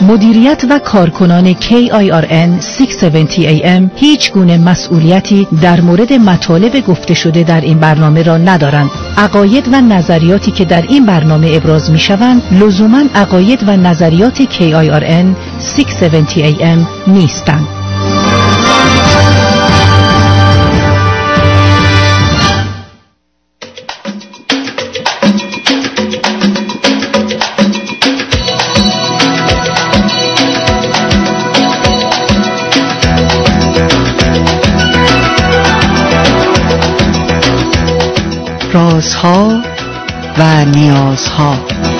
مدیریت و کارکنان KIRN 670 AM هیچ گونه مسئولیتی در مورد مطالب گفته شده در این برنامه را ندارند. عقاید و نظریاتی که در این برنامه ابراز می شوند لزوماً عقاید و نظریات KIRN 670 AM نیستند. رازها و نیازها.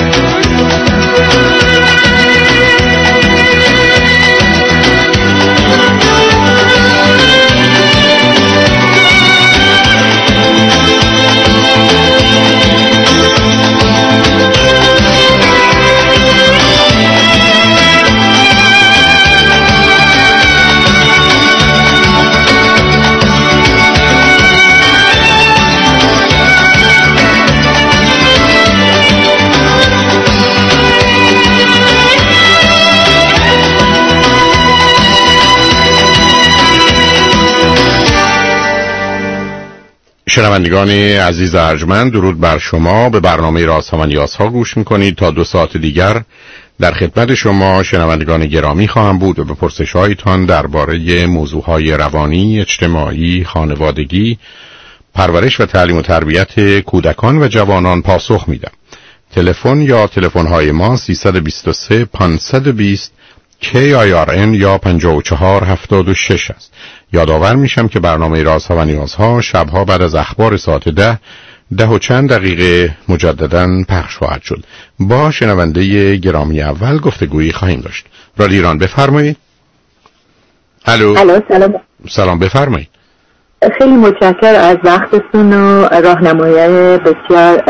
شنوندگان عزیز ارجمند، درود بر شما. به برنامه رازها و نیازها گوش میکنید. تا 2 ساعت دیگر در خدمت شما شنوندگان گرامی خواهم بود و به پرسش‌هایتان درباره موضوعهای روانی، اجتماعی، خانوادگی، پرورش و تعلیم و تربیت کودکان و جوانان پاسخ میدم. تلفن یا تلفن‌های ما 323 520 KIRN یا 5476 است. یادآور میشم که برنامه رازها و نیازها شبها بعد از اخبار ساعت 10 و چند دقیقه مجدداً پخش خواهد شد. با شنونده گرامی اول گفتگویی خواهیم داشت. رادیو ایران بفرمایید. الو سلام بفرمایید. خیلی متشکرم از وقتتون و راهنمایی بسیار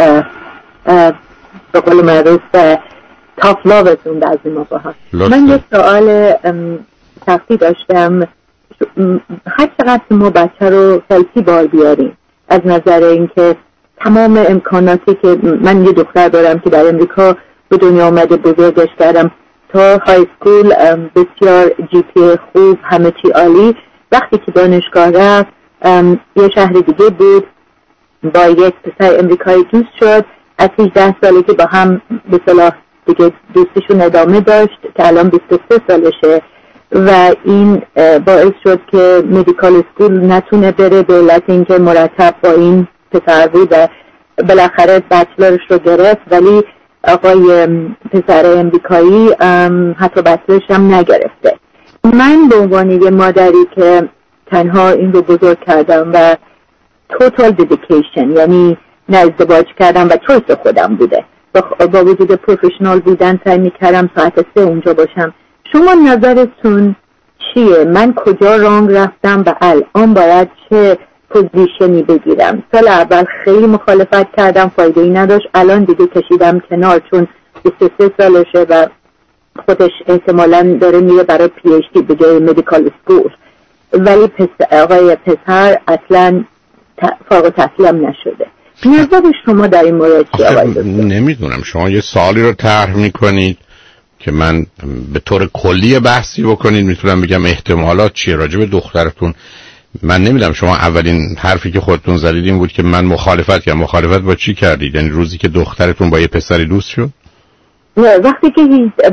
به قول معروف تافلاوتون در این موضوع. من یک سوال شخصی داشتم. هر چقدر ما بچه رو سلسی بار بیاریم از نظر اینکه تمام امکاناتی که من یه دختر دارم که در امریکا به دنیا آمده، بزرگش کردم تا های سکول، بسیار جی پی خوب، همه چی عالی. وقتی که دانشگاه رفت یه شهر دیگه بود، با یک پسر امریکایی دوست شد. از 18 سالگی با هم به صلاح دیگه دوستیشون ادامه داشت که الان 23 سالشه و این باعث شد که مدیکال اسکول نتونه بره به علت اینکه مرتب با این پسر بود و بالاخره بچلرش رو گرفت، ولی آقای پسر امریکایی حتی بچلرش هم نگرفته. من به عنوان یه مادری که تنها این رو بزرگ کردم و توتال دیدیکیشن، یعنی نه ازدواج کردم و چویس خودم بوده، با وجود پروفشنال بودن سعی میکردم ساعت 3 اونجا باشم. شما نظرتون چیه؟ من کجا رانگ رفتم و الان باید چه پوزیشنی بگیرم؟ سال اول خیلی مخالفت کردم، فایده ای نداشت. الان دیگه کشیدم کنار چون 23 سالشه و خودش احتمالاً داره میره برای پی اچ دی به جای مدیکال اسکول، ولی آقای پسر اصلا فارغ التحصیل هم نشده. نظر شما در این مورد چیه آقای دکتر؟ نمیدونم، شما یه سوالی رو طرح میکنید که من به طور کلی بحثی بکنید میتونم بگم احتمالات چیه راجع به دخترتون. من نمیدونم شما اولین حرفی که خودتون زدید این بود که من مخالفت کردم. مخالفت با چی کردید؟ یعنی روزی که دخترتون با یه پسری دوست شد؟ وقتی که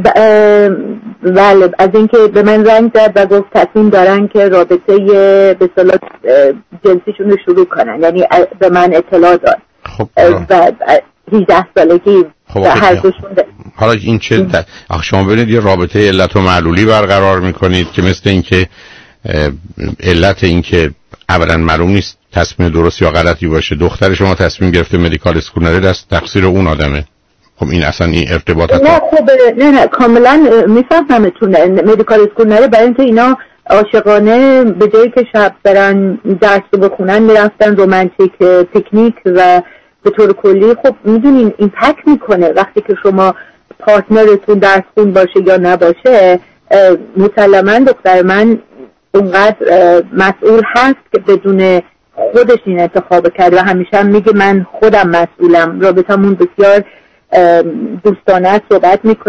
بله، از اینکه به من رنگ زد و گفت تصمیم دارن که رابطه به اصطلاح جنسیشون رو شروع کنن، یعنی به من اطلاع داد. خب و 18 سالگی هر دوشون حالا این چه شما ببینید یه رابطه علت و معلولی برقرار میکنید که مثل اینکه علت این که اولا معلوم نیست تصمیم درست یا غلطی باشه. دختر شما تصمیم گرفته مدیکال اسکول نره، دست تقصیر اون آدمه. خب این اصلا این ارتباطات نه خب نه کاملا میفهممتون. مدیکال اسکول نره برای اینکه اینا عاشقانه به جایی که شب برن درس بخونن میرفتن رمانتیک پیکنیک و به طور کلی خب میدونین ایمپکت میکنه. وقتی که شما پارتنرتون درس خون باشه یا نباشه، مسلما دختر من اونقدر مسئول هست که بدون خودش این انتخاب کرد و همیشه هم میگه من خودم مسئولم. رابطمون بسیار دوستانه صحبت میکنیم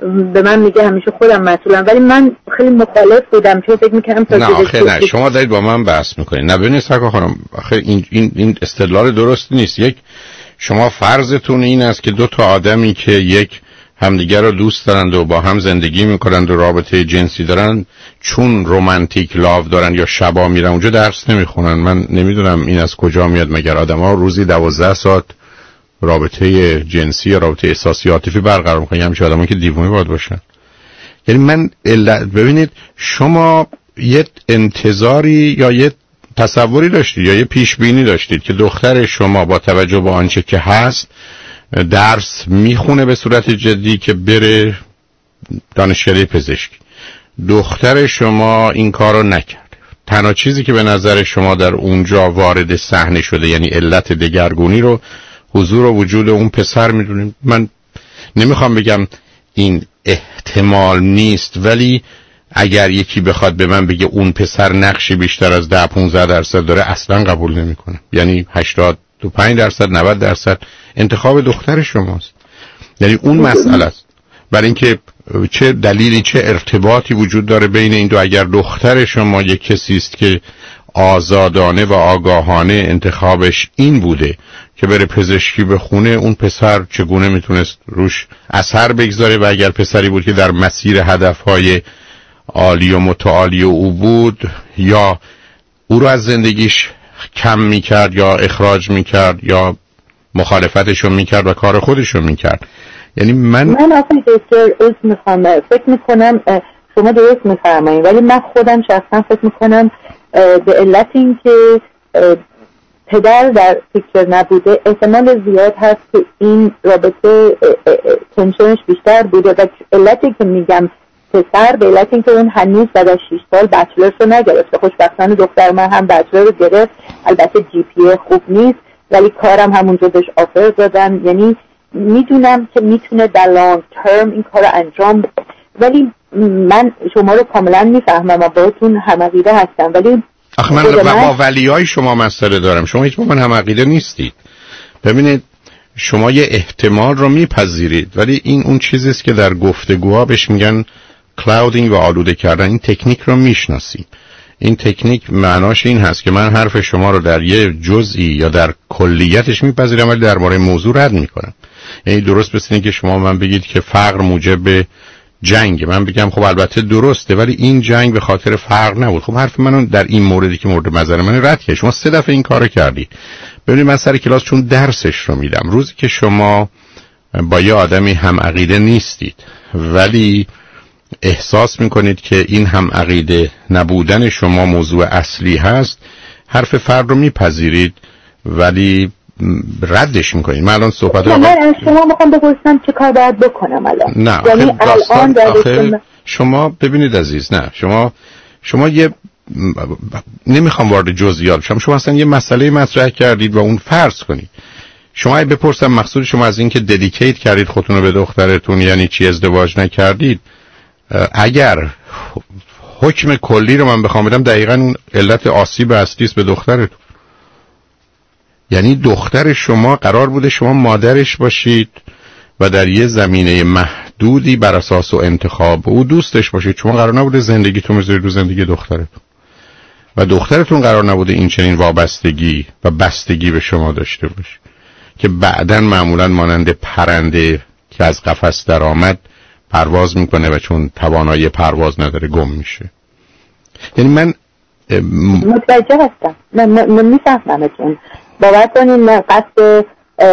به من میگه همیشه خودم مسئولم، ولی من خیلی مخالف بودم چون فکر میکردم نه آخه نه، شما دارید با من بحث میکنید. نه ببینید سرکار خانم، آخه این استدلال درست نیست. یک، شما فرضتون این است که دو تا آدمی که یک همدیگر رو دوست دارند و با هم زندگی میکنند و رابطه جنسی دارن، چون رومانتیک لاو دارن یا شبا میرن اونجا درس نمیخونن. من نمیدونم این از کجا میاد. مگر آدم‌ها روزی 12 ساعت رابطه جنسی یا رابطه احساسی عاطفی برقرار میکنن؟ همین آدمایی که دیوونه باید باشن. یعنی من ببینید، شما یه انتظاری یا یه تصوری داشتید یا یه پیش بینی داشتید که دختر شما با توجه به آنچه که هست درس میخونه به صورت جدی که بره دانشکده پزشکی. دختر شما این کارو نکرد. تنها چیزی که به نظر شما در اونجا وارد صحنه شده، یعنی علت دگرگونی رو حضور و وجود اون پسر میدونیم. من نمیخوام بگم این احتمال نیست، ولی اگر یکی بخواد به من بگه اون پسر نقشی بیشتر از 10-15% داره، اصلا قبول نمیکنم. یعنی 85%، 90% انتخاب دختر شماست. یعنی اون مسئله است. برای اینکه چه دلیلی، چه ارتباطی وجود داره بین این دو؟ اگر دختر شما یک کسی است که آزادانه و آگاهانه انتخابش این بوده که بره پزشکی بخونه، اون پسر چگونه میتونست روش اثر بگذاره؟ و اگر پسری بود که در مسیر هدفهای عالی و متعالی او بود، یا او رو از زندگیش کم میکرد یا اخراج میکرد یا مخالفتشو میکرد و کار خودشو میکرد. یعنی من آقای دکتر از میخوام، فکر میکنم شما درست میفرمایید، ولی من خودم شخصا فکر میکنم به علت این که پدر در فکر نبوده، احتمال زیاد هست که این رابطه تنشنش بیشتر بوده. و علتی که میگم پسر، به علت این که اون هنوز بعد از 6 سال بچلرش رو نگرفته. خوشبختانه دختر من هم بچلر رو گرفت، البته جی پی خوب نیست ولی کارم همونجا بهش آفر دادن. یعنی میدونم که میتونه در لانگ ترم این کار انجام بده، ولی من شما رو کاملا میفهمم و باهاتون هم عقیده هستم. ولی آخه من با ولیای شما مسئله دارم. شما هیچ با من هم عقیده نیستید. ببینید، شما یه احتمال رو میپذیرید، ولی این اون چیزیست که در گفتگوها بهش میگن کلاودینگ و آلوده کردن. این تکنیک رو میشناسید. این تکنیک معناش این هست که من حرف شما رو در یه جزئی یا در کلیتش میپذیرم ولی درباره موضوع رد میکنم. یعنی درست مثل اینه که شما من بگید که فقر موجب جنگ، من بگم خب البته درسته ولی این جنگ به خاطر فقر نبود. خب حرف منو در این موردی که مورد نظر من رد کردید. شما 3 دفعه این کارو کردید. ببینید، من سر کلاس چون درسش رو میدم، روزی که شما با یه آدمی هم عقیده نیستید ولی احساس میکنید که این هم عقیده نبودن شما موضوع اصلی هست، حرف فرد رو میپذیرید ولی ردش میکنید. من الان صحبت من شما میخوام بپرسم چه کار باید بکنم الان؟ نه یعنی الان شما ببینید عزیز، نه شما یه نمیخوام وارد جزئیات بشم. شما اصلا یه مسئله مطرح کردید و اون فرض کنید. شما اگه بپرسم مقصود شما از این که ددیکیت کردید خودتون رو به دخترتون یعنی چی، ازدواج نکردید، اگر حکم کلی رو من بخوام بدم، دقیقاً اون علت آسیب اصلی است به دخترتون. یعنی دختر شما قرار بوده شما مادرش باشید و در یه زمینه محدودی بر اساس و انتخاب او دوستش باشید. شما قرار نبوده زندگیتون بذارید رو زندگی دخترتون و دخترتون قرار نبوده این چنین وابستگی و بستگی به شما داشته باشه که بعداً معمولاً مانند پرنده که از قفس در آمد پرواز میکنه و چون توانایی پرواز نداره گم میشه. یعنی من متوجه هستم، من میفهممتون. باور کنین من قصد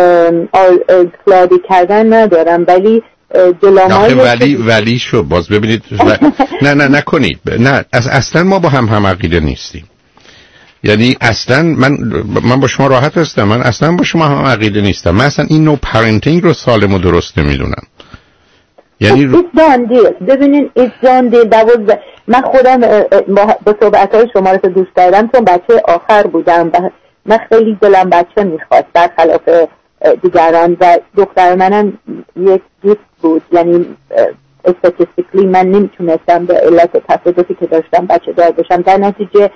کلادی کردن ندارم، ولی جلومای ولی شو باز ببینید نه نکنید. نه اصلا ما با هم عقیده نیستیم. یعنی اصلا من با شما راحت هستم، من اصلا با شما هم عقیده نیستم. من اصلا این نوع پرنتینگ رو سالم و درست نمیدونم. یعنی ببینین من خودم با صحبت‌های شما رو دوست دارم چون بچه آخر بودم و من خیلی دلم بچه میخواست برخلاف دیگران و دختر منم یک گیفت بود. یعنی استاتیستیکلی من نمیتونستم به علت تصادفی که داشتم بچه دار بشم. در نتیجه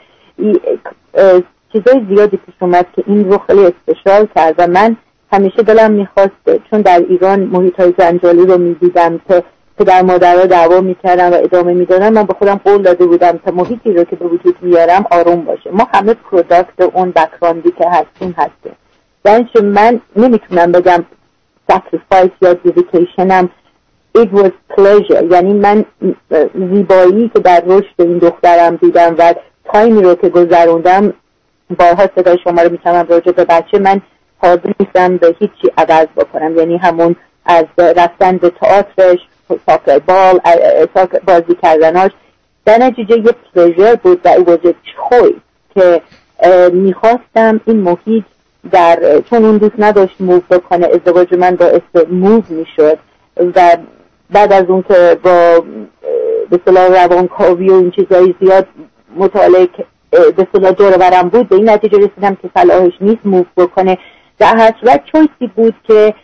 چیزای زیادی پیش اومد که این رو خیلی اسپشیال کرد و من همیشه دلم میخواست، چون در ایران محیط‌های جنجالی رو میدیدم که پدر مادرها دعوا میکردن و ادامه میدادن، من به خودم قول داده بودم تا محیطی رو که به وجود میارم آروم باشه. ما همه پروداکت اون بک‌گراندی که هستیم. یعنی من نمیتونم بگم sacrifice یا dedicationم it was pleasure. یعنی من زیبایی که در رشد این دخترم دیدم و تایمی رو که گذروندم، بارها صدای شما رو میشنوم راجع به بچه، من حاضر نیستم به هیچی عوض بکنم. یعنی همون از رفتن به تئاترش، ساکر بال، بازی کردناش، در نتیجه یه پلژر بود و it was a choice که میخواستم این محیط چون اون دوست نداشت موو بکنه، ازدواج من باعث موو میشد و بعد از اون که با به اصطلاح روانکاوی و این چیزایی زیاد مطالعه به اصطلاح دور برم بود، به این نتیجه رسیدم که صلاحش نیست موو بکنه. در هر صورت چویسی بود که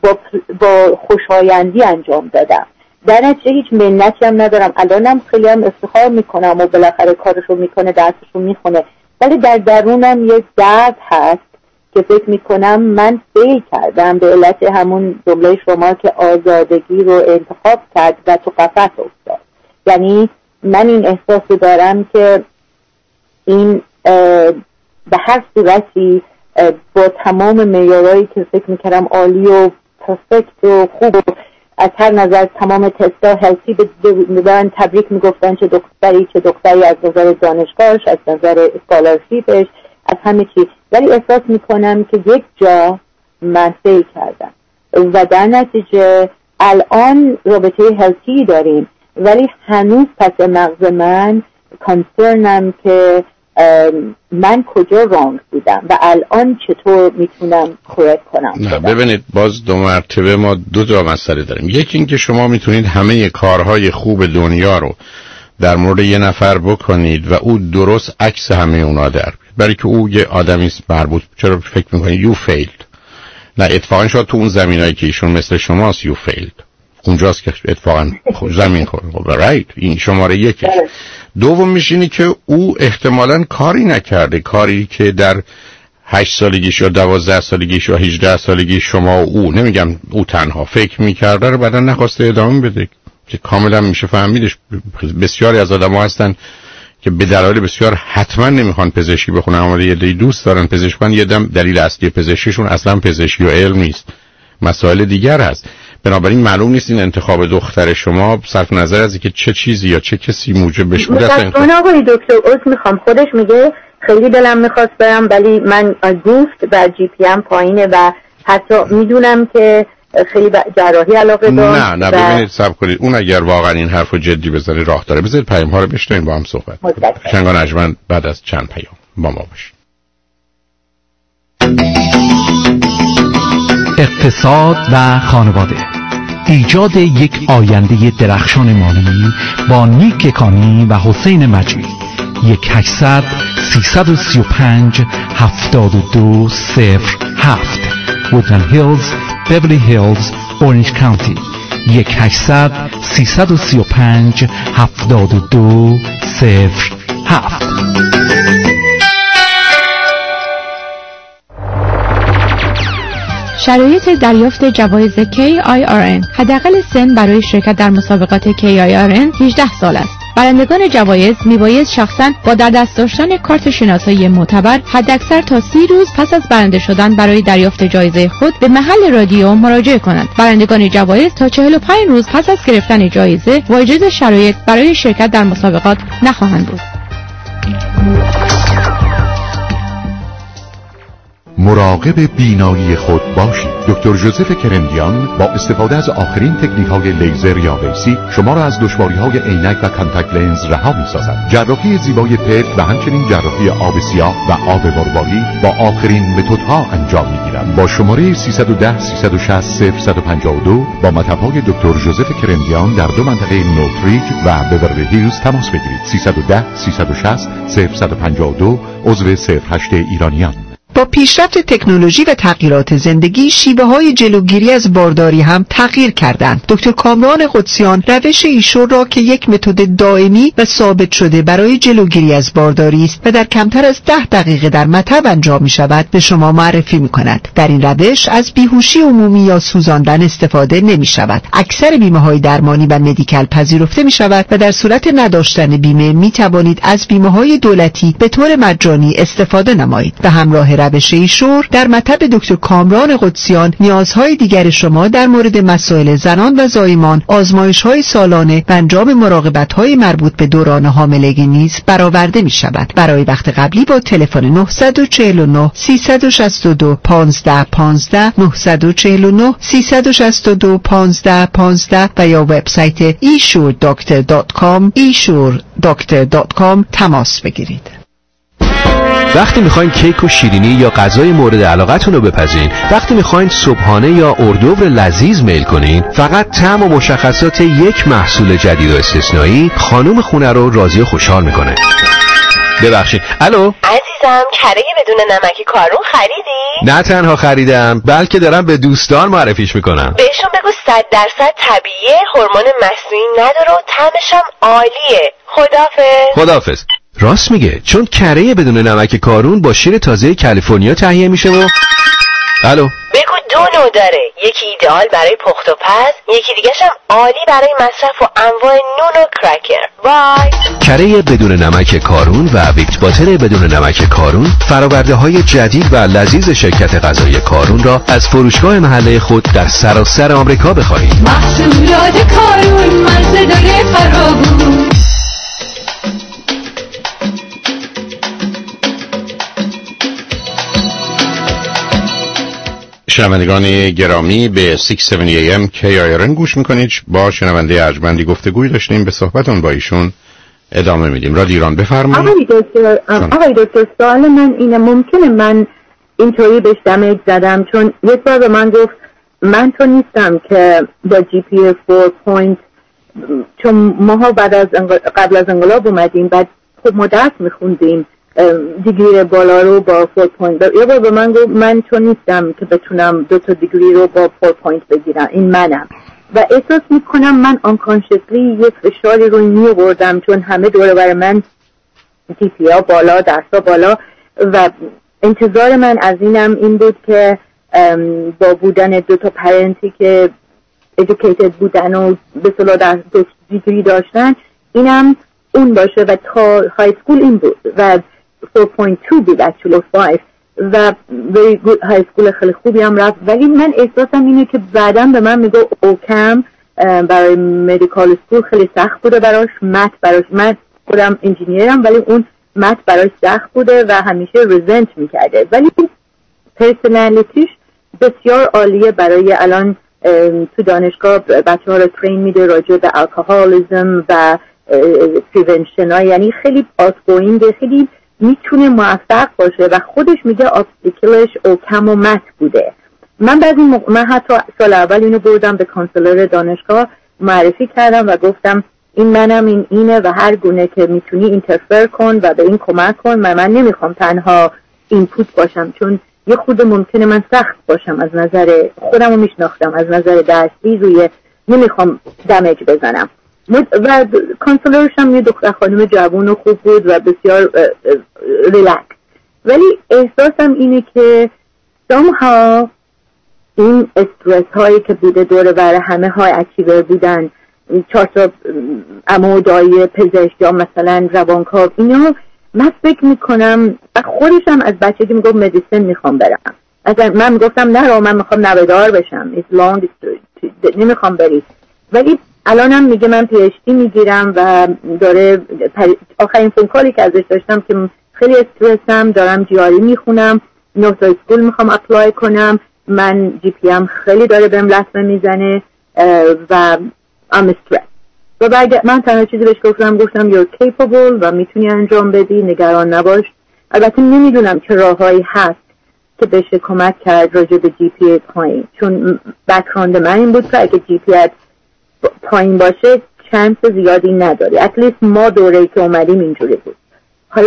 با خوشایندی انجام دادم. در نتیجه هیچ منتی هم ندارم. الانم خیلی هم افتخار میکنم و بالاخره کارشو میکنه، درسشو میخونه، ولی در درونم یه درد هست که فکر میکنم من فیل کردم به علت همون جمله شما که آزادگی رو انتخاب کرد و تو قفس افتاد. یعنی من این احساس دارم که این به هر صورتی با تمام معیارایی که فکر میکردم عالی و پرفکت و خوب و از هر نظر تمام تستا هلسی به من تبریک میگفتن، چه دختری از نظر دانشگاهش، از نظر اسکالرشیپش، از همه چی، ولی احساس میکنم که یک جا من فیل کردم و در نتیجه الان رابطه هلسی داریم، ولی هنوز پس مغز من کانسرنم که من کجا رانگ بودم و الان چطور میتونم کرکت کنم. نه ببینید، باز دو مرتبه ما دو مسئله داریم. یکی این که شما میتونید همه کارهای خوب دنیا رو در مورد یه نفر بکنید و او درست عکس همه اونا در بیاد، برای که او یه آدمی است مربوط. چرا فکر میکنید یو فیلد؟ نه، اتفاقا شاید تو اون زمینایی که ایشون مثل شماست یو فیلد، اونجاست که اتفاقا زمین خورد. رایت، این شماره یکش. دوم میشینی که او احتمالاً کاری نکرده، کاری که در 8 سالگیش یا 12 سالگیش یا 18 سالگی شما و او، نمیگم او تنها، فکر میکرده رو بعدا نخواسته ادامه بده، که کاملا میشه فهمیدش. بسیاری از آدم ها هستن که به دلایل بسیار حتما نمیخوان پزشکی بخونن، اما یه دی دوست دارن پزشکان. یه دلیل اصلی پزشکیشون اصلا پزشکی و علم نیست، مسائل دیگر هست. بنابراین معلوم نیست این انتخاب دختر شما صرف نظر از اینکه چه چیزی یا چه کسی موجب بشه بود. اصلا آقای دکتر میخوام، خودش میگه خیلی دلم میخواست برم ولی من گفت و جی پی ام پایینه و حتی میدونم که خیلی جراحی علاقه دارم. نه ببینید، صبر کنید، اون اگر واقعا این حرفو جدی بزنه راه داره. بذارید پیام ها رو بشنویم با هم صحبت کنیم. شنگان اجمن بعد از چند پیام با ما باشید. اقتصاد و خانواده، ایجاد یک آینده درخشان مالی با نیک کانی و حسین مجید. 1-800-335-7207 Woodland Hills, Beverly Hills, Orange County. 1-800-335-7207. شرایط دریافت جوایز KIRN. حداقل سن برای شرکت در مسابقات KIRN 18 سال است. برندگان جوایز میباید شخصاً با در دست داشتن کارت شناسایی معتبر حداکثر تا 30 روز پس از برنده شدن برای دریافت جایزه خود به محل رادیو مراجعه کنند. برندگان جوایز تا 45 روز پس از گرفتن جایزه واجد شرایط برای شرکت در مسابقات نخواهند بود. مراقب بینایی خود باشید. دکتر ژوزف کرندیان با استفاده از آخرین تکنیک‌های لیزر یا لیسی شما را از دشواری‌های عینک و کانتاکت لنز رها می‌سازد. جراحی زیبای پلک و همچنین جراحی آب سیاه و آب مرواری با آخرین متدها انجام می‌گیرند. با شماره 310 360 0152 با مطب‌های دکتر ژوزف کرندیان در دو منطقه نورتریج و بیورلی هیلز تماس بگیرید. 310 360 0152 عضو 08 ایرانیان. با پیشرفت تکنولوژی و تغییرات زندگی شیوه‌های جلوگیری از بارداری هم تغییر کردند. دکتر کامران قدسیان روش ایشور را که یک متد دائمی و ثابت شده برای جلوگیری از بارداری است و در کمتر از 10 دقیقه در مطب انجام می‌شود به شما معرفی می‌کند. در این روش از بیهوشی عمومی یا سوزاندن استفاده نمی‌شود. اکثر بیمه‌های درمانی و مدیکال پذیرفته می‌شود و در صورت نداشتن بیمه می‌توانید از بیمه‌های دولتی به طور مجانی استفاده نمایید. به همراه روش ایشور در مطب دکتر کامران قدسیان نیازهای دیگر شما در مورد مسائل زنان و زایمان، آزمایش‌های سالانه و انجام مراقبت‌های مربوط به دوران حاملگی نیز برآورده می‌شود. برای وقت قبلی با تلفن 949 362 1515 949 362 1515 و یا وبسایت essuredoctor.com تماس بگیرید. وقتی میخواین کیک و شیرینی یا غذای مورد علاقتون رو بپزین، وقتی میخواین صبحانه یا اردوور لذیذ میل کنین، فقط طعم و مشخصات یک محصول جدید و استثنایی خانم خونه رو راضی و خوشحال میکنه. ببخشید. الو عزیزم، کره بدون نمک کارون خریدی؟ نه تنها خریدم بلکه دارم به دوستان معرفیش میکنم. بهشون بگو 100% طبیعیه، هورمون مصنوعی نداره و طعمش هم عالیه. خدافظ. راست میگه، چون کره بدون نمک کارون با شیر تازه کالیفرنیا تهیه میشه و الو بگو 2 نوع داره، یکی ایدئال برای پخت و پز، یکی دیگه‌ش هم عالی برای مصرف و انواع نون و کرکر. بای. کره بدون نمک کارون و ویکت باتر بدون نمک کارون فرآورده‌های جدید و لذیذ شرکت غذایی کارون را از فروشگاه محله خود در سراسر آمریکا بخرید. محصولات کارون، مزه‌دار فراوون. شنوندگان گرامی به 670 AM KIRN گوش میکنید. با شنونده ارجمندی گفتگوی داشتیم، به صحبتون با ایشون ادامه میدیم. رادیو ایران بفرمایید. آقای دکتر سوال من اینه، ممکنه من اینطوری بهش دمیج زدم چون یک بار به من گفت من تو نیستم که با GPA 4 پوینت، چون ماها قبل از انقلاب اومدیم، بعد خب ما درس میخوندیم دیگری بالا رو با 4 پوینت. یه بار به من گفت من چون نیستم که بتونم 2 تا دیگری رو با 4 پوینت بگیرم، این منم. و احساس میکنم من unconsciously یه فشاری رو میوردم چون همه دوره بر من GPA بالا، درسا بالا و انتظار من از اینم این بود که با بودن 2 تا پرنتی که educated بودن و به صلاح در دیگری داشتن اینم اون باشه و تا های سکول این بود و 4.2 بود actually 5 و very good های سکول خیلی خوبی هم رفت. ولی من احساسم اینه که بعدم به من میگه اوکم برای مدیکال سکول خیلی سخت بوده براش، من خودم انجینیرم ولی اون مت براش سخت بوده و همیشه رزنت میکرده، ولی پرسنالیتیش بسیار عالیه. برای الان تو دانشگاه بچه ها رو ترین میده راجع به الکلیسم و پریونشن ها، یعنی خیلی آسگوینگ، خیلی میتونه موفق باشه و خودش میگه آبستیکلش اوکم و مت بوده. من حتی سال اول اینو بردم به کانسلر دانشگاه معرفی کردم و گفتم این منم، این اینه و هر گونه که میتونی اینترفر کن و به این کمک کن. من نمیخوام تنها اینپوت باشم چون یه خود ممکنه من سخت باشم از نظر خودم رو میشناختم، از نظر درسی روی نمیخوام دمیج بزنم. و کانسلرش هم یه دختر خانم جوان و خوب بود و بسیار ریلکس، ولی احساسم اینه که somehow این استرس هایی که بوده دور بر همه های اچیور بودن، 4 تا عمو دایی پزشک یا مثلا روانکاو، اینا من فکر میکنم و خودشم از بچگی میگفت مدیسن میخوام برم. من میگفتم نه من میخوام نوه‌دار بشم، نمیخوام بری. ولی الانم میگه من PhD میگیرم و داره آخرین فون کالی که ازش داشتم که خیلی استرسم، دارم جیاری میخونم، 9 تا اسکول میخوام اپلای کنم، من GPM خیلی داره بهم لطمه میزنه و I'm stressed. و بعد من تنها چیزی بهش گفتم you're capable و میتونی انجام بدی، نگران نباش. البته نمیدونم چه راههایی هست که بشه کمک کرد راجع به GPA پایین، چون بک‌گراند من این بود که اگه GPA پایین باشه چانس زیادی نداری. اتلیست ما دوره‌ای که اومدیم اینجوری بود. حالا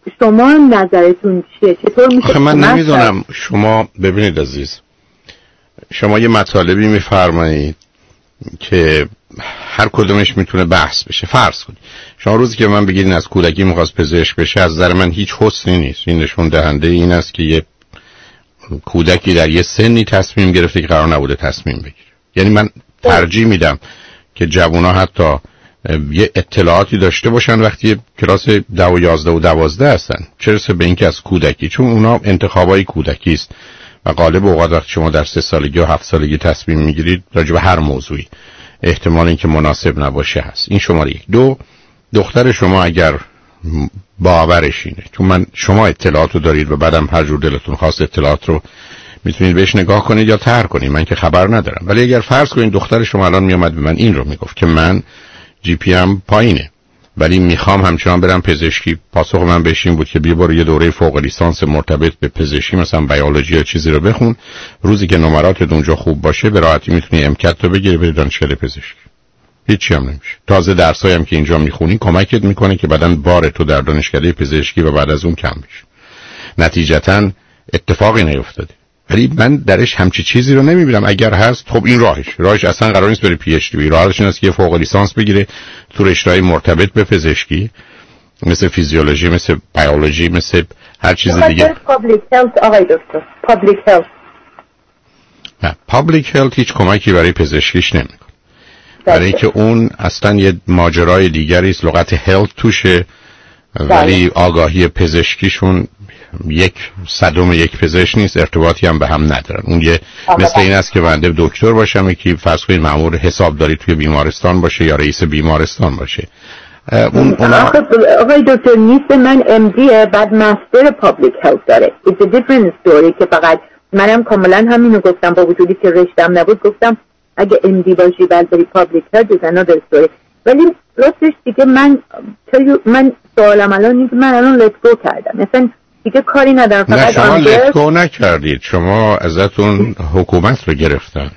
شما نظرتون چیه؟ چطور میشه؟ آخه من نمیدونم. شما ببینید عزیز، شما یه مطالبی میفرمایید که هر کدومش میتونه بحث بشه. فرض کنید شما روزی که من بگیرین از کودکی میخواست پزشک بشه، از نظر من هیچ حسنی نیست. این نشون دهنده این است که یه کودکی در یه سنی تصمیم گرفته که قرار نبوده تصمیم بگیره. یعنی من ترجیح میدم که جوونا حتی یه اطلاعاتی داشته باشن وقتی کلاس 10 و 11 و 12 هستن، چه رسه به اینکه از کودکی، چون اونا انتخابای کودکی است و غالب اوقات وقتی شما در 3 سالگی و 7 سالگی تصمیم میگیرید راجع به هر موضوعی احتمال اینکه مناسب نباشه هست. این شماره 1. 2، دختر شما اگر باورش اینه، چون شما اطلاعات رو دارید و بعدم هر جور دلتون خواست اطلاعات رو میتونید بهش نگاه کنید یا طرح کنید، من که خبر ندارم، ولی اگر فرض کنید دختر شما الان میومد به من این رو میگفت که من جی پی ام پایینه ولی میخوام همچنان برم پزشکی، پاسخ من بهش این بود که بیا برو یه دوره فوق لیسانس مرتبط به پزشکی مثلا بیولوژی یا چیزی رو بخون، روزی که نمراتت اونجا خوب باشه به راحتی میتونی امکت رو بگیری بری دانشگاه پزشکی. هیچی هم نمیشه. تازه درسایی هم که اینجا میخونی کمکت میکنه که بعدن بار تو در دانشکده پزشکی و بعد از اون کم بشه. نتیجتاً اتفاقی نیفتاده. ولی من درش همچی چیزی رو نمیبینم. اگر هست خب این راهش اصلا قرار نیست بری پی اچ دی. راهش این است که یه فوق لیسانس بگیره تو رشته‌های مرتبط به پزشکی، مثل فیزیولوژی، مثل بیولوژی، مثل هر چیز دیگه. پابلیک هلت آقای دکتر، پابلیک هلت. نه، پابلیک هلت هیچ کمکی برای پزشکیش نمیکنه. برای که اون اصلا یه ماجرای دیگری است، لغت هلت توشه، ولی آگاهی پزشکیشون 1/100 پزشک نیست، ارتباطی هم به هم ندارن. اون یه مثل این است که بنده دکتر باشم که فرض کنید مأمور حسابداری توی بیمارستان باشه یا رئیس بیمارستان باشه. آقای دکتر نیست، من ام دی بعد مستر پابلیک هلت داره. It's a different story که فقط منم کاملا همینو گفتم، با وجودی که رشتم نبود گفتم اگه ام دی باشی بعد بری پابلیک هلت is another story. ولی راستش دیگه من سوالم الان اینه که من الان لیت گو کردم، مثلا دیگه کاری ندارم. فقط نه شما لیت گو نکردید، شما ازتون حکومت رو گرفتن.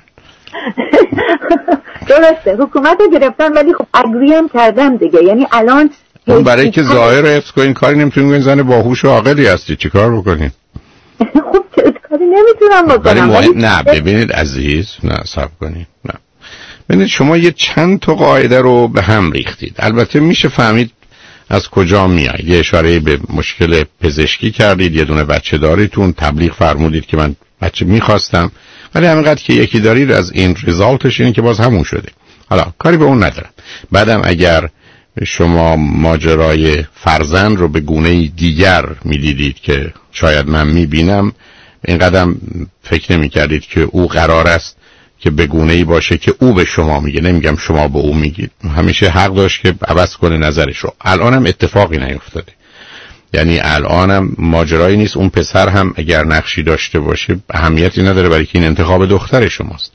درسته حکومت رو گرفتن ولی خب اگری هم کردم دیگه. یعنی الان اون برای که ظاهر رو حفظ کنین کاری نمیتونین کنین، زن باهوش و عاقلی هستی چیکار بکنین؟ خب کاری نمیتونم بکنم ولی نه ببینید عزیز، نه صبر کنین، نه ببینید شما یه چند تا قاعده رو به هم ریختید. البته میشه فهمید از کجا میاد. یه اشاره به مشکل پزشکی کردید، یه دونه بچه داریتون، تبلیغ فرمودید که من بچه میخواستم، ولی همینقدر که یکی دارید از این ریزالتش اینه که باز همون شده. حالا کاری به اون ندارم. بعدم اگر شما ماجرای فرزند رو به گونه دیگر میدیدید که شاید من میبینم، اینقدر فکر نمیکردید که او قرار است که به گونه‌ای باشه که او به شما میگه، نمیگم شما به او میگید. همیشه حق داشت که عوض کنه نظرش رو. الانم اتفاقی نیفتاده. یعنی الانم ماجرایی نیست. اون پسر هم اگر نقشی داشته باشه اهمیتی نداره، برای که این انتخاب دختر شماست.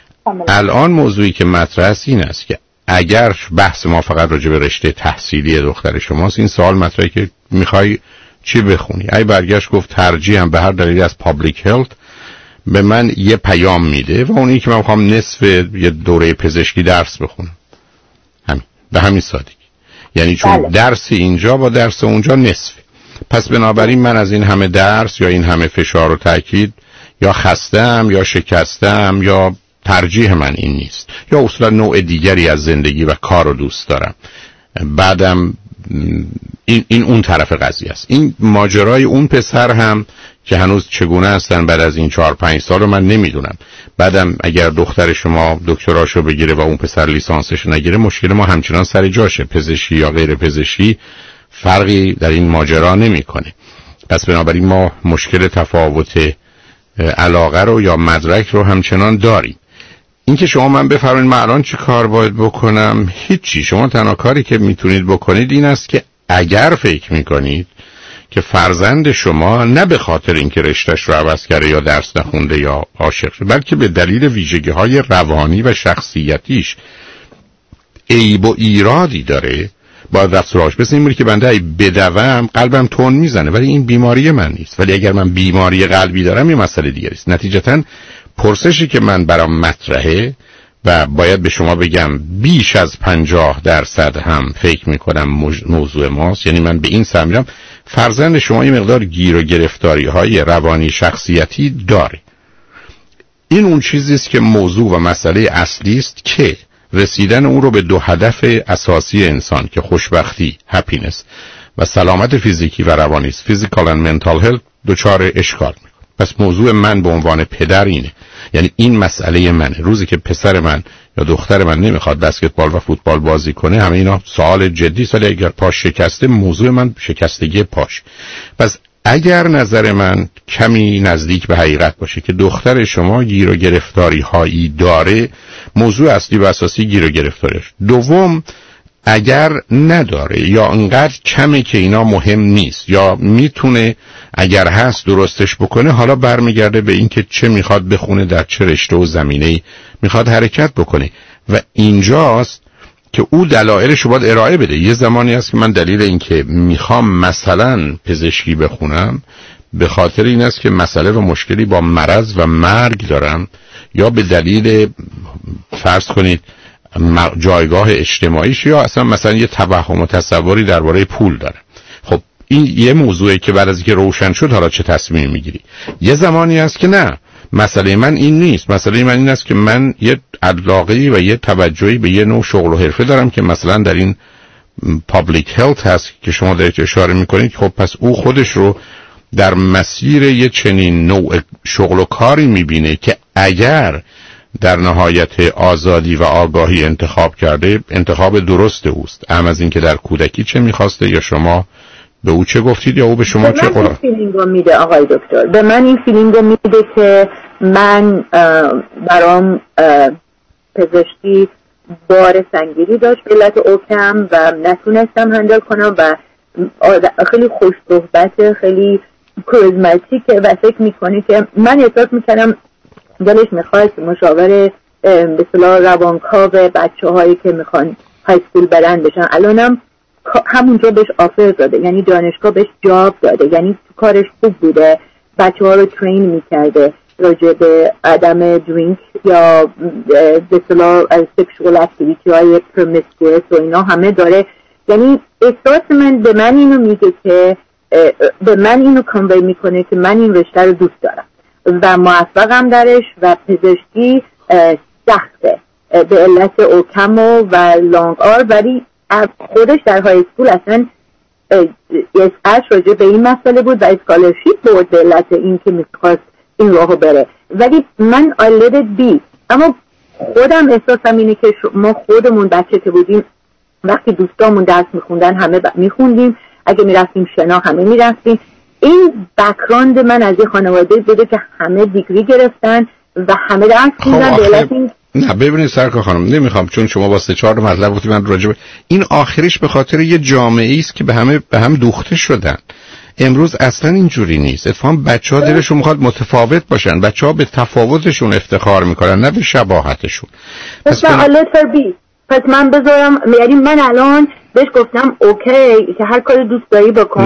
الان موضوعی که مطرح است این است که اگر بحث ما فقط راجع به رشته تحصیلی دختر شماست، این سوال مطرحه که میخوای چی بخونی. ای برگشت گفت ترجیحاً به هر دلیلی از پابلیک هلت، به من یه پیام میده و اونی که من میخوام نصف یه دوره پزشکی درس بخونم. همین، به همین سادگی. یعنی چون درس اینجا با درس اونجا نصف. پس بنابراین من از این همه درس یا این همه فشار و تاکید یا خستم یا شکستم یا ترجیح من این نیست، یا اصلا نوع دیگری از زندگی و کار رو دوست دارم. بعدم این اون طرف قضیه است. این ماجرای اون پسر هم که هنوز چگونه هستن بعد از این 4-5 سال رو من نمیدونم. بعدم اگر دختر شما دکتراشو بگیره و اون پسر لیسانسش نگیره، مشکل ما همچنان سر جاشه. پزشکی یا غیر پزشکی فرقی در این ماجرا نمیکنه. پس بنابراین ما مشکل تفاوت علاقه رو یا مدرک رو همچنان داریم. این که شما من بفرمایید من الان چی کار باید بکنم، هیچی. شما تنها کاری که میتونید بکنید این است که اگر فکر میکنید که فرزند شما نه به خاطر اینکه رشته‌اش رو عوض کرده یا درس نخونده یا عاشق شده، بلکه به دلیل ویژگی‌های روانی و شخصیتیش عیب و ایرادی داره، باید رفت سراغش. مثل این که بنده بدوم قلبم تون میزنه، ولی این بیماری من نیست. ولی اگر من بیماری قلبی دارم یه مسئله دیگه است. نتیجتاً پرسشی که من برام مطرحه و باید به شما بگم بیش از 50% هم فکر میکنم موضوع ماست، یعنی من به این سمت میرم. فرزند شما یه مقدار گیر و گرفتاری های روانی شخصیتی داره. این اون چیزی است که موضوع و مسئله اصلی است که رسیدن اون رو به دو هدف اساسی انسان که خوشبختی، هپینس و سلامت فیزیکی و روانی است، فیزیکال اند منتال هلت، دچار اشکال میکنه. پس موضوع من به عنوان پدر اینه، یعنی این مسئله منه. روزی که پسر من یا دختر من نمیخواد بسکتبال و فوتبال بازی کنه، همه اینا سوال جدی است. اگر پاش شکسته، موضوع من شکستگی پاش. پس اگر نظر من کمی نزدیک به حقیقت باشه که دختر شما گیر و گرفتاری هایی داره، موضوع اصلی و اساسی گیر و گرفتاریش. دوم، اگر نداره یا انقدر کمه که اینا مهم نیست یا میتونه اگر هست درستش بکنه، حالا برمیگرده به این که چه میخواد بخونه، در چه رشته و زمینه‌ای میخواد حرکت بکنه و اینجاست که او دلایلش رو باید ارائه بده. یه زمانی هست که من دلیل این که میخوام مثلا پزشکی بخونم به خاطر این است که مسئله و مشکلی با مرض و مرگ دارم، یا به دلیل فرض کنید جایگاه اجتماعیش، یا اصلا مثلا یه توهم و تصوری درباره پول داره. خب این یه موضوعی که بعد از اینکه روشن شد حالا چه تصمیمی میگیری. یه زمانی هست که نه، مسئله من این نیست، مسئله من این است که من یه علاقه‌ای و یه توجهی به یه نوع شغل و حرفه دارم که مثلا در این پابلیک هلت هست که شما دارید اشاره میکنید. خب پس او خودش رو در مسیر یه چنین نوع شغل و کاری میبینه که اگر در نهایت آزادی و آگاهی انتخاب کرده، انتخاب درست اوست. اهم از این که در کودکی چه میخواسته یا شما به او چه گفتید یا او به شما چه قرار فیلینگو میده. آقای دکتر به من این فیلینگو میده که من برام پزشکی بار سنگینی داشت به علت اوکم و نتونستم هندل کنم و خیلی خوش صحبت، خیلی کاریزماتیکه و فکر میکنه که من احساس میکنم دلش میخواد مشاور به اصطلاح روانکاو بچه هایی که میخوان های اسکول برن بشن. الانم همونجا بهش آفر داده، یعنی دانشگاه بهش جاب داده، یعنی تو کارش خوب بوده، بچه ها رو ترین میکرده راجع به عدم درینک یا به اصطلاح سکشوال اکتیویتی های پرومیسکوئس و اینا همه داره. یعنی احساس من به من اینو میگه که به من اینو کانوی میکنه که من این رشته رو دوست دارم و موفقم درش و پزشکی سخته به علت اوکم و لانگ آر، ولی خودش در های اسکول اصلا اسقش راجع به این مسئله بود و اسکالرشیپ بود به علت این که میخواست این راهو بره. ولی من I let it be. اما خودم احساسم اینه که ما خودمون بچه که بودیم وقتی دوستامون درس میخوندن همه میخوندیم، اگه میرفتیم شنا همه میرفتیم. این بک‌گراند من از یه خانواده بوده که همه دیگری گرفتن و همه درس خوندن به علت این. نه ببینید سرکار خانم، نمیخوام چون شما با 3-4 مطلب گفتید من راجع به این آخرش به خاطر یه جامعه‌ای است که به هم دوخته شدن. امروز اصلا اینجوری نیست. اتفاقا بچه‌ها دلشون میخواد متفاوت باشن، بچه‌ها به تفاوتشون افتخار میکنن نه به شباهتشون. پس من بذارم، یعنی من الان بهش گفتم اوکی که هر کاری دوست داری بکن.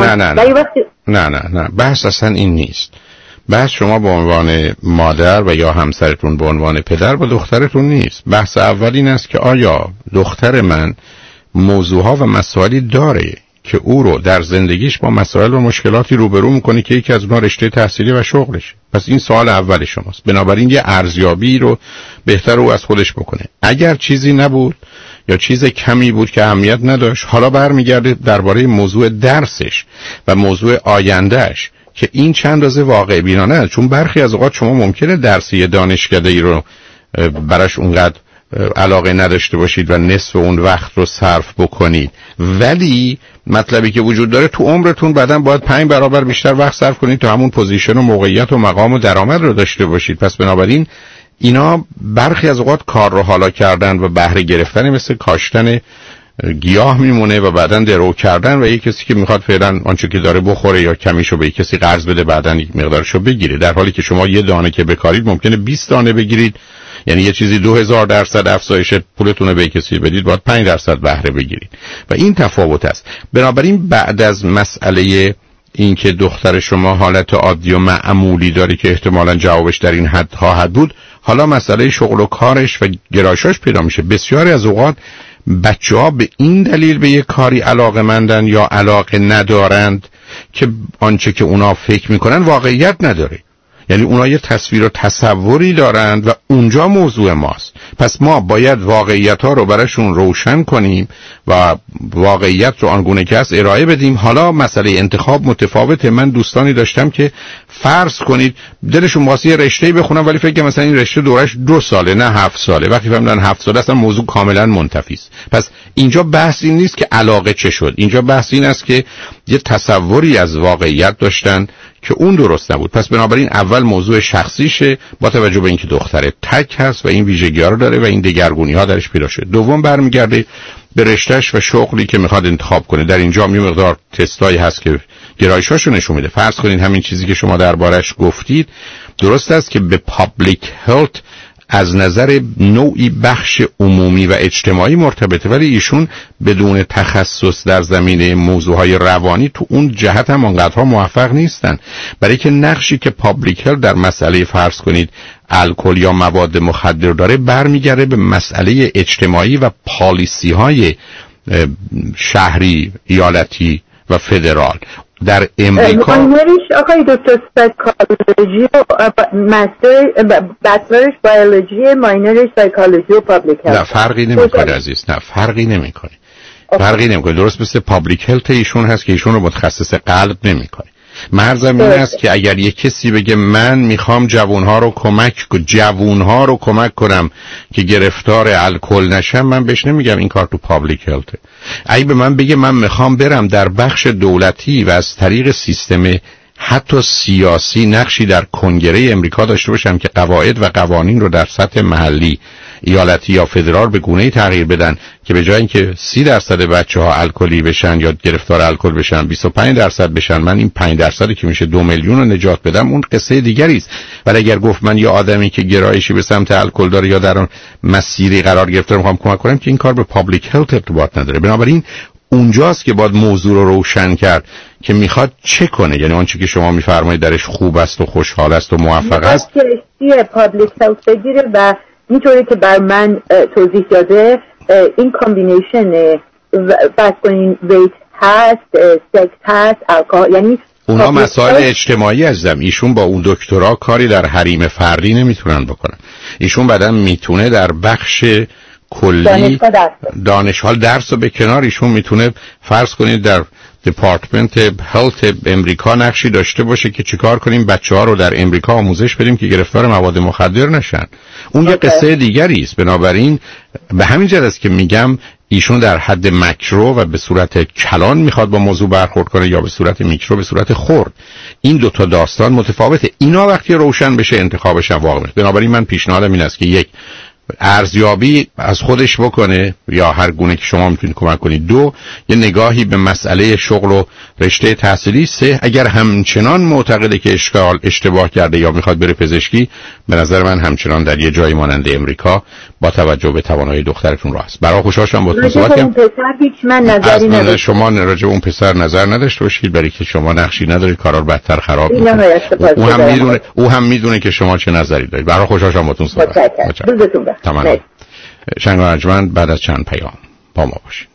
نه بحث اصلا این نیست. بحث شما به عنوان مادر و یا همسرتون به عنوان پدر با دخترتون نیست. بحث اول این است که آیا دختر من موضوعها و مسائلی داره که او رو در زندگیش با مسائل و مشکلاتی روبرو میکنه که یکی از اونها رشته تحصیلی و شغلش. پس این سوال اول شماست. بنابراین یه ارزیابی رو بهتر او از خودش بکنه. اگر چیزی نبود یا چیز کمی بود که اهمیت نداشت، حالا برمیگرده درباره موضوع درسش و موضوع آیندهش که این چند رازه واقع بینانه است. چون برخی از اوقات شما ممکنه درسی دانشکده‌ای رو براش اونقدر علاقه نداشته باشید و نصف اون وقت رو صرف بکنید، ولی مطلبی که وجود داره تو عمرتون بعداً باید 5 برابر بیشتر وقت صرف کنید تا همون پوزیشن و موقعیت و مقام و درآمد رو داشته باشید. پس بنابراین اینا برخی از اوقات کار رو حالا کردن و بهره گرفتن مثل کاشتن گیاه میمونه و بعداً درو کردن و یک کسی که میخواد فعلا آنچه که داره بخوره یا کمیشو به یک کسی قرض بده بعداً یک مقدارشو بگیره، در حالی که شما یه دانه که بکارید ممکنه 20 دانه بگیرید. یعنی یه چیزی 2000% افزایش پولتون رو به کسی بدید باید 5% بهره بگیرید و این تفاوت است. بنابراین بعد از مسئله این که دختر شما حالت عادی و معمولی داره که احتمالاً جوابش در این حد خواهد بود، حالا مسئله شغل و کارش و گرایشاش پیدا میشه. بسیاری از اوقات بچه‌ها به این دلیل به یک کاری علاقه‌مندن یا علاقه ندارند که آنچه که اونا فکر میکنن واقعیت نداره. یعنی اونا یه تصویر و تصوری دارند و اونجا موضوع ماست. پس ما باید واقعیت ها رو براشون روشن کنیم و واقعیت رو آنگونه که هست ارائه بدیم. حالا مسئله انتخاب متفاوته. من دوستانی داشتم که فرض کنید دلشون واسه یه رشته‌ای بخونن ولی فکر کنم مثلا این رشته دورش 2 ساله نه 7 ساله. وقتی فهمیدن 7 ساله اصلا موضوع کاملا منتفی است. پس اینجا بحث این نیست که علاقه چه شد. اینجا بحث این است که یه تصوری از واقعیت داشتن که اون درست نبود. پس بنابراین اول موضوع شخصیشه با توجه به اینکه دختره تک هست و این ویژگی‌ها رو داره و این دگرگونی‌ها درش پیدا شده. دوم برمیگرده به رشته‌اش و شغلی که میخواد انتخاب کنه. در اینجا یه مقدار تستایی هست که گرایشاشو نشون میده. فرض کنید همین چیزی که شما دربارش گفتید درست است که به پابلیک هلت از نظر نوعی بخش عمومی و اجتماعی مرتبطه، ولی ایشون بدون تخصص در زمینه موضوعهای روانی تو اون جهت هم انقدرها موفق نیستن. برای که نقشی که پابلیک هلت در مسئله فرض کنید الکل یا مواد مخدر داره برمیگرده به مسئله اجتماعی و پالیسی های شهری، ایالتی و فدرال. در امریکا ماینرش آقای دکتر سایکولوژی و بچلرش بیولوژی، ماینرش سایکولوژی و پابلیک هلت. نه فرقی نمیکنه عزیز، نه فرقی نمیکنه. فرقی نمیکنه. درست مثل پابلیک هلت ایشون هست که ایشون رو متخصص قلب نمیکنه. مرزم این است که اگر یک کسی بگه من میخوام جوانها رو کمک کنم که گرفتار الکل نشم، من بهش نمیگم این کار تو پابلیک هلته. اگه به من بگه من میخوام برم در بخش دولتی و از طریق سیستم حتی سیاسی نقشی در کنگره امریکا داشته باشم که قواعد و قوانین رو در سطح محلی، ایالتی یا فدرال به گونه‌ای تغییر بدن که به جای اینکه 30% بچه‌ها الکلی بشن یا گرفتار الکل بشن 25% بشن، من این 5% که میشه 2 میلیون رو نجات بدم، اون قصه دیگری است. ولی اگر گفت من یه آدمی که گرایشی به سمت الکل داره یا در اون مسیری قرار گرفته میخوام کمک کنم، که این کار به پابلیک هلت ارتباط نداره. بنابراین اونجاست که باید موضوع رو روشن کرد که میخواد چه کنه. یعنی آنچه که شما میفرمایید درش خوب است و خوشحال است و موفق است، پابلیک هلت بگیره و اینطوری که بر من توضیح داده این کامبینیشن بس کنین ویت هست، سکس هست، الکل، یعنی اونا مسائل اجتماعی عزیزم. ایشون با اون دکترا کاری در حریم فردی نمیتونن بکنن. ایشون بعدم میتونه در بخش کلی دانشحال درس و به کنار ایشون میتونه فرض کنید در دپارتمنت هلت امریکا نقشی داشته باشه که چیکار کنیم بچه‌ها رو در امریکا آموزش بدیم که گرفتار مواد مخدر نشن. اون یه قصه دیگری است. بنابراین به همین جهت است که میگم ایشون در حد ماکرو و به صورت کلان میخواد با موضوع برخورد کنه یا به صورت میکرو به صورت خرد. این دو تا داستان متفاوته. اینا وقتی روشن بشه انتخابش هم واقع میشه. بنابراین من پیشنهادم این است که یک، ارزیابی از خودش بکنه یا هر گونه که شما میتونید کمک کنید. 2، یه نگاهی به مسئله شغل و رشته تحصیلی. 3، اگر همچنان معتقده که اشتباه کرده یا میخواد بره پزشکی، به نظر من همچنان در یه جایی مانند امریکا با توجه به توانایی دخترتون راه است. برای خوشحال شدم باهاتون صحبت کردم. از شما راجع به اون پسر نظر نداشته باشید، برای که شما نقشی ندارید، کارا رو بدتر خراب می‌کنید. او هم میدونه که شما چه نظری دارید. برای خوشحال شدم باهاتون صحبت کردم. تمام. شنگ و ارجمند بعد از چند پیام با ما باشید.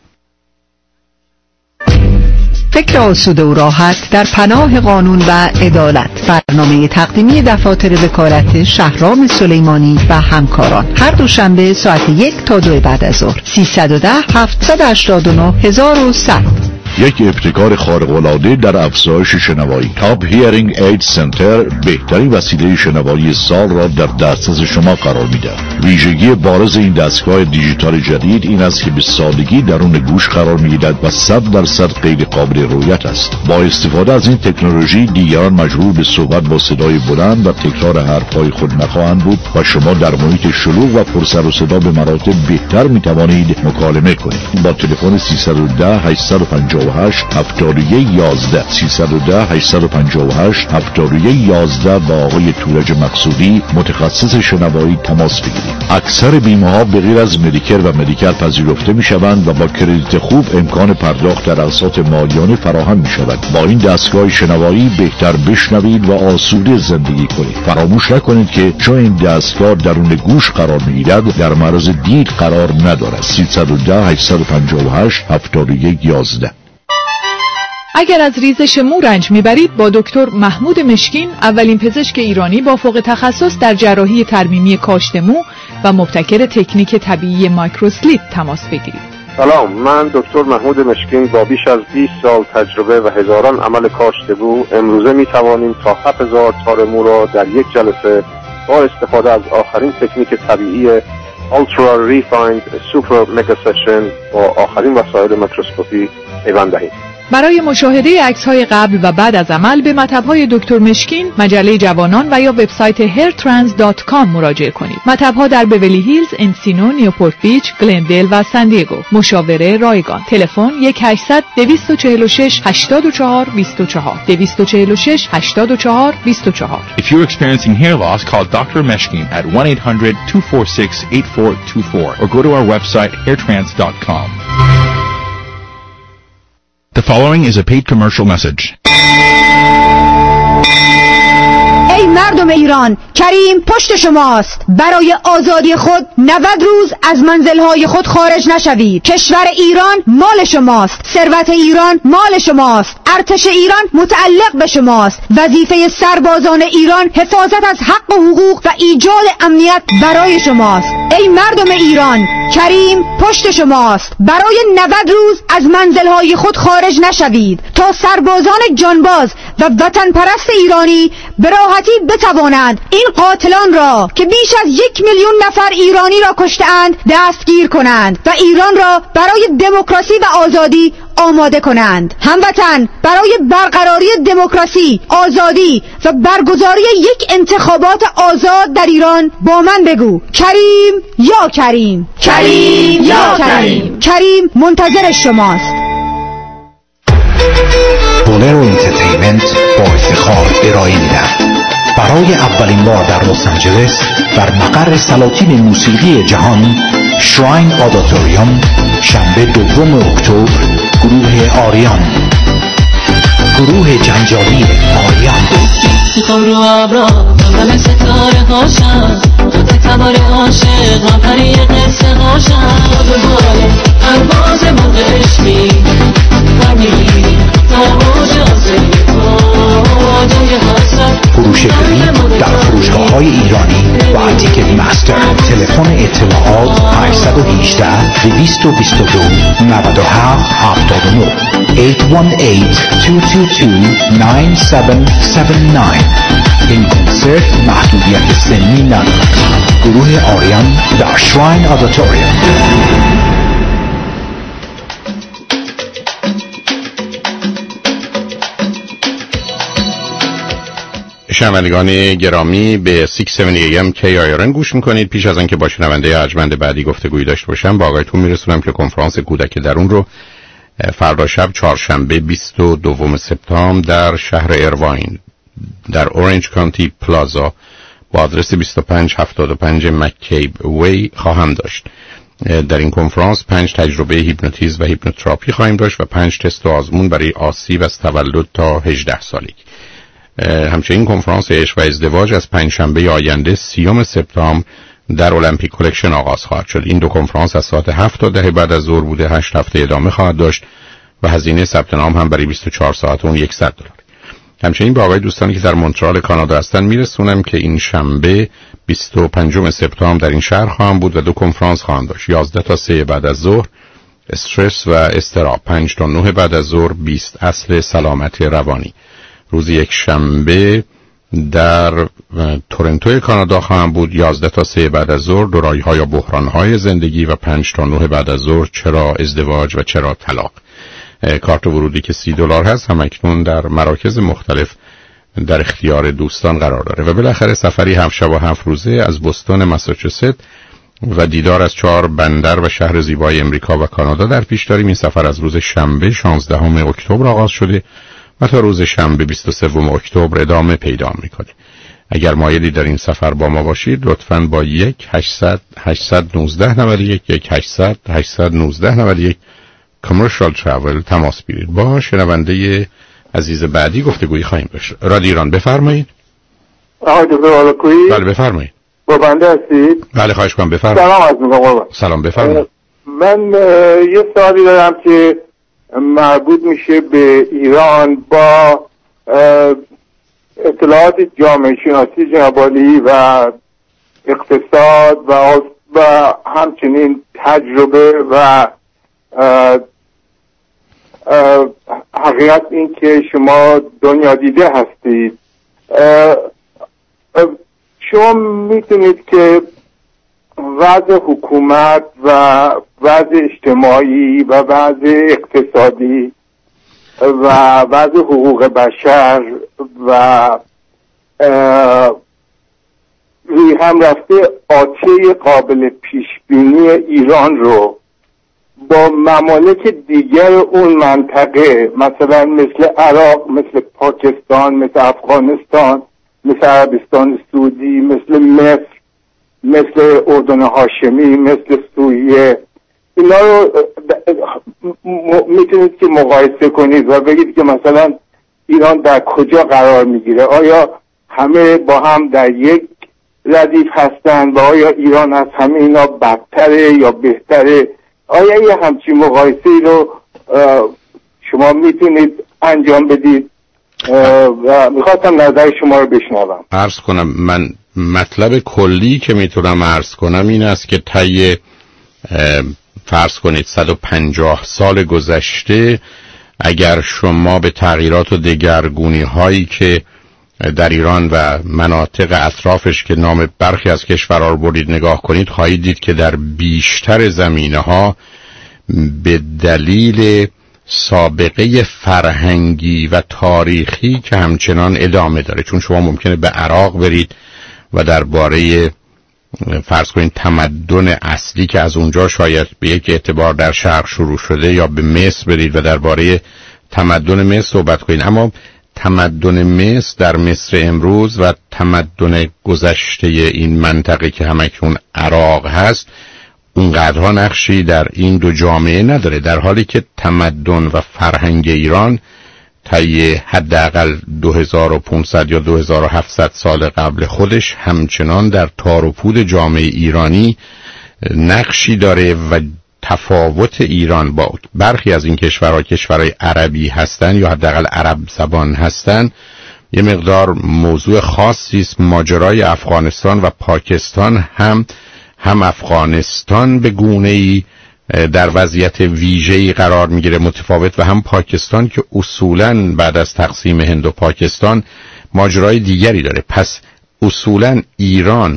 فکر آسوده و راحت در پناه قانون و عدالت. برنامه تقدیمی دفاتر وکالت شهرام سلیمانی و همکاران، هر دوشنبه ساعت 1 تا 2 بعد از ظهر. 310 789 1100. یک ابتکار خارق‌العاده در افزایش شنوایی. تاپ هیرینگ اید سنتر بهترین وسیله شنوایی سال را در دسترس شما قرار می‌دهد. ویژگی بارز این دستگاه دیجیتال جدید این است که به سادگی درون گوش قرار می‌گیرد و 100% غیر قابل رؤیت است. با استفاده از این تکنولوژی دیگران مجبور به صحبت با صدای بلند و تکرار حرف‌های خود نخواهند بود و شما در محیط شلوغ و پر سر و صدا به مراتب بهتر می‌توانید مکالمه کنید. با تلفن 310 858 7111 310 858 7111 با آقای تورج مقصودی متخصص شنوایی تماس بگیرید. اکثر بیمه‌ها به غیر از مدیکر و مدیکال پذیرفته می‌شوند و با کردیت خوب امکان پرداخت در اقساط ماهیانه فراهم می‌شود. با این دستگاه شنوایی بهتر بشنوید و آسوده زندگی کنید. فراموش نکنید که چون این دستگاه درون گوش قرار می‌گیرد در معرض دید قرار ندارد. 310 858 7111. اگر از ریزش مو رنج میبرید با دکتر محمود مشکین، اولین پزشک ایرانی با فوق تخصص در جراحی ترمیمی کاشت مو و مبتکر تکنیک طبیعی مایکروسلیپ تماس بگیرید. سلام، من دکتر محمود مشکین با بیش از 20 سال تجربه و هزاران عمل کاشت مو امروزه می توانیم تا 7000 تار مو را در یک جلسه با استفاده از آخرین تکنیک طبیعی Ultra Refined Super Mega Session با آخرین وسایل میکروسکوپی پیوند دهیم. برای مشاهده عکس‌های قبل و بعد از عمل به مطب‌های دکتر مشکین، مجله جوانان و یا وبسایت hairtrans.com مراجعه کنید. مطب‌ها در بیولی هیلز، انسینو، نیوپورت بیچ، گلندل و سان دیگو. مشاوره رایگان. تلفن 1-800-246-84-24 246-84-24. If you're experiencing hair loss, call Dr. Meshkin at 1-800-246-8424 or go to our website hairtrans.com. The following is a paid commercial message. ای مردم ایران، کریم پشت شماست. برای آزادی خود 90 روز از منزلهای خود خارج نشوید. کشور ایران مال شماست، ثروت ایران مال شماست، ارتش ایران متعلق به شماست. وظیفه سربازان ایران حفاظت از حق و حقوق و ایجاد امنیت برای شماست. ای مردم ایران، کریم پشت شماست. برای 90 روز از منزلهای خود خارج نشوید تا سربازان جانباز و وطن پرست ایرانی به راحتی بتوانند این قاتلان را که بیش از 1 میلیون نفر ایرانی را کشته‌اند دستگیر کنند و ایران را برای دموکراسی و آزادی آماده کنند. هموطن، برای برقراری دموکراسی، آزادی و برگزاری یک انتخابات آزاد در ایران با من بگو: کریم یا کریم، کریم یا کریم. کریم منتظر شماست. بولرو انترتینمنت با افتخار ارائه می‌دهد برای اولین بار در لس آنجلس در مقر سلاطین موسیقی جهان شراین آدیتوریوم شنبه 2 اکتبر گروه آریان، گروه جنجالی آریان. میخوام رو ابرا من ستاره هاشم، قطع تبار عاشق من پری قصه هاشم. دوباره پرواز موقع عشقی برمیگی تا اوج آسیب تو جای حسرت. فروش بلیط در فروشگاه‌های ایرانی و تیکت مستر. تلفن اطلاعات 818 222 97 79 818-222-9779. این کنسرت محدودیت سنی ندارد. گروه آریان در شراین آدیتوریوم. شنوندگان گرامی، به 670 AM KIRN گوش میکنید. پیش از آنکه با شنونده ارجمند بعدی گفتگویی داشته باشم، با آقایتون میرسونم که کنفرانس کودک درون رو فردا شب چهارشنبه 22 سپتامبر در شهر ایرواین در اورنج کانتی پلازا با آدرس 2575 مککیب وی خواهم داشت. در این کنفرانس 5 تجربه هیپنوتیزم و هیپنوتراپی خواهیم داشت و 5 تست و آزمون برای آسیب از تولد تا 18 سالگی. همچنین کنفرانس عشق و ازدواج از پنجشنبه آینده 30 سپتامبر در المپیک کلکشن آغاز خواهد شد. این دو کنفرانس از ساعت 7 تا 10 بعد از ظهر بوده 8 هفته ادامه خواهد داشت و هزینه ثبت نام هم برای 24 ساعت اون $100. همچنین به آقای دوستانی که در مونترال کانادا هستن میرسونم که این شنبه 25 سپتامبر در این شهر خواهم بود و دو کنفرانس خواهم داشت. 11 تا 3 بعد از ظهر استرس و اضطراب، 5 تا 9 بعد از ظهر 20 اصل سلامت روانی. روز یک شنبه در تورنتو کانادا خواهم بود 11 تا 3 بعد از ظهر دورایی‌ها یا بحران‌های زندگی و 5 تا 9 بعد از ظهر چرا ازدواج و چرا طلاق. کارت ورودی که $30 هست هم اکنون در مراکز مختلف در اختیار دوستان قرار داره. و بالاخره سفری 7 شب و 7 روزه از بوستون ماساچوست و دیدار از 4 بندر و شهر زیبای امریکا و کانادا در پیش داریم. این سفر از روز شنبه 16 اکتبر آغاز شده و تا روز شنبه 23 اکتبر ادامه پیدا میکنه. اگر مایلی در این سفر با ما باشید لطفاً با 1-800-819-91 1-800-819-91 کامرشال تراول تماس بگیرید. با شنونده عزیز بعدی گفتگویی خواهیم داشت. رادیو ایران بفرمایید. آقای دکتر آلکویی. بله بفرمایید. با بنده هستید؟ بله خواهش کنم بفرمایید. سلام عرض می‌کنم. سلام بفرمایید. من یه سوالی دارم که مربوط میشه به ایران با اطلاعات جامعه شناسی جناب عالی و اقتصاد و همچنین تجربه و حقیقت این که شما دنیا دیده هستید. شما میتونید که وضع حکومت و وضع اجتماعی و وضع اقتصادی و وضع حقوق بشر و روی هم رفته آتشه قابل پیش بینی ایران رو با ممالک دیگر اون منطقه، مثلا مثل عراق، مثل پاکستان، مثل افغانستان، مثل عربستان سعودی، مثل مصر، مثل اردن هاشمی، مثل سوریه، اینا رو میتونید که مقایسه کنید و بگید که مثلا ایران در کجا قرار میگیره. آیا همه با هم در یک ردیف هستند و آیا ایران از همه اینا بدتره یا بهتره؟ آیا یه همچین مقایسه‌ای رو شما میتونید انجام بدید و میخواستم نظر شما رو بشنوم. عرض کنم من مطلب کلی که میتونم عرض کنم این است که طی فرض کنید 150 سال گذشته اگر شما به تغییرات و دگرگونی هایی که در ایران و مناطق اطرافش که نام برخی از کشورها رو برید نگاه کنید، خواهید دید که در بیشتر زمینه‌ها به دلیل سابقه فرهنگی و تاریخی که همچنان ادامه داره، چون شما ممکنه به عراق برید و درباره فرض کنید تمدن اصلی که از اونجا شاید به یک اعتبار در شرق شروع شده، یا به مصر برید و درباره تمدن مصر صحبت کنید، اما تمدن مصر در مصر امروز و تمدن گذشته این منطقه که همکنون عراق هست اونقدرها نقشی در این دو جامعه نداره، در حالی که تمدن و فرهنگ ایران طی حداقل 2500 یا 2700 سال قبل خودش همچنان در تار و پود جامعه ایرانی نقشی داره و تفاوت ایران با برخی از این کشورها، کشورهای عربی هستن یا حداقل عرب زبان هستن، یه مقدار موضوع خاصی است. ماجرای افغانستان و پاکستان هم افغانستان به گونه‌ای در وضعیت ویژه‌ای قرار میگیره متفاوت، و هم پاکستان که اصولاً بعد از تقسیم هند و پاکستان ماجرای دیگری داره. پس اصولاً ایران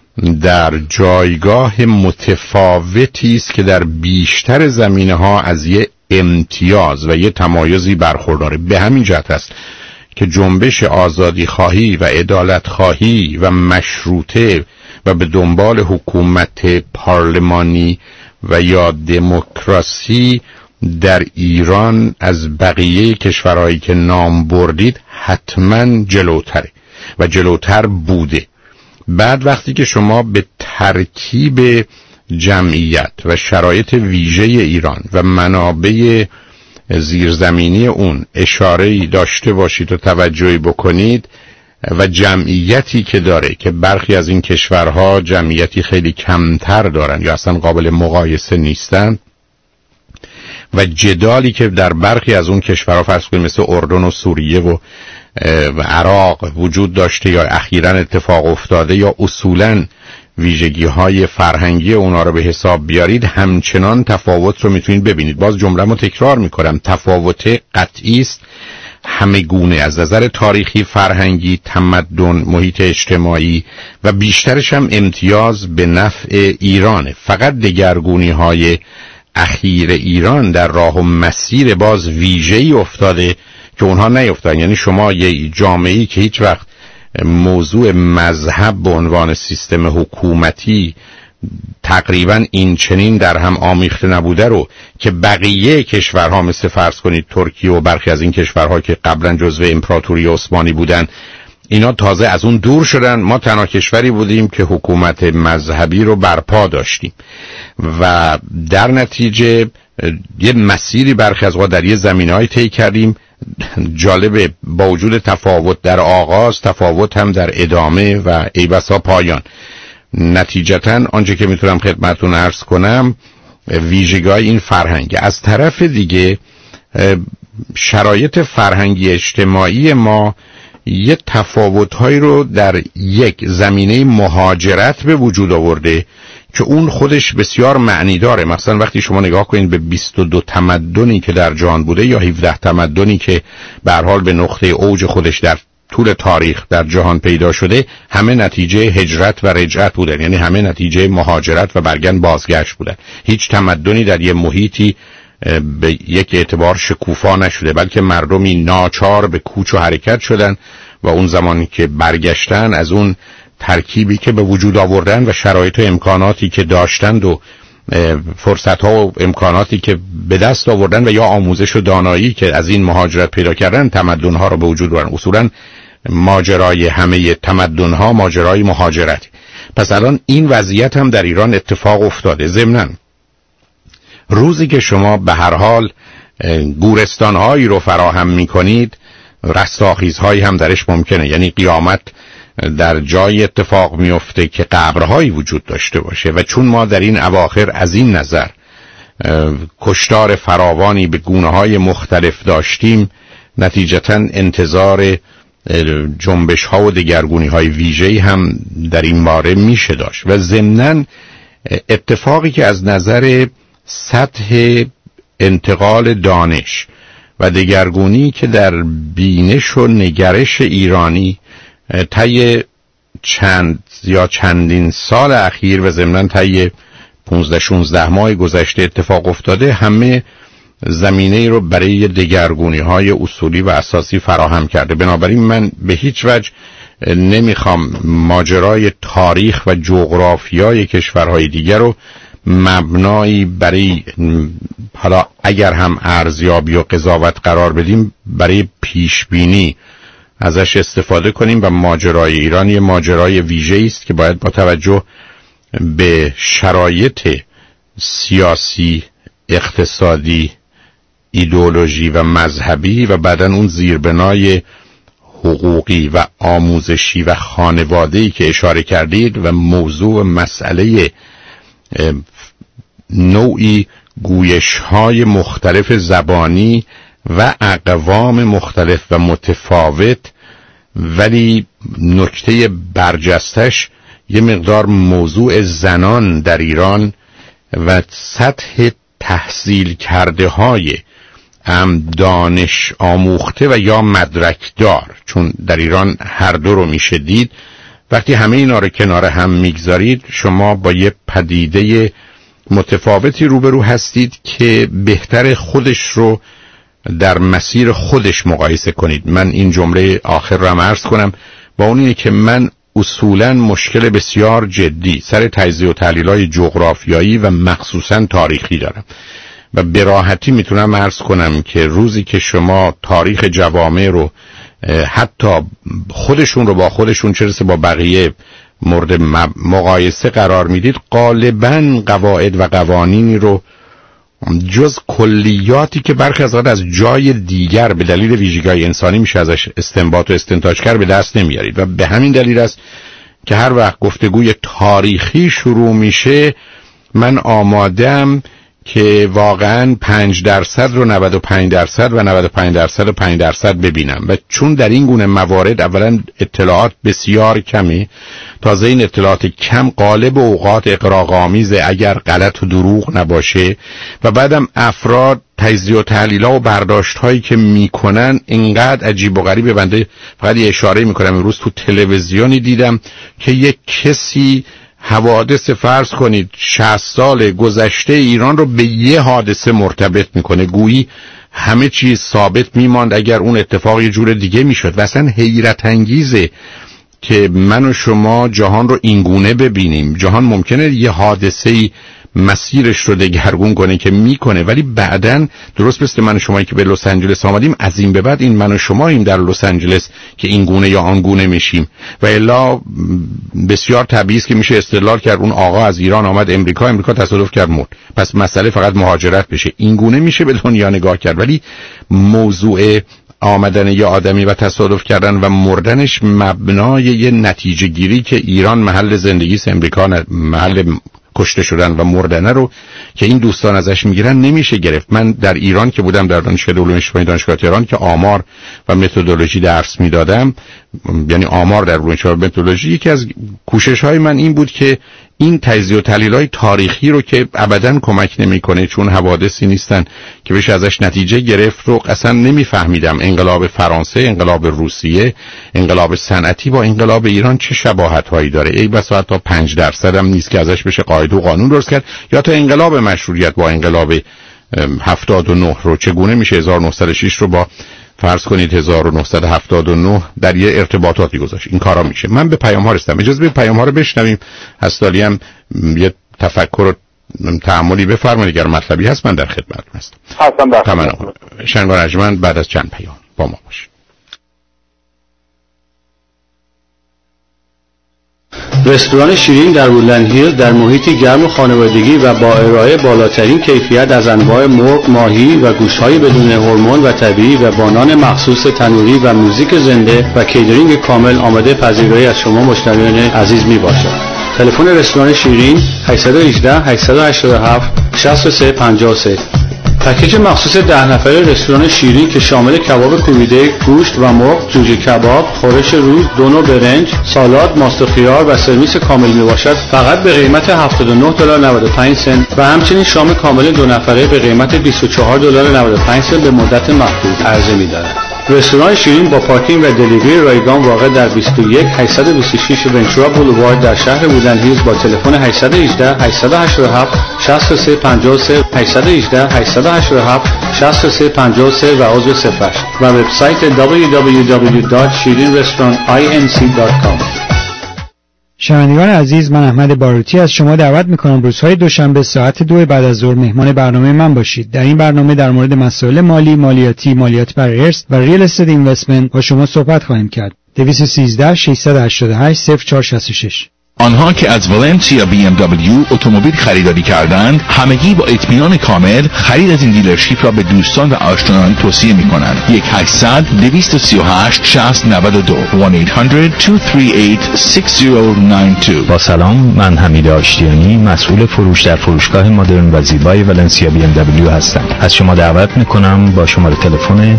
در جایگاه متفاوتی است که در بیشتر زمینه‌ها از یه امتیاز و یه تمایزی برخورداره. به همین جهت است که جنبش آزادی خواهی و عدالت خواهی و مشروطه و به دنبال حکومت پارلمانی و یا دموکراسی در ایران از بقیه کشورهایی که نام بردید حتما جلوتره و جلوتر بوده. بعد وقتی که شما به ترکیب جمعیت و شرایط ویژه ایران و منابع زیرزمینی اون اشاره‌ای داشته باشید و توجهی بکنید و جمعیتی که داره که برخی از این کشورها جمعیتی خیلی کمتر دارن یا اصلا قابل مقایسه نیستن، و جدالی که در برخی از اون کشورها فرض کنید مثل اردن و سوریه و عراق وجود داشته یا اخیراً اتفاق افتاده، یا اصولاً ویژگی‌های فرهنگی اونا رو به حساب بیارید، همچنان تفاوت رو میتونید ببینید. باز جمله‌مو تکرار میکنم، تفاوت قطعی است، همه گونه از نظر تاریخی، فرهنگی، تمدن، محیط اجتماعی و بیشترش هم امتیاز به نفع ایرانه. فقط دگرگونی‌های اخیر ایران در راه و مسیر باز ویژه‌ای افتاده که اونها نیفتادن. یعنی شما یه جامعه‌ای که هیچ وقت موضوع مذهب به عنوان سیستم حکومتی تقریبا این چنین در هم آمیخته نبوده رو که بقیه کشورها مثل فرض کنید ترکیه و برخی از این کشورها که قبلا جزو امپراتوری عثمانی بودن، اینا تازه از اون دور شدن. ما تنها کشوری بودیم که حکومت مذهبی رو برپا داشتیم و در نتیجه یه مسیری برخی از در یه زمینه‌ای طی کردیم. جالبه با وجود تفاوت در آغاز، تفاوت هم در ادامه و ای بسا پایان. نتیجتاً آنچه که میتونم خدمتتون عرض کنم ویژگی‌های این فرهنگ. از طرف دیگه شرایط فرهنگی اجتماعی ما یه تفاوت‌هایی رو در یک زمینه مهاجرت به وجود آورده که اون خودش بسیار معنی داره. مثلا وقتی شما نگاه کنید به 22 تمدنی که در جهان بوده یا 17 تمدنی که به هر حال به نقطه اوج خودش در طول تاریخ در جهان پیدا شده، همه نتیجه هجرت و رجعت بودن، یعنی همه نتیجه مهاجرت و برگشت بودن. هیچ تمدنی در یه محیطی به یک اعتبار شکوفا نشده، بلکه مردمی ناچار به کوچ و حرکت شدن و اون زمانی که برگشتن از اون ترکیبی که به وجود آوردن و شرایط و امکاناتی که داشتند و فرصت‌ها و امکاناتی که به دست آوردن و یا آموزش و دانایی که از این مهاجرت پیدا کردن تمدن‌ها رو به وجود آوردن. اصولاً ماجرای همه تمدن‌ها ماجرای مهاجرت. پس الان این وضعیت هم در ایران اتفاق افتاده. ضمناً روزی که شما به هر حال گورستان‌هایی رو فراهم می‌کنید، رستاخیزهایی هم درش ممکنه، یعنی قیامت در جای اتفاق میفته که قبرهایی وجود داشته باشه. و چون ما در این اواخر از این نظر کشتار فراوانی به گونه‌های مختلف داشتیم، نتیجتاً انتظار جنبش‌ها و دگرگونی‌های ویژه‌ای هم در این باره میشه داشت. و ضمناً اتفاقی که از نظر سطح انتقال دانش و دگرگونی که در بینش و نگرش ایرانی طی چندین سال اخیر و ضمناً طی 15-16 ماه گذشته اتفاق افتاده، همه زمینه رو برای دگرگونی‌های اصولی و اساسی فراهم کرده. بنابراین من به هیچ وجه نمیخوام ماجرای تاریخ و جغرافیای کشورهای دیگر رو مبنایی برای، حالا اگر هم ارزیابی و قضاوت قرار بدیم، برای پیشبینی ازش استفاده کنیم. و ماجرای ایران یه ماجرای ویژه‌ای است که باید با توجه به شرایط سیاسی، اقتصادی، ایدئولوژی و مذهبی و بعداً اون زیربنای حقوقی و آموزشی و خانواده‌ای که اشاره کردید و موضوع مسئله نوعی گویش‌های مختلف زبانی و اقوام مختلف و متفاوت، ولی نکته برجستش یه مقدار موضوع زنان در ایران و سطح تحصیل کرده های دانش آموخته و یا مدرک دار، چون در ایران هر دو رو میشه دید. وقتی همه اینا رو کنار هم میگذارید، شما با یه پدیده متفاوتی روبرو هستید که بهتر خودش رو در مسیر خودش مقایسه کنید. من این جمله آخر رو هم عرض کنم، با اون اینه که من اصولاً مشکل بسیار جدی سر تجزیه و تحلیل‌های جغرافیایی و مخصوصاً تاریخی دارم و به راحتی میتونم عرض کنم که روزی که شما تاریخ جوامع رو حتی خودشون رو با خودشون چه رسه با بقیه مورد مقایسه قرار میدید، غالباً قواعد و قوانینی رو جز کلیاتی که برخی از از جای دیگر به دلیل ویژگی‌های انسانی میشه ازش استنباط و استنتاج کرد به دست نمیارید. و به همین دلیل است که هر وقت گفتگوی تاریخی شروع میشه، من آمادم که واقعاً 5% رو 95% و 95% رو 5% ببینم. و چون در این گونه موارد اولا اطلاعات بسیار کمی، تازه این اطلاعات کم غالب اوقات اغراق‌آمیزه اگر غلط و دروغ نباشه، و بعدم افراد تجزیه و تحلیل‌ها و برداشت‌هایی که میکنن اینقدر عجیب و غریبه. بنده فقط یه اشاره میکنم، امروز تو تلویزیونی دیدم که یک کسی حوادث فرض کنید 60 سال گذشته ایران رو به یه حادثه مرتبط میکنه، گویی همه چیز ثابت میماند اگر اون اتفاق یه جور دیگه میشد. و اصلا حیرت انگیزه که من و شما جهان رو اینگونه ببینیم. جهان ممکنه یه حادثه‌ای مسیرش رو دگرگون کنه که میکنه، ولی بعدن درست مثل من و شمایی که به لس آنجلس آمدیم، از این به بعد این من و شماییم در لس آنجلس که این گونه یا آن گونه میشیم. و الا بسیار طبیعی است که میشه استدلال کرد اون آقا از ایران آمد امریکا تصادف کرد مرد، پس مسئله فقط مهاجرت بشه. این گونه میشه به دنیا نگاه کرد. ولی موضوع آمدن یه آدمی و تصادف کردن و مردنش مبنای یه نتیجه گیری که ایران محل زندگیست، امریکا محل کشته شدن و مردن رو که این دوستان ازش میگیرن نمیشه گرفت. من در ایران که بودم، در دانشگاه علوم اجتماعی دانشگاه تهران که آمار و متدولوژی درس میدادم، یعنی آمار در علوم اجتماعی و متدولوژی، یکی از کوشش‌های من این بود که این تجزیه و تحلیل‌های تاریخی رو که ابداً کمک نمی‌کنه چون حوادثی نیستن که بشه ازش نتیجه گرفت رو اصلا نمی‌فهمیدم. انقلاب فرانسه، انقلاب روسیه، انقلاب صنعتی با انقلاب ایران چه شباهت‌هایی داره؟ ای بسا حتی 5% هم نیست که ازش بشه قاعده و قانون درست کرد. یا تا انقلاب مشروطیت با انقلاب 79 رو چگونه میشه 1906 رو با فرض کنید 1979 در یه ارتباطاتی گذاشت؟ این کارا میشه. من به پیام ها رسیدم. اجازه بدید پیام ها رو بشنویم. هستالی هم یه تفکر و تأملی بفرمایید اگر مطلبی هست. من در خدمتتون هستم. تمام. شنوار ارجمند بعد از چند پیام با ما باشید. رستوران شیرین در وودلند هیلز در محیطی گرم و خانوادگی و با ارائه بالاترین کیفیت از انواع مرغ، ماهی و گوشت‌های بدون هورمون و طبیعی و با نان مخصوص تنوری و موزیک زنده و کیترینگ کامل آماده پذیرایی از شما مشتریان عزیز میباشد. تلفن رستوران شیرین 818 887 6353. پکیج مخصوص 10 نفره رستوران شیرین که شامل کباب کوبیده، گوشت و مرغ، جوجه کباب، خورش روز، دو نوع برنج، سالاد، ماست و خیار و سرویس کامل میباشد فقط به قیمت $79.95 و همچنین شام کامل 2 نفره به قیمت $24.95 به مدت محدود عرضه می‌دارد. رستوران شیرین با پارکینگ و دلیوری رایگان واقع در 21826 ونچورا بولوارد در شهر وودلند هیلز با تلفن 818 887 6353 818 887 6353 و عضو صفحه و وبسایت www.shirinrestaurantinc.com. شنوندگان عزیز، من احمد باروتی از شما دعوت میکنم روزهای دوشنبه ساعت 2 بعد از ظهر مهمان برنامه من باشید. در این برنامه در مورد مسائل مالی، مالیاتی، مالیات بر ارث و ریل استیت اینوستمنت با شما صحبت خواهیم کرد. 213 688 0466. آنها که از ولنسیا BMW اتومبیل خریداری کردند همگی با اطمینان کامل خرید از این دیلرشیپ را به دوستان و آشنایان توصیه می‌کنند. 1-800-238-6092 با سلام، من حمید آشتیانی، مسئول فروش در فروشگاه مدرن و زیبای ولنسیا BMW هستم. از شما دعوت می‌کنم با شماره تلفن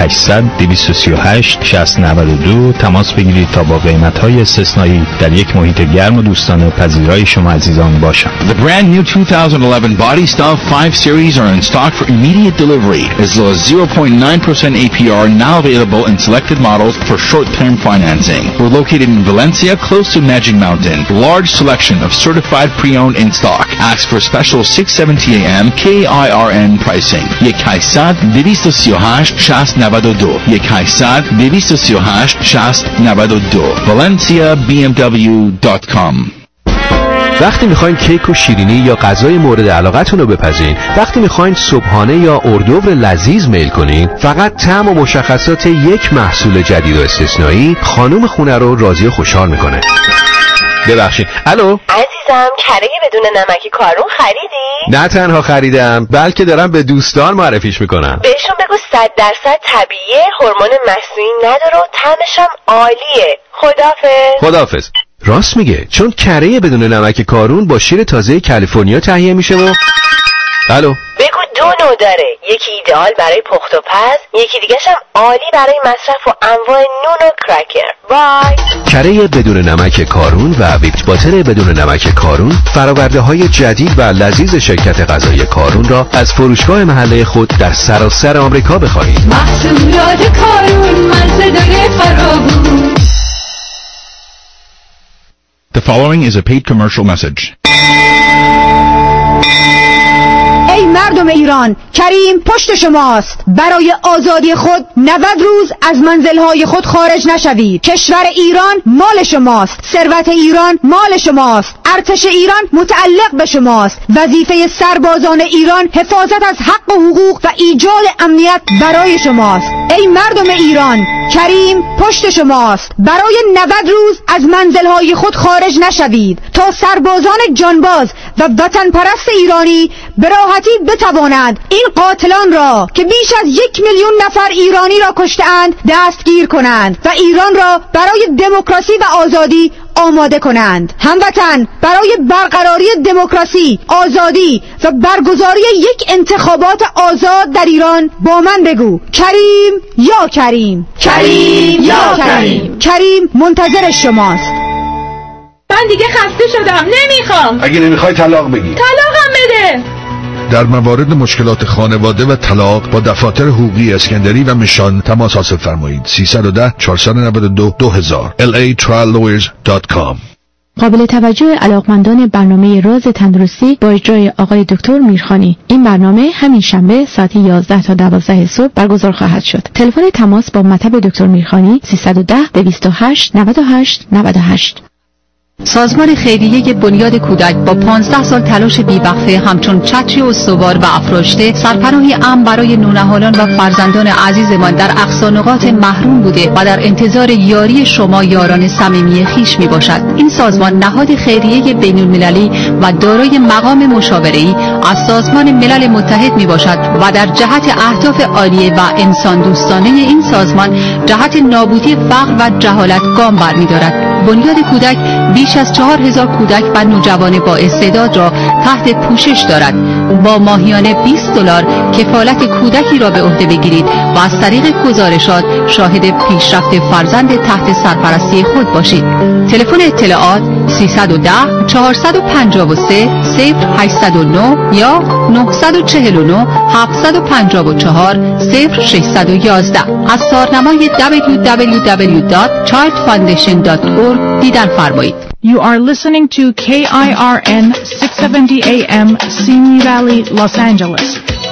1-800-238-6092 تماس بگیرید تا با قیمت‌های استثنایی در یک محیط گرم و دوستانه پذیرای شما عزیزان باشم. The brand new 2011 Body Style 5 Series are in stock for immediate delivery as low as 0.9% APR now available in selected models for short-term financing. We're located in Valencia close to Magic Mountain. Large selection of certified pre-owned in stock. Ask for special 670 AM KIRN pricing. 1-800-238-6092 1-800-238-6092 ValenciaBMW.com. وقتی میخواین کیک و شیرینی یا غذای مورد علاقتون رو بپزین، وقتی میخواین صبحانه یا اردوور لذیذ میل کنین، فقط طعم و مشخصات یک محصول جدید و استثنایی خانم خونه رو راضی و خوشحال میکنه. ببخشید. الو عزیزم، کره بدون نمکی کارون خریدی؟ نه تنها خریدم بلکه دارم به دوستان معرفیش میکنم. بهشون بگو 100% طبیعیه، هورمون مصنوعی نداره و طعمش هم عالیه. خدافظ. راست میگه، چون کره بدون نمک کارون با شیر تازه کالیفرنیا تهیه میشه و الو بگو 2 نوع داره، یکی ایدئال برای پخت و پز، یکی دیگه هم عالی برای مصرف و انواع نون و کرکر. بای. کره بدون نمک کارون و ویپت باتر بدون نمک کارون فراورده های جدید و لذیذ شرکت غذایی کارون را از فروشگاه محله خود در سراسر آمریکا بخرید. محصولات کارون، مزه داره فراوون. The following is a paid commercial message. ای مردم ایران، کریم پشت شماست. برای آزادی خود 90 روز از منزلهای خود خارج نشوید. کشور ایران مال شماست، ثروت ایران مال شماست، ارتش ایران متعلق به شماست. وظیفه سربازان ایران حفاظت از حق و حقوق و ایجاد امنیت برای شماست. ای مردم ایران، کریم پشت شماست. برای 90 روز از منزلهای خود خارج نشوید تا سربازان جانباز و وطن پرست ایرانی به راحتی بتوانند این قاتلان را که بیش از 1 میلیون نفر ایرانی را کشته‌اند دستگیر کنند و ایران را برای دموکراسی و آزادی آماده کنند. هموطن، برای برقراری دموکراسی، آزادی و برگزاری یک انتخابات آزاد در ایران با من بگو کریم یا کریم، کریم یا کریم. کریم منتظر شماست. من دیگه خسته شدم، نمیخوام. اگه نمیخوای طلاق بگی. طلاقم بده. در موارد مشکلات خانواده و طلاق با دفاتر حقوقی اسکندری و مشان تماس حاصل فرمایید. 310 492 2000 latriallawyers.com. قابل توجه علاقمندان برنامه راز تندرستی با اجرای آقای دکتر میرخانی. این برنامه همین شنبه ساعت 11 تا 12 صبح برگزار خواهد شد. تلفن تماس با مطب دکتر میرخانی 310 208 98 98. سازمان خیریه بنیاد کودک با 15 سال تلاش بیوقفه همچون چتری استوار و افراشته سرپناهی امن برای نونهالان و فرزندان عزیزمان در اقصا نقاط محروم بوده و در انتظار یاری شما یاران صمیمی خویش می باشد. این سازمان نهاد خیریه بین‌المللی و دارای مقام مشاوره‌ای از سازمان ملل متحد می باشد و در جهت اهداف عالیه و انسان دوستانه این سازمان جهت نابودی فقر و جهالت گام برمی‌دارد. بنیاد کودک بیش از 4000 کودک و نوجوان با استعداد را تحت پوشش دارد. با ماهیانه $20 کفالت کودکی را به عهده بگیرید و از طریق گزارشات شاهد پیشرفت فرزند تحت سرپرستی خود باشید. تلفن اطلاعات 310 453 0809 یا 949 754 0611. از سارنمای www.childfoundation.org دیدن فرمایید. You are listening to KIRN 670 AM, Simi Valley, Los Angeles.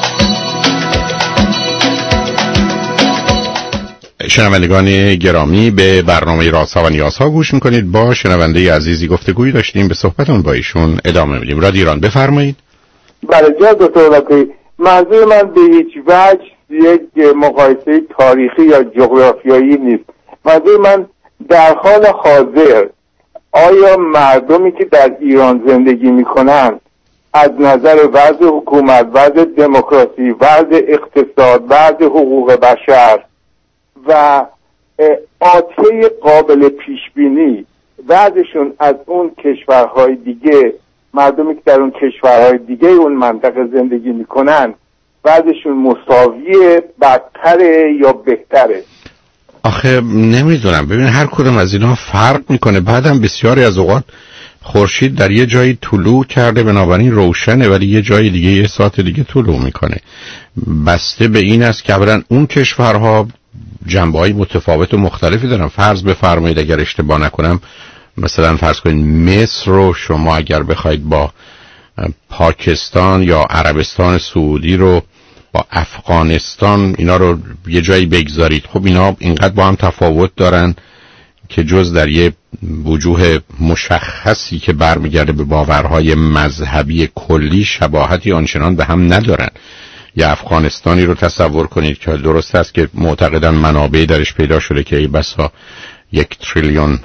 شنوندگان گرامی، به برنامه رازها و نیازها گوش میکنید. با شنونده عزیزی گفتگویی داشتیم، به صحبتون با ایشون ادامه میدیم. رادیو ایران، بفرمایید. بله جناب دکتر وقتی، منظور من به هیچ وجه یک مقایسه تاریخی یا جغرافیایی نیست. منظور من در حال حاضر آیا مردمی که در ایران زندگی میکنن از نظر وضع حکومت، وضع دموکراسی، وضع اقتصاد، وضع حقوق بشر و آتیه قابل پیشبینی وضعشون از اون کشورهای دیگه، مردمی که در اون کشورهای دیگه اون منطقه زندگی میکنن وضعشون مساویه، بدتره یا بهتره؟ آخه نمیدونم، ببین هر کدوم از اینا فرق میکنه. بعدم بسیاری از اوقات خورشید در یه جایی طلوع کرده بنابراین روشنه، ولی یه جای دیگه یه ساعت دیگه طلوع میکنه. بسته به این است که اولا اون کشورها جنبه‌های متفاوت و مختلفی دارن. فرض بفرمایید اگر اشتباه نکنم، مثلا فرض کنید مصر رو شما اگر بخواید با پاکستان یا عربستان سعودی رو با افغانستان اینا رو یه جایی بگذارید، خب اینا اینقدر با هم تفاوت دارن که جز در یه وجوه مشخصی که برمیگرده به باورهای مذهبی کلی شباهتی آنچنان به هم ندارن. یا افغانستانی رو تصور کنید که درست است که معتقدن منابع درش پیدا شده که ای بسا $1 تریلیون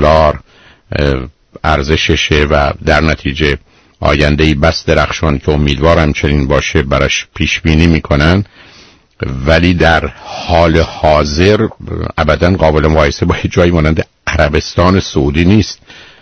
ارزششه و در نتیجه آیندهی بس درخشان که امیدوارم چنین باشه براش پیش بینی میکنن، ولی در حال حاضر ابدا قابل مقایسه با جایی مانند عربستان سعودی نیست.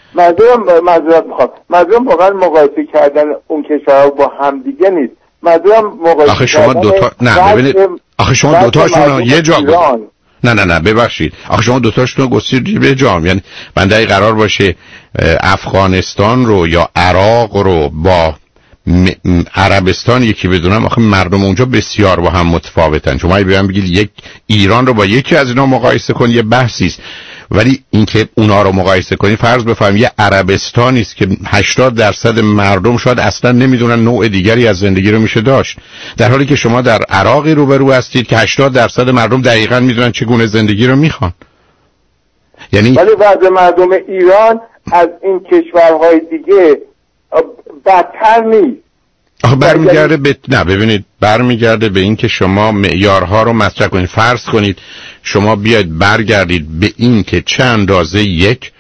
منظورم واقعا مقایسه کردن اون کشورها با هم دیگه نیست. آخه شما دوتا نه ببینید، آخه شما دوتاشون یه جا نه ببخشید، آخه شما دوتاشون رو گذاشتید به جام. یعنی بنده قرار باشه افغانستان رو یا عراق رو با عربستان یکی بدونم، آخه مردم اونجا بسیار با هم متفاوتن. شما بیان بگید یک ایران رو با یکی از اینا مقایسه کن یه بحثی است، ولی اینکه اونا رو مقایسه کنی، فرض بفرم یه عربستانی است که 80% مردم شاید اصلا نمیدونن نوع دیگری از زندگی رو میشه داشت، در حالی که شما در عراقی روبرو هستید که 80% مردم دقیقاً میدونن چگونه زندگی رو میخوان. یعنی ولی وضع مردم ایران از این کشورهای دیگه بدتر نیست. برمیگرده به ببینید، برمیگرده به این که شما معیارها رو مطرح کنید. فرض کنید شما بیاید برگردید به این که چه اندازه یک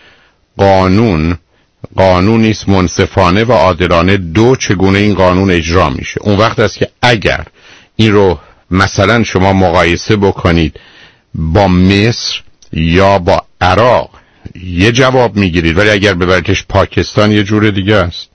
قانونی است منصفانه و عادلانه، دو چگونه این قانون اجرا میشه. اون وقت است که اگر این رو مثلا شما مقایسه بکنید با مصر یا با عراق یه جواب میگیرید، ولی اگر ببریدش پاکستان یه جور دیگه است.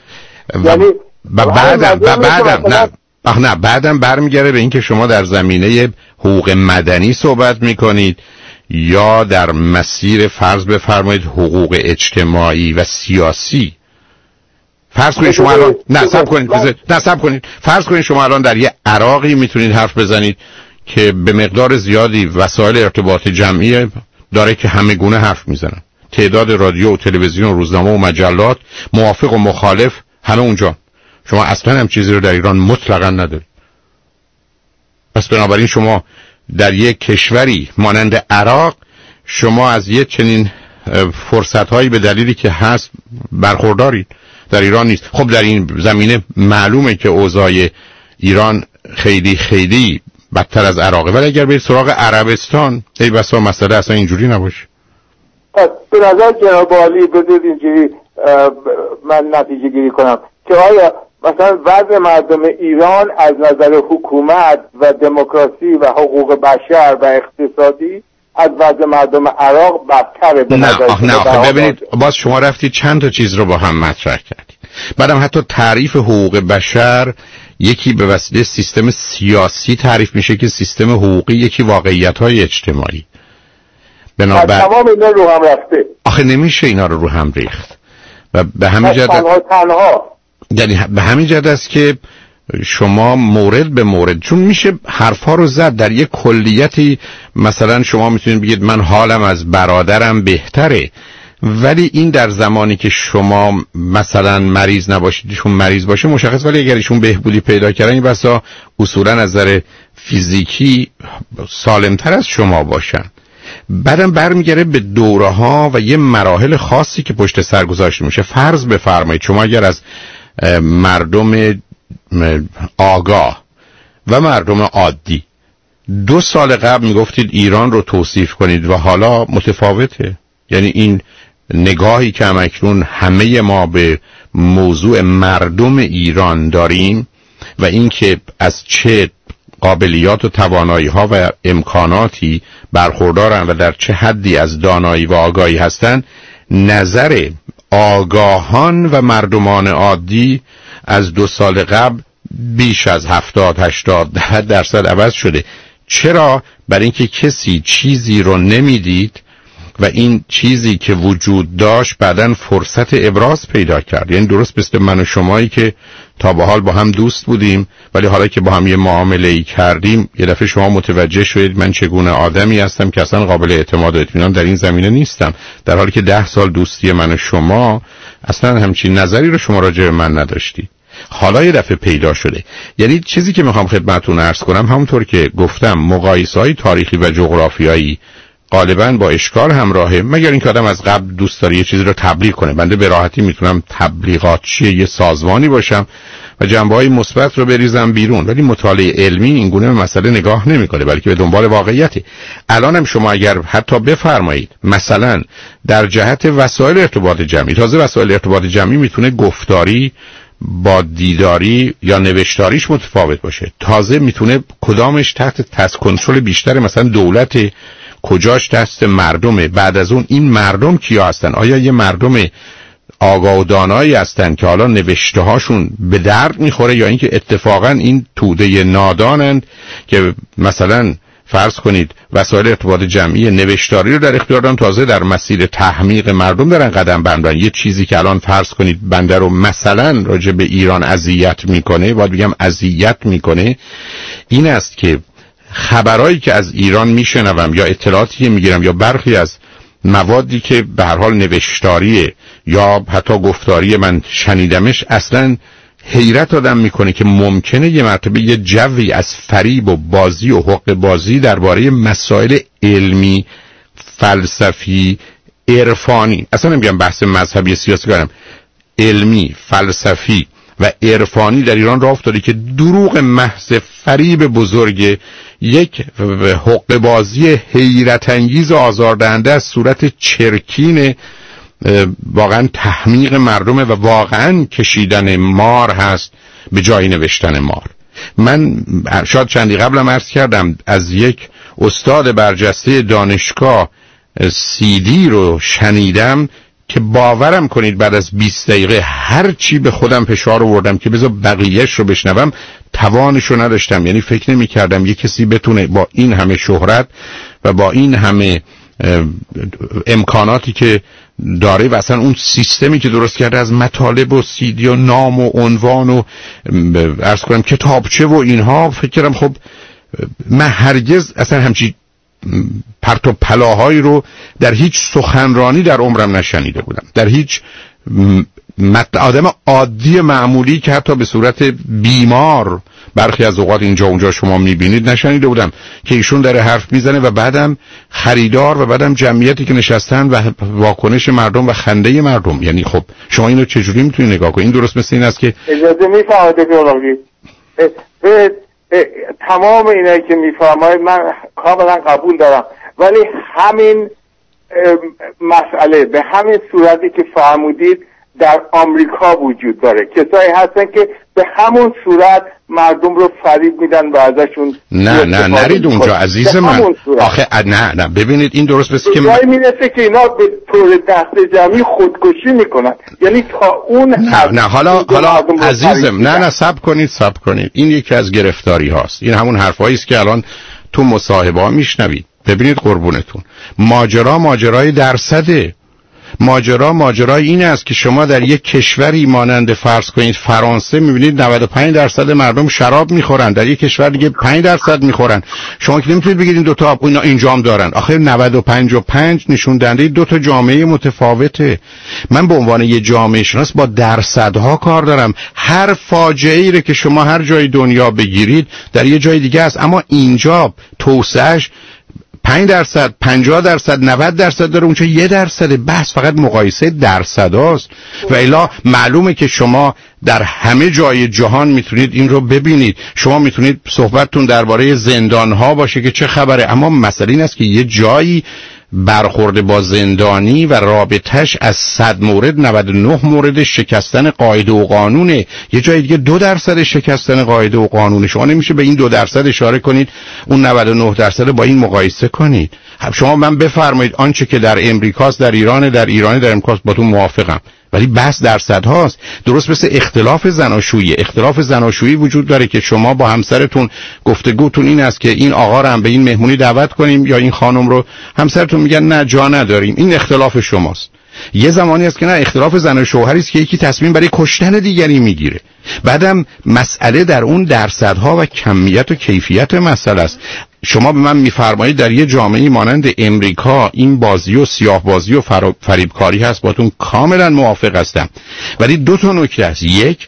بعدم برمیگره به این که شما در زمینه حقوق مدنی صحبت میکنید یا در مسیر فرض بفرمایید حقوق اجتماعی و سیاسی. فرض کنید شما الان نصب کنید فرض کنید شما الان در یه عراقی میتونید حرف بزنید که به مقدار زیادی وسایل ارتباط جمعی داره که همه گونه حرف میزنن، تعداد رادیو و تلویزیون و روزنامه و مجلات، موافق و مخالف، همه اونجا. شما اصلا هم چیزی رو در ایران مطلقا ندارید. پس بنابراین شما در یک کشوری مانند عراق شما از یک چنین فرصت‌هایی به دلیلی که هست برخوردارید، در ایران نیست. خب در این زمینه معلومه که اوضاع ایران خیلی خیلی بدتر از عراقه، ولی اگر برید سراغ عربستان ای بسا مسئله اصلا اینجوری نباشه. به نظر جناب عالی بدید اینجوری من نتیجه گیری کنم که آیا مثلا وضع مردم ایران از نظر حکومت و دموکراسی و حقوق بشر و اقتصادی از وضع مردم عراق بدتره؟ نه ببینید باز شما رفتید چند تا چیز رو با هم مطرح کردید. بعدم حتی تعریف حقوق بشر یکی به وسیله سیستم سیاسی تعریف میشه که سیستم حقوقی، یکی واقعیت‌های اجتماعی. بنابراین تمام اینا رو هم رفته. آخه نمیشه اینا رو هم ریخت و به همین جهت یعنی به همین جهت است که شما مورد به مورد، چون میشه حرفا رو زد در یک کلیتی. مثلا شما میتونید بگید من حالم از برادرم بهتره، ولی این در زمانی که شما مثلا مریض نباشید ایشون مریض باشه مشخص، ولی اگر ایشون بهبودی پیدا کردن این بسا اصولا از نظر فیزیکی سالمتر از شما باشن. بعدم برمیگره به دوره ها و یه مراحل خاصی که پشت سر گذاشته میشه. فرض بفرمایید شما اگر از مردم آگاه و مردم عادی 2 سال قبل میگفتید ایران رو توصیف کنید و حالا متفاوته، یعنی این نگاهی که همکنون همه ما به موضوع مردم ایران داریم و این که از چه قابلیات و توانایی ها و امکاناتی برخوردارن و در چه حدی از دانایی و آگاهی هستن، نظر آگاهان و مردمان عادی از 2 سال قبل بیش از 70-80% عوض شده. چرا؟ برای اینکه کسی چیزی رو نمیدید و این چیزی که وجود داشت بعداً فرصت ابراز پیدا کرد. یعنی درست مثل من و شمایی که تا به حال با هم دوست بودیم، ولی حالا که با هم یه معامله‌ای کردیم یه دفعه شما متوجه شدید من چگونه آدمی هستم که اصلا قابل اعتماد و اطمینان در این زمینه نیستم، در حالی که 10 سال دوستی من و شما اصلا همچین نظری رو شما راجع به من نداشتی. حالا یه دفعه پیدا شده. یعنی چیزی که میخوام خدمتتون عرض کنم همونطور که گفتم مقایسه‌های تاریخی و جغرافیایی غالباً با اشکال همراهه، مگر اینکه آدم از قبل دوست داره یه چیزی رو تبلیغ کنه. بنده به راحتی میتونم تبلیغاتچی یه سازمانی باشم و جنبه‌های مثبت رو بریزم بیرون، ولی مطالعه علمی این گونه به مسئله نگاه نمی‌کنه، بلکه به دنبال واقعیتی. الانم شما اگر حتی بفرمایید مثلا در جهت وسایل ارتباط جمعی، تازه وسایل ارتباط جمعی میتونه گفتاری با دیداری یا نوشتاریش متفاوت باشه، تازه میتونه کدامش تحت کنترل بیشتر مثلا دولت، کجاش دست مردمه. بعد از اون این مردم کیا هستن؟ آیا یه مردم آگاه و دانایی هستن که حالا نوشته هاشون به درد میخوره، یا اینکه اتفاقا این توده نادانند که مثلا فرض کنید وسایل ارتباط جمعی نوشتاری رو در اختیار دارن، تازه در مسیر تحمیق مردم دارن قدم بردارن. یه چیزی که الان فرض کنید بنده رو مثلا راجع به ایران اذیت میکنه، باید بگم اذیت میکنه، این است که خبرایی که از ایران میشنوم یا اطلاعاتی میگیرم یا برخی از موادی که به هر حال نوشتاریه یا حتی گفتاری من شنیدمش، اصلا حیرت آدم میکنه که ممکنه یه مرتبه یه جوی از فریب و بازی و حق بازی درباره مسائل علمی، فلسفی، عرفانی، اصلا نمیگم بحث مذهبی سیاسی کنم، علمی، فلسفی و عرفانی در ایران راه افتاده که دروغ محض، فریب بزرگ، یک حق بازی حیرت انگیز و آزاردهنده از صورت چرکین واقعا تحمیق مردمه و واقعا کشیدن مار هست به جای نوشتن مار. من شاید چندی قبلم عرض کردم از یک استاد برجسته دانشگاه CD رو شنیدم که باورم کنید بعد از 20 دقیقه هر چی به خودم فشار آوردم که بذار بقیهش رو بشنوم توانش رو نداشتم. یعنی فکر نمی کردم یه کسی بتونه با این همه شهرت و با این همه امکاناتی که داره و اصلا اون سیستمی که درست کرده از مطالب و CD و نام و عنوان و عرض کنم کتابچه و اینها، فکر کردم خب من هرگز اصلا همچی پرت و پلاهایی رو در هیچ سخنرانی در عمرم نشنیده بودم، در هیچ آدم عادی معمولی که حتی به صورت بیمار برخی از اوقات اینجا اونجا شما میبینید نشنیده بودم که ایشون داره حرف میزنه و بعدم خریدار و بعدم جمعیتی که نشستن و واکنش مردم و خنده مردم. یعنی خب شما اینو چجوری میتونید نگاه کنید؟ این درست مثل این است که اجازه میفرمایید به تمام اینایی که میفرمایید من کاملا قبول دارم، ولی همین مسئله به همین صورتی که فرمودید در آمریکا وجود داره. کسایی هستن که به همون صورت مردم رو فریب میدن و ازشون نه نرید اونجا عزیز من. آخه نه ببینید این درست بس که جایی میرسه که اینا به طور دست جمعی خودکشی میکنن. یعنی تا اون نه حالا عزیزم نه صبر کنید این یکی از گرفتاری هاست. این همون حرفایی است که الان تو مصاحبه ها میشنوید. ببینید قربونتون، ماجرای درصده. ماجرای این است که شما در یک کشوری مانند فرض کنید فرانسه میبینید 95% مردم شراب میخورن، در یک کشور دیگه 5% میخورن. شما که نمیتونید بگید این دوتا اینا اینجام دارن. آخر 95 و 5 نشون دهنده دو تا جامعه متفاوته. من به عنوان یه جامعه شناس با درصدها کار دارم. هر فاجعه ای که شما هر جای دنیا بگیرید در یه جای دیگه است، اما اینجا توسعه‌اش 5%، 50%، 90% داره، اونجا 1%. بس فقط مقایسه درصد هاست و الا معلومه که شما در همه جای جهان میتونید این رو ببینید. شما میتونید صحبتتون درباره زندان ها باشه که چه خبره، اما مسئله این است که یه جایی برخورد با زندانی و رابطش از 100 مورد 99 مورد شکستن قاعده و قانونه، یه جای دیگه 2% شکستن قاعده و قانونه. شما نمیشه به این 2% اشاره کنید اون 99% با این مقایسه کنید. شما من بفرمایید آنچه که در امریکاست در ایران، در امریکاست، با تو موافقم، ولی بس درصد هاست. درست مثل اختلاف زناشویی وجود داره که شما با همسرتون گفتگوتون این است که این آقا رو هم به این مهمونی دعوت کنیم یا این خانم رو، همسرتون میگن نه جا نداریم. این اختلاف شماست. یه زمانی است که نه، اختلاف زن و شوهری است که یکی تصمیم برای کشتن دیگری میگیره. بعدم مسئله در اون درصدها و کمیت و کیفیت مسئله است. شما به من میفرمایید در یه جامعه مانند امریکا این بازی و سیاه بازی و فریبکاری هست، باتون کاملا موافق هستم، ولی دو تا نکته است. یک،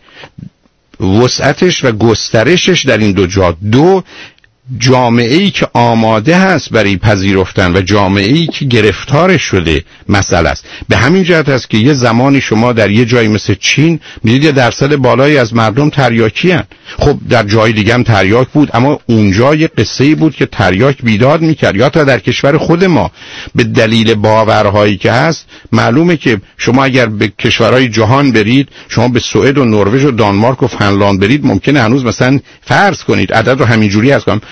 وسعتش و گسترشش در این دو جا. دو، جامعه‌ای که آماده هست برای پذیرفتن و جامعه‌ای که گرفتار شده مسئله است. به همین جهت است که یه زمانی شما در یه جایی مثل چین میدید یه درصد بالایی از مردم تریاکی هستند. خب در جای دیگه هم تریاک بود، اما اونجا یه قصه‌ای بود که تریاک بیداد میکرد. یا تا در کشور خود ما به دلیل باورهایی که هست معلومه که شما اگر به کشورهای جهان برید، شما به سوئد و نروژ و دانمارک و فنلاند برید، ممکنه هنوز مثلا فرض کنید عدد رو همینجوری هست کنم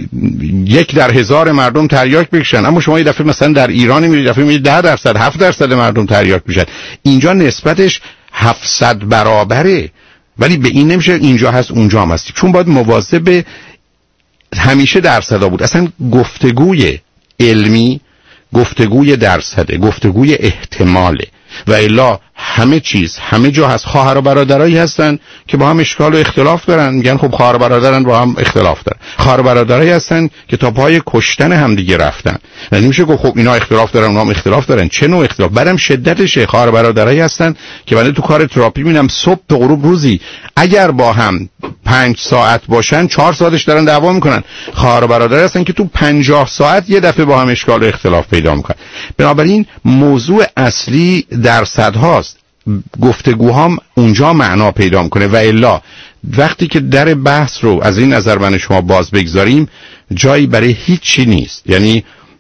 1 در 1000 مردم تریاک بکشن، اما شما یه دفعه مثلا در ایران میرید دفعه میبینید 10%، 7% مردم تریاک میشن. اینجا نسبتش 700 برابره، ولی به این نمیشه اینجا هست اونجا هم هست، چون باید مواظب همیشه درصدا بود. اصلا گفتگوی علمی گفتگوی درصده، گفتگوی احتماله، و الا همه چیز همه جا هست. خواهر و برادرایی هستن که با هم اشکال و اختلاف دارن، میگن خب خواهر و برادرن با هم اختلاف دارن. خواهر و برادرایی هستن که تا پای کشتن هم دیگه رفتن، نمیشه گفت خب اینا اختلاف دارن اونا هم اختلاف دارن. چه نوع اختلاف؟ بعدم شدتشه. خواهر و برادرایی هستن که من تو کار تراپی میبینم صبح تا غروب روزی اگر با هم 5 ساعت باشن 4 ساعتش دارن دعوا میکنن. خواهر و برادر هستن که تو 50 ساعت یه دفعه با هم اشکال و اختلاف پیدا میکنن. بنابراین موضوع اصلی درصد هاست. گفتگوهام اونجا معنا پیدا میکنه، و الا وقتی که در بحث رو از این نظر من شما باز بگذاریم جایی برای هیچی نیست. یعنی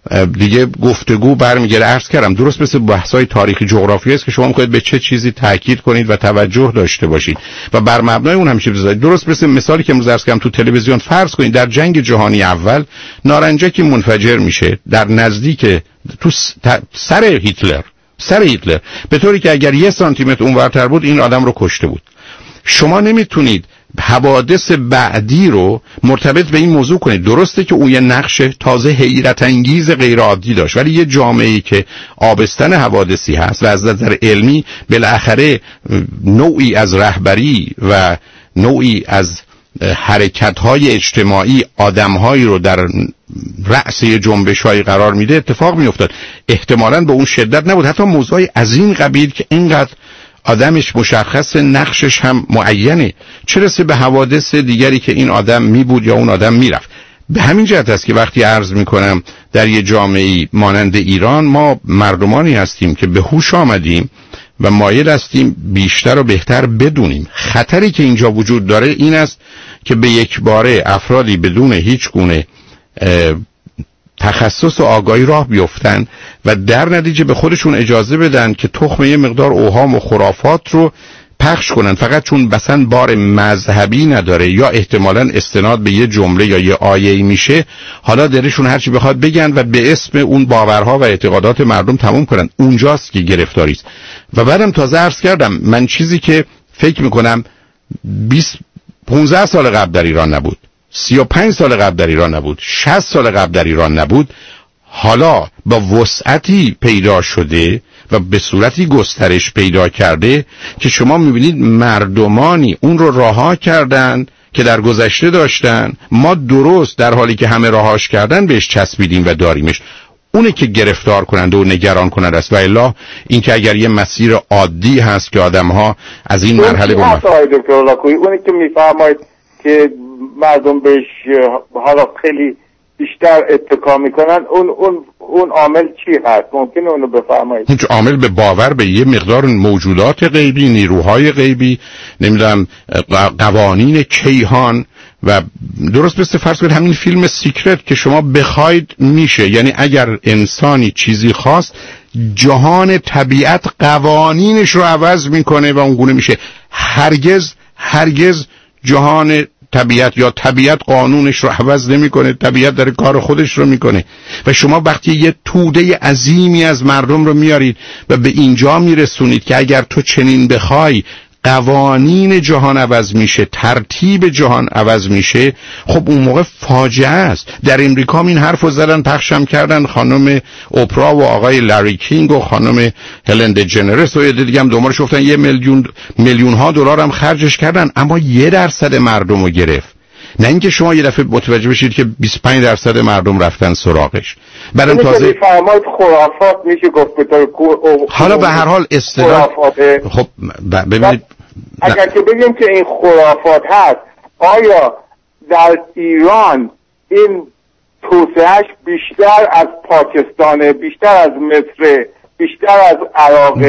دیگه گفتگو برمیگره. عرض کردم درست مثل بحث‌های تاریخی جغرافی است که شما می‌خواید به چه چیزی تاکید کنید و توجه داشته باشید و بر مبنای اون همیشه بزنید. درست مثل مثالی که امروز عرض کردم تو تلویزیون، فرض کنید در جنگ جهانی اول نارنجکی منفجر میشه در نزدیک تو سر هیتلر به طوری که اگر 1 سانتیمتر اونورتر بود این آدم رو کشته بود. شما نمیتونید حوادث بعدی رو مرتبط به این موضوع کنید. درسته که اون یه نقش تازه حیرت انگیز غیر عادی داشت، ولی یه جامعه‌ای که آبستن حوادثی هست و از نظر علمی بالاخره نوعی از رهبری و نوعی از حرکت‌های اجتماعی آدم‌هایی رو در رأس جنبش‌های قرار میده، اتفاق میافتاد. احتمالاً به اون شدت نبود، حتی موضوعی از این قبیل که اینقدر آدمش مشخص، نقشش هم معینه، چه رسه به حوادث دیگری که این آدم می بود یا اون آدم میرفت. به همین جهت است که وقتی عرض میکنم در یه جامعه مانند ایران ما مردمانی هستیم که به هوش آمدیم و مایل هستیم بیشتر و بهتر بدونیم. خطری که اینجا وجود داره این است که به یک باره افرادی بدون هیچ گونه تخصص و آگاهی راه بیفتن و در نتیجه به خودشون اجازه بدن که تخم یه مقدار اوهام و خرافات رو پخش کنن، فقط چون بسن بار مذهبی نداره یا احتمالاً استناد به یه جمله یا یه آیه‌ای میشه، حالا درشون هرچی بخواد بگن و به اسم اون باورها و اعتقادات مردم تموم کنن. اونجاست که گرفتاری است. و بعدم تازه عرض کردم من چیزی که فکر میکنم 15 سال قبل در ایران نبود، 35 سال قبل در ایران نبود، 60 سال قبل در ایران نبود، حالا با وسعتی پیدا شده و به صورتی گسترش پیدا کرده که شما میبینید مردمانی اون رو رها کردن که در گذشته داشتن. ما درست در حالی که همه رهاش کردن بهش چسبیدیم و داریمش. اونه که گرفتار کننده و نگران کننده است. و الا این که اگر یه مسیر عادی هست که آدم‌ها از این مرحله اونی که میفرمایید که مردم بهش حالا خیلی بیشتر اتکا میکنن، اون عامل چی هست؟ ممکنه اونو بفرمایید؟ هیچ عامل به باور به یه مقدار موجودات غیبی، نیروهای غیبی، نمیدونم قوانین کیهان و درست مثل فرض کنید همین فیلم سیکرت که شما بخواید میشه. یعنی اگر انسانی چیزی خواست، جهان طبیعت قوانینش رو عوض میکنه و اونگونه میشه. هرگز جهان طبیعت یا طبیعت قانونش رو عوض نمیکنه. طبیعت داره کار خودش رو میکنه و شما وقتی یه توده عظیمی از مردم رو میارید و به اینجا میرسونید که اگر تو چنین بخوای قوانین جهان عوض میشه، ترتیب جهان عوض میشه، خب اون موقع فاجعه است. در امریکا این حرفو زدن، پخشم کردن، خانم اوپرا و آقای لاری کینگ و خانم هلن دجنرس و دیگه هم دنبالش گفتن، 1 میلیون ها دلار هم خرجش کردن، اما 1% مردم رو گرفت. نه اینکه شما یه دفعه متوجه بشید که 25% مردم رفتن سراغش. برام تازه فرمایید خرافات میشه گفت به طور حالا به هر حال اصطلاح. خب ببینید اگر که بگیم که این خرافات هست، آیا در ایران این توسعهش بیشتر از پاکستان، بیشتر از مصر، بیشتر از عراق،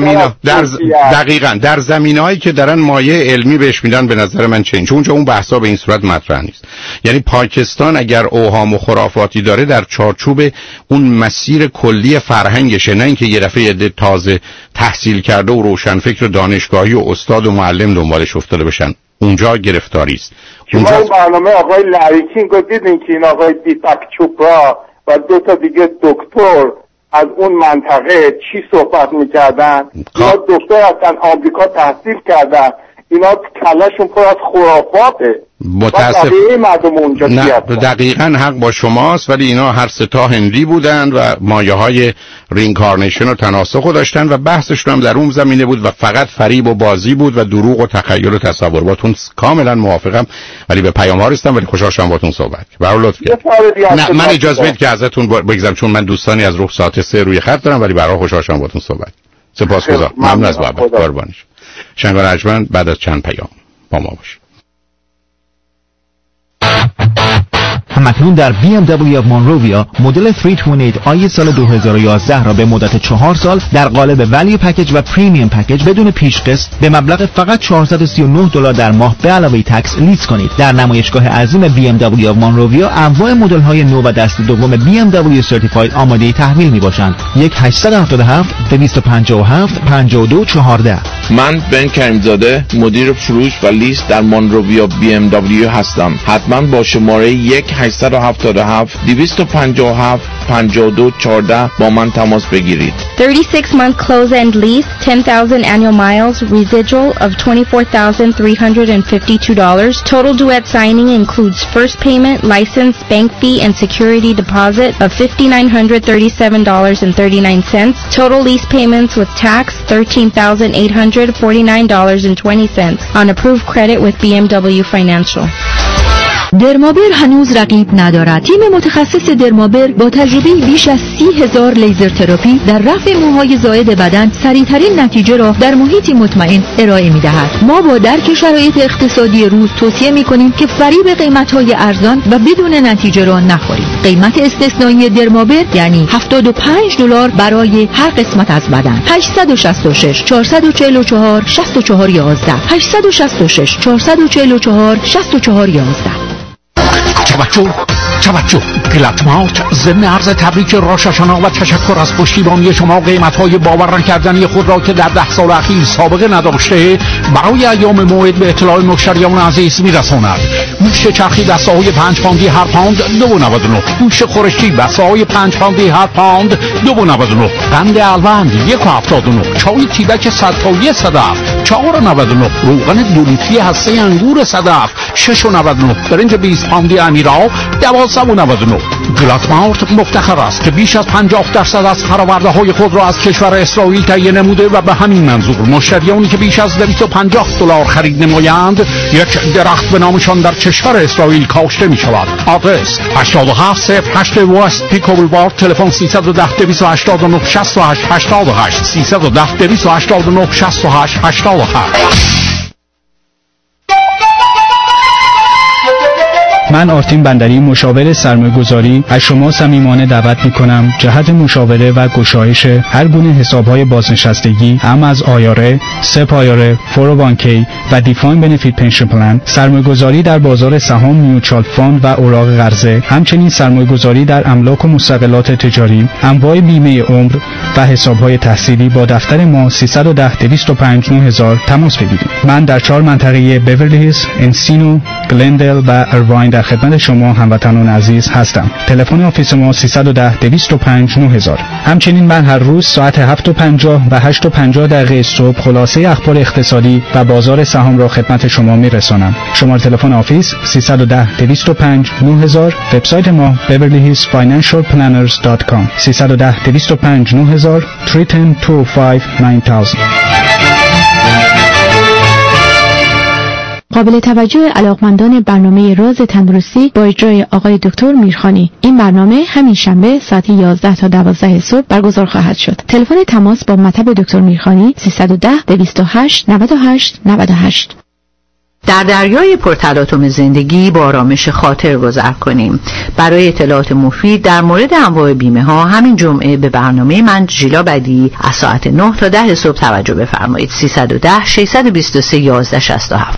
دقیقاً در زمینه‌هایی که دارن مایه علمی بهش میدن، به نظر من چون اونجا اون بحثا به این صورت مطرح نیست. یعنی پاکستان اگر اوهام و خرافاتی داره در چارچوب اون مسیر کلی فرهنگشه، نه اینکه یه دفعه تازه تحصیل کرده و روشنفکر و دانشگاهی و استاد و معلم دنبالش افتاده بشن. اونجا گرفتاری است. شما اون برنامه آقای لاریکینگ رو دیدین که این آقای دیپک چوپرا و 2 دیگه دکتر از اون منطقه چی صحبت میکردن؟ اینا دکتر هستن، آمریکا تحصیل کردن، اینا کلشون پر از خرافاته. متاسف مردم اونجا نه دقیقاً حق با شماست، ولی اینا هر 3 هندی بودن و مایه های رینکارنیشن و تناسخ داشتن و بحثشون هم در اون زمینه بود و فقط فریب و بازی بود و دروغ و تخیل و تصور. باتون کاملا موافقم، ولی به پیام ها رسیدم، ولی خوشحال شدم باتون صحبت. برای لطف نه من اجازه بدید که ازتون بگذارم، چون من دوستانی از ساعت 3 روی خط دارم، ولی برای خوشحال شدم باتون صحبت. سپاسگزارم. ممنون از محبت. قربانش. شنگار ارجمند بعد از چند پیام با ما باشید. همکنون در BMW of Monrovia مدل 328i سال 2011 را به مدت 4 سال در قالب ولیو پکیج و پریمیوم پکیج بدون پیشقسط به مبلغ فقط $439 در ماه به علاوه تکس لیز کنید. در نمایشگاه عظیم BMW of Monrovia انواع مدل‌های نو و دست دوم BMW Certified آماده تحویل میباشند. 1-877-257-5214. من بن کریمزاده مدیر فروش و لیست در مونروویا BMW هستم. حتما با شماره 1-877-257-5214 با من تماس بگیرید. 36 month close end lease, 10,000 annual miles, residual of $24,352. Total due at signing includes first payment, license, bank fee, and security deposit of $5,937.39. Total lease payments with tax, $13,849.20 on approved credit with BMW Financial. درمابر هنوز رقیب ندارد. تیم متخصص درمابر با تجربه بیش از 30,000 لیزر تراپی در رفع موهای زائد بدن سریعترین نتیجه را در محیطی مطمئن ارائه می‌دهد. ما با درک شرایط اقتصادی روز توصیه می‌کنیم که فریب قیمت‌های ارزان و بدون نتیجه را نخورید. قیمت استثنایی درمابر یعنی $75 برای هر قسمت از بدن. 866 444 6411 866 444 6411. توجه گلتمارت ضمن عرض تبریک راشاشانا و تشکر از پشتیبانی شما قیمت‌های باور نکردنی خود را که در 10 سال اخیر سابقه نداشته برای ایام موعد به اطلاع مشتریان عزیز میرساند. گوشت چرخی بسته‌های 5 پوندی هر پوند 2.99، گوشت خورشتی بسته‌های 5 پوندی هر پوند 2.99، قند الوند 1.79، چای تیبک 100 تا 1 صدف 4.99، روغن 2 لیتری هسته انگور صدف 6.99، برنج 20 پوندی امیرا 12.99. گلاتمارت مفتخر است که بیش از 50% از فرآورده‌های خود را از کشور اسرائیل تهیه نموده و به همین منظور مشتریانی که بیش از $250 خرید نمایند یک درخت به نامشان در کشور اسرائیل کاشته می شود. آدرس 8708 وست پیکو بولوارد، تلفن 310 289 68 88 310 289 68 88. من آرتین بندری مشاور سرمایه‌گذاری از شما صمیمانه دعوت می‌کنم جهت مشاوره و گشایش هر گونه حساب‌های بازنشستگی هم از آیاره، سپ آیاره، 401k و دیفاین بنفیت پنشن پلان، سرمایه‌گذاری در بازار سهام، میوچوال فاند و اوراق قرضه، همچنین سرمایه‌گذاری در املاک و مستقلات تجاری، انواع بیمه عمر و حساب‌های تحصیلی با دفتر ما 310 205 9000 تماس بگیرید. من در 4 منطقه بیورلی هیلز، انسینو، گلندل و ارواین در خدمت شما هموطنان عزیز هستم. تلفن آفیس ما 310 205 9000. همچنین من هر روز ساعت 7:50 و 8:50 صبح خلاصه اخبار اقتصادی و بازار سهام را خدمت شما میرسانم. شماره تلفن آفیس 310 205 9000. وبسایت ما beverlyhillsfinancialplanners.com 310 205 9000 310 205 9000. قابل توجه علاقمندان برنامه راز تندرستی با اجرای آقای دکتر میرخانی. این برنامه همین شنبه ساعت 11 تا 12 صبح برگزار خواهد شد. تلفن تماس با مطب دکتر میرخانی 310 208 98 98. در دریای پرتلاطم زندگی با آرامش خاطر گذر کنیم. برای اطلاعات مفید در مورد انواع بیمه ها همین جمعه به برنامه من ژیلا بدی از ساعت 9 تا 10 صبح توجه بفرمایید. 310 623 1167.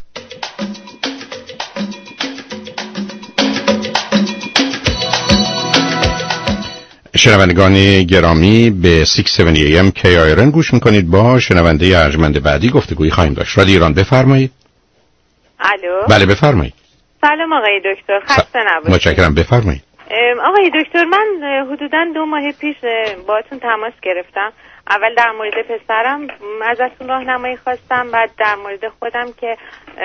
شنوندگان گرامی به 670 AM KIRN گوش میکنید. با شنونده ارجمند بعدی گفتگویی خواهیم داشت. رادیو ایران بفرمایید. الو. بله بفرمایید. سلام آقای دکتر، خسته نباشید. متشکرم، بفرمایید. آقای دکتر من حدوداً 2 ماه پیش باهاتون تماس گرفتم. اول در مورد پسرم ازتون راهنمایی خواستم، بعد در مورد خودم که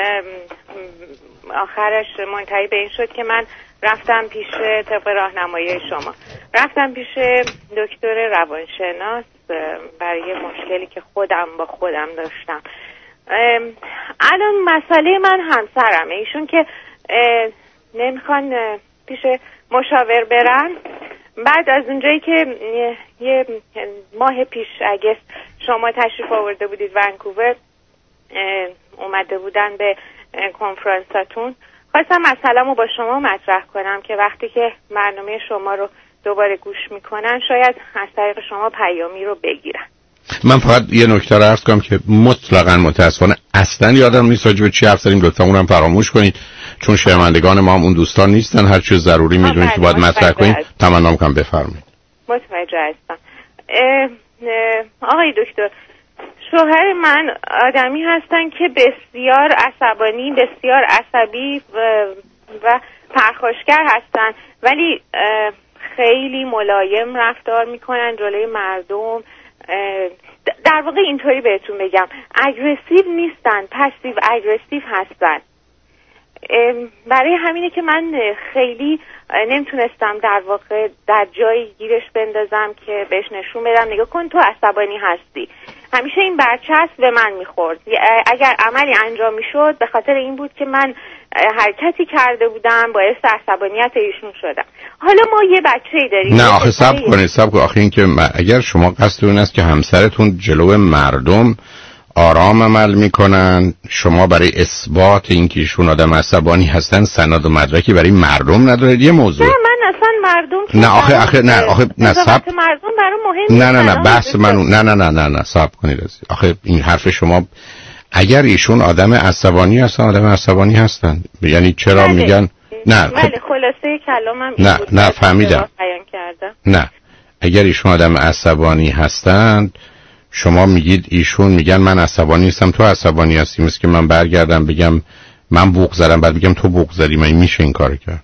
آخرش منتهی به این شد که من رفتم پیش طبق راهنمایی شما، رفتم پیش دکتر روانشناس برای مشکلی که خودم با خودم داشتم. الان مسئله من همسرمه، ایشون که نمیخوان پیش مشاور برن. بعد از اونجایی که یه ماه پیش اگه شما تشریف آورده بودید ونکوور، اومده بودن به کنفرانساتون، خواستم مسئله‌مو با شما مطرح کنم که وقتی که برنامه شما رو دوباره گوش میکنن شاید از طریق شما پیامی رو بگیرن. من فقط یه نکته رو عرض کنم که مطلقاً متاسفانه اصلا یادم نیست راجع به چی حرف زدیم، لطفاً اونم فراموش کنید چون شنوندگان ما هم اون دوستان نیستن. هر چیز ضروری میدونید که باید مطرح کنید تمنا میکنم بفرمایید. متوجه هستم. آقای دکتر، شوهر من آدمی هستن که بسیار عصبانی، بسیار عصبی و پرخاشگر هستن، ولی خیلی ملایم رفتار میکنن جلوی مردم. در واقع اینطوری بهتون بگم اگریسیو نیستن، پسیو اگریسیو هستن. برای همینه که من خیلی نمیتونستم در واقع در جایی گیرش بندازم که بهش نشون بدم نگاه کن تو عصبانی هستی. همیشه این برچسب به من میخورد. اگر عملی انجام میشد به خاطر این بود که من حرکتی کرده بودم باعث عصبانیت ایشون شدم. حالا ما یه بچه‌ای داریم. نه آخه صبر کنید آخه این که اگر شما قصد اون است که همسرتون جلو مردم آرام عمل میکنن، شما برای اثبات اینکه ایشون آدم عصبانی هستن سند و مدرکی برای مردم ندارید. یه موضوع نه من اصلا مردم نه آخه نه صبر مردم برام مهم نیست. نه بحث من نه صبر کنید. آخه این حرف شما اگر ایشون آدم عصبانی هستن آدم عصبانی هستن یعنی چرا بله. میگن نه بله خلاصه کلامم این بود. نه فهمیدم. نه اگر ایشون آدم عصبانی هستند شما میگید ایشون میگن من عصبانی نیستم تو عصبانی هستی، مثل که من برگردم بگم من بوق زدم بعد بگم تو بوق زدی. من میشه این کارو کرد؟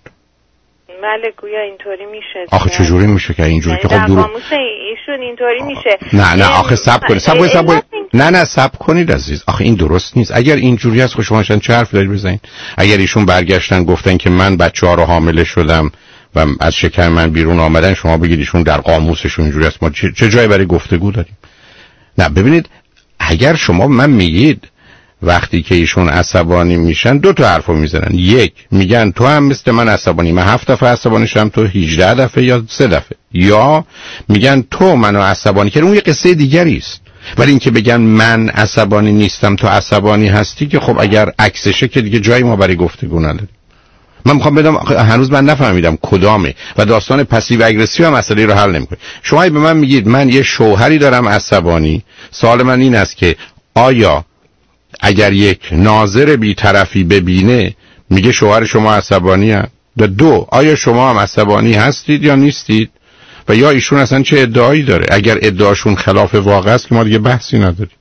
بله گویا اینطوری میشه. آخه چجوری میشه که اینجوری که خب دور ایشون اینطوری میشه. نه آخه صبر کنید نه صبر کنید عزیز. آخه این درست نیست. اگر اینجوری هست شما چه حرف دارید بزنید؟ اگر ایشون برگشتن گفتن که من بچه‌ها رو حامله شدم و از شکم من بیرون آمدن، شما بگید ایشون در قاموسشون اینجوری است، ما چه جایی برای گفتگو داریم؟ نه ببینید اگر شما من میگید وقتی که ایشون عصبانی میشن دو تا حرفو میزنن. یک میگن تو هم مثل من عصبانی، من 7 دفعه عصبانی شدم تو 18 دفعه یا 3 دفعه، یا میگن تو منو عصبانی کردی. اون یه قصه دیگری است. ولی اینکه بگن من عصبانی نیستم تو عصبانی هستی که خب اگر عکسشه که دیگه جایی ما برای گفتگو نداریم. من میخوام بدم هنوز من نفهمیدم کدامه و داستان پسیو اگریسیو هم مسئله رو حل نمیکنه. شما به من میگید من یه شوهری دارم عصبانی، سوال من این است که آیا اگر یک ناظر بی‌طرفی ببینه میگه شوهر شما عصبانی هست؟ دو آیا شما هم عصبانی هستید یا نیستید؟ و یا ایشون اصلا چه ادعایی داره؟ اگر ادعاشون خلاف واقع است که ما دیگه بحثی نداریم.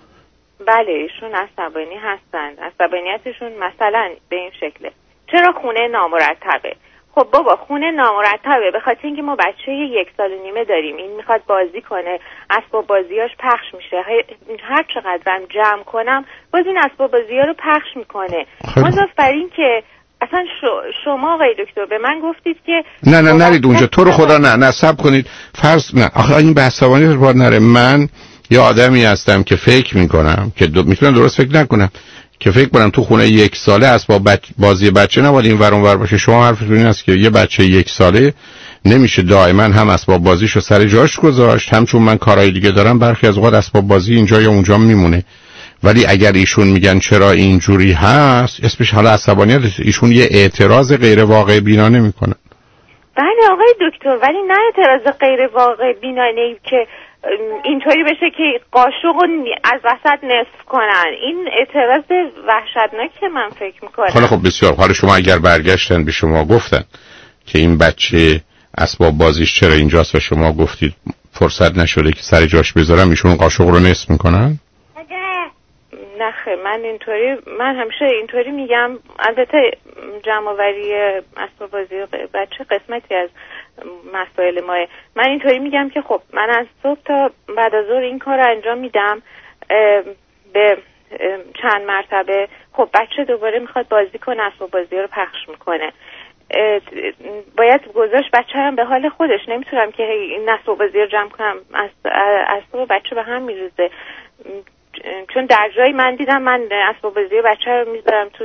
بله ایشون عصبانی هستند. عصبانیتشون مثلا به این شکله چرا خونه نامرتبه؟ خب بابا خونه نامرتبه به خاطر اینکه ما بچه 1 سال و نیمه داریم، این میخواد بازی کنه، اسباب بازیاش پخش میشه، هر چقدرم جمع کنم باز این اسباب بازی‌ها رو پخش میکنه. مضاف بر این که اصلا شما آقای دکتر به من گفتید که نه نرید اونجا، تو رو خدا نه صبر کنید. فرض نه آخه این به عصبانیت رو نره. من یه آدمی هستم که فکر میکنم که میتونم درست فکر نکنم که فکر کنم تو خونه 1 ساله اسباب بازی بچه نباید این ور اون ور باشه. شما حرفتون این است که یه بچه 1 ساله نمیشه دائما هم اسباب بازیشو سر جاش گذاشت، هم چون من کارهای دیگه دارم برخی از اوقات اسباب بازی اینجا یا اونجا میمونه. ولی اگر ایشون میگن چرا اینجوری هست اسمش حالا عصبانیت، ایشون یه اعتراض غیر واقع بینانه میکنن. بله آقای دکتر ولی نه اعتراض غیر واقع بینانه‌ای که اینطوری بشه که قاشق رو از وسط نصف کنن. این اعتراض وحشتناکه من فکر میکنم. حالا خب بسیار. حالا شما اگر برگشتن به شما گفتن که این بچه اسباب بازیش چرا اینجاست و شما گفتید فرصت نشده که سر جاش بذارم، ایشون قاشق رو نصف میکنن؟ نخه من همیشه اینطوری میگم. البته جمع‌آوری اسباب بازی بچه قسمتی از مسائل ماه. من اینطوری میگم که خب من از صبح تا بعد از ظهر این کار رو انجام میدم به چند مرتبه. خب بچه دوباره میخواد بازی کنه، اسباب بازی رو پخش میکنه، باید گذاشت بچه هم به حال خودش. نمیتونم که این اسباب بازی رو جمع کنم، اسباب بچه به هم میریزه. چون در جایی من دیدم من اسباب بازی بچه رو میذارم تو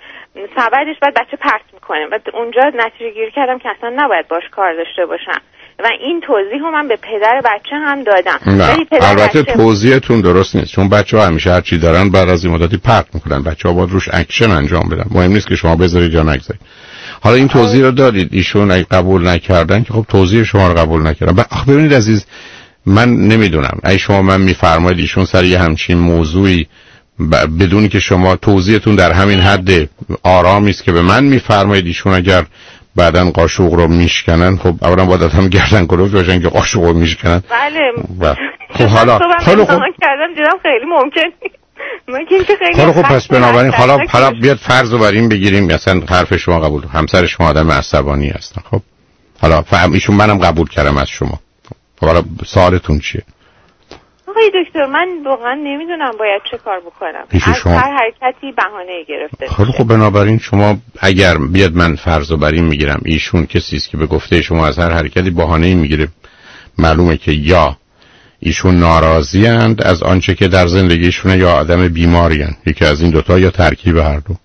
سبدش بعد بچه پرت میکنه و اونجا نتیجه گیری کردم که اصلا نباید باش کار داشته باشم. و این توضیح رو من به پدر بچه هم دادم. نه البته توضیحتون درست نیست، چون بچه‌ها همیشه هر چی دارن بعد از این مدتی پرت میکنن. بچه‌ها باید روش اکشن انجام بدن، مهم نیست که شما بذارید یا نگذارید. حالا این توضیح رو دادید، ایشون قبول نکردن که خب توضیح شما رو قبول نکردن. ببینید عزیز، من نمیدونم اگه شما من میفرمایید ایشون سر یه همچین موضوعی بدونی که شما توضیحتون در همین حد آرامی است که به من میفرمایید، ایشون اگر بعدن قاشق رو میشکنن، خب اولا باید هم گردن کلوف باشن که قاشق رو میشکنن. بله خب حالا کردم دیدم خیلی ممکن خب پس بنابراین حالا بیاد فرض رو بر این بگیریم مثلا حرف شما قبول، همسر شما آدم عصبانی هستن، خب حالا ایشون منم قبول کردم از شما، خب حالا سوالتون چیه؟ آقای دکتر من واقعا نمیدونم باید چه کار بکنم. از هر حرکتی بهانه گرفته. خب بنابراین شما اگر بیاد من فرض رو بر این میگیرم ایشون کسی است که به گفته شما از هر حرکتی بهانه میگیره، معلومه که یا ایشون ناراضی اند از آنچه که در زندگیشونه یا آدم بیماری اند، یکی از این دوتا یا ترکیب هر دو.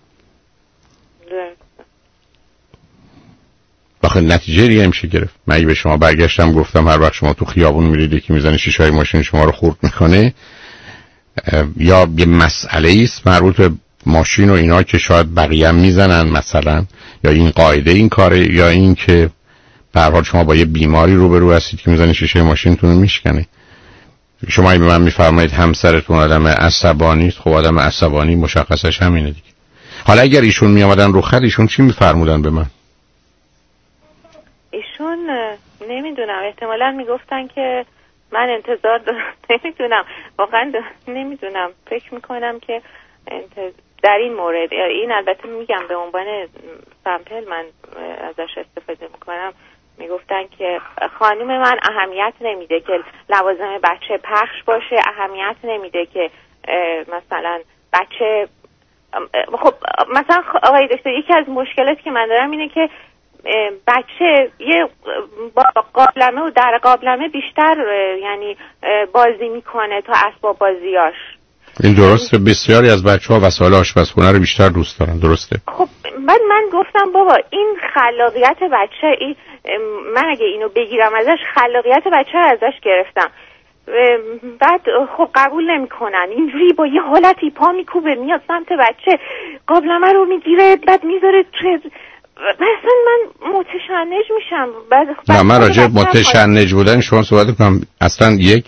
بخاطر نتیجه دیگه میشه گرفت. من اگه به شما برگشتم گفتم هر وقت شما تو خیابون میرید یکی میزنه شیشه‌های ماشین شما رو خورد میکنه، یا یه مسئله است مربوط به ماشین و اینا که شاید بقیه هم میزنن مثلا، یا این قاعده این کاره، یا این که به هر حال شما با یه بیماری روبرو هستید که میزنه شیشه ماشینتون رو میشکنه. شما اگه به من میفرمایید همسرتون آدم عصبانی است، خب آدم عصبانی مشخصش همینه دیگه. حالا اگر ایشون میامدن رو خط ایشون چی میفرمودن به من؟ ایشون نمیدونم، احتمالاً میگفتن که من انتظار دارم، نمیدونم واقعا نمیدونم، فکر میکنم که در این مورد، این البته میگم به عنوان سامپل من ازش استفاده میکنم، میگفتن که خانم من اهمیت نمیده که لوازم بچه پخش باشه، اهمیت نمیده که مثلا بچه، خب مثلا آقای دکتر یکی از مشکلاتی که من دارم اینه که بچه یه قابلمه و در قابلمه بیشتر یعنی بازی میکنه تا اسباب بازیاش. این درسته، بسیاری از بچه‌ها وسایل آشپزخونه رو بیشتر دوست دارن، درسته؟ خب بعد من گفتم بابا این خلاقیت بچه، من اگه اینو بگیرم ازش خلاقیت بچه رو ازش گرفتم، بعد خب قبول نمیکنن، اینجوری با یه حالتی پا میکوبه میاد سمت بچه، قابلمه رو میگیره بعد میذاره توی، مثلا من متشنج میشم. نه من راجع متشنج بودن شما صحبت کنم. اصلا یک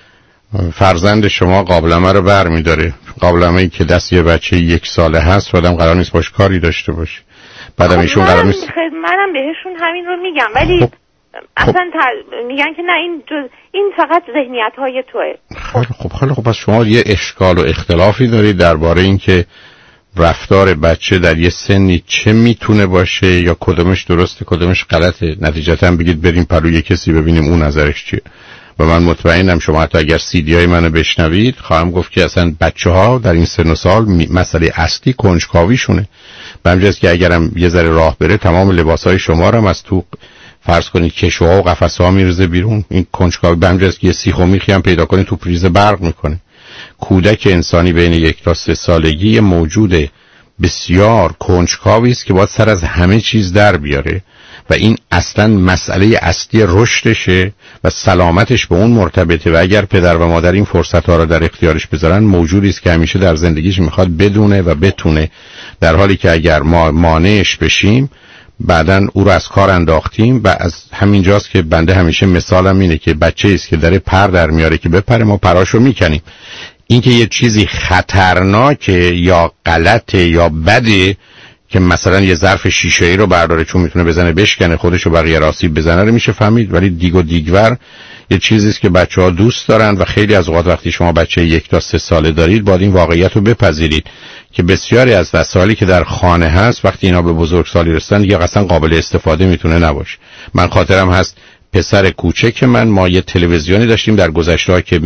فرزند شما قابلمه رو بر میداره، قابلمه‌ای که دست یه بچه 1 ساله هست آدم قرار نیست باش کاری داشته باشه، بعدم ایشون قرار نیست. منم بهشون همین رو میگم، ولی اصلا میگن که نه این فقط ذهنیت‌های توئه. خب پس شما یه اشکال و اختلافی دارید درباره این که رفتار بچه در یه سنی چه میتونه باشه یا کدومش درسته کدومش غلطه. نتیجتا بگید بریم پلوی کسی ببینیم اون نظرش چیه. و من مطمئنم شما حتی اگر CD منو بشنوید خواهم گفت که اصلا بچه‌ها در این سن و سال مسئله اصلی کنجکاویشونه. به همین جاست که اگرم یه ذره راه بره تمام لباسای شما رو از تو فرض کنید کشوها و قفس‌ها میرزه بیرون. این کنجکاوی به همین جاست که یه سیخ و میخی هم پیدا کنید تو پریز برق میکنه. کودک انسانی بین 1 تا 3 سالگی موجود بسیار کنجکاوی است که باید سر از همه چیز در بیاره و این اصلا مسئله اصلی رشدشه و سلامتش به اون مرتبطه و اگر پدر و مادر این فرصت ها رو در اختیارش بذارن موجودی است که همیشه در زندگیش میخواد بدونه و بتونه، در حالی که اگر ما مانعش بشیم بعدن او رو از کار انداختیم. و از همین جاست که بنده همیشه مثالم اینه که بچه‌ای است که داره پر در میاره که بپره ما پراشو میکنیم. این که یه چیزی خطرناکه یا غلطه یا بده که مثلا یه ظرف شیشه‌ای رو برداره چون میتونه بزنه بشکنه خودش و بقیه را آسیب بزنه رو میشه فهمید، ولی دیگ و دیگور یه چیزی است که بچه‌ها دوست دارن و خیلی از اوقات وقتی شما بچه 1 تا 3 ساله دارید باید این واقعیت رو بپذیرید که بسیاری از وسایلی که در خانه هست وقتی اینا به بزرگسالی رسیدن دیگه اصلا قابل استفاده میتونه نباشه. من خاطرم هست پسر کوچک ما یه تلویزیونی داشتیم در گذشته که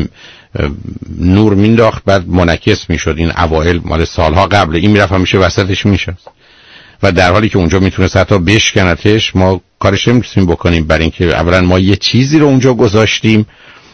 نور مینداخت بعد منعکس میشد، این اوایل مال سالها قبل، این میرفت همیشه وسطش میشست و در حالی که اونجا میتونست حتی بشکنتش ما کارش نمیتونیم بکنیم، برای اینکه اولا ما یه چیزی رو اونجا گذاشتیم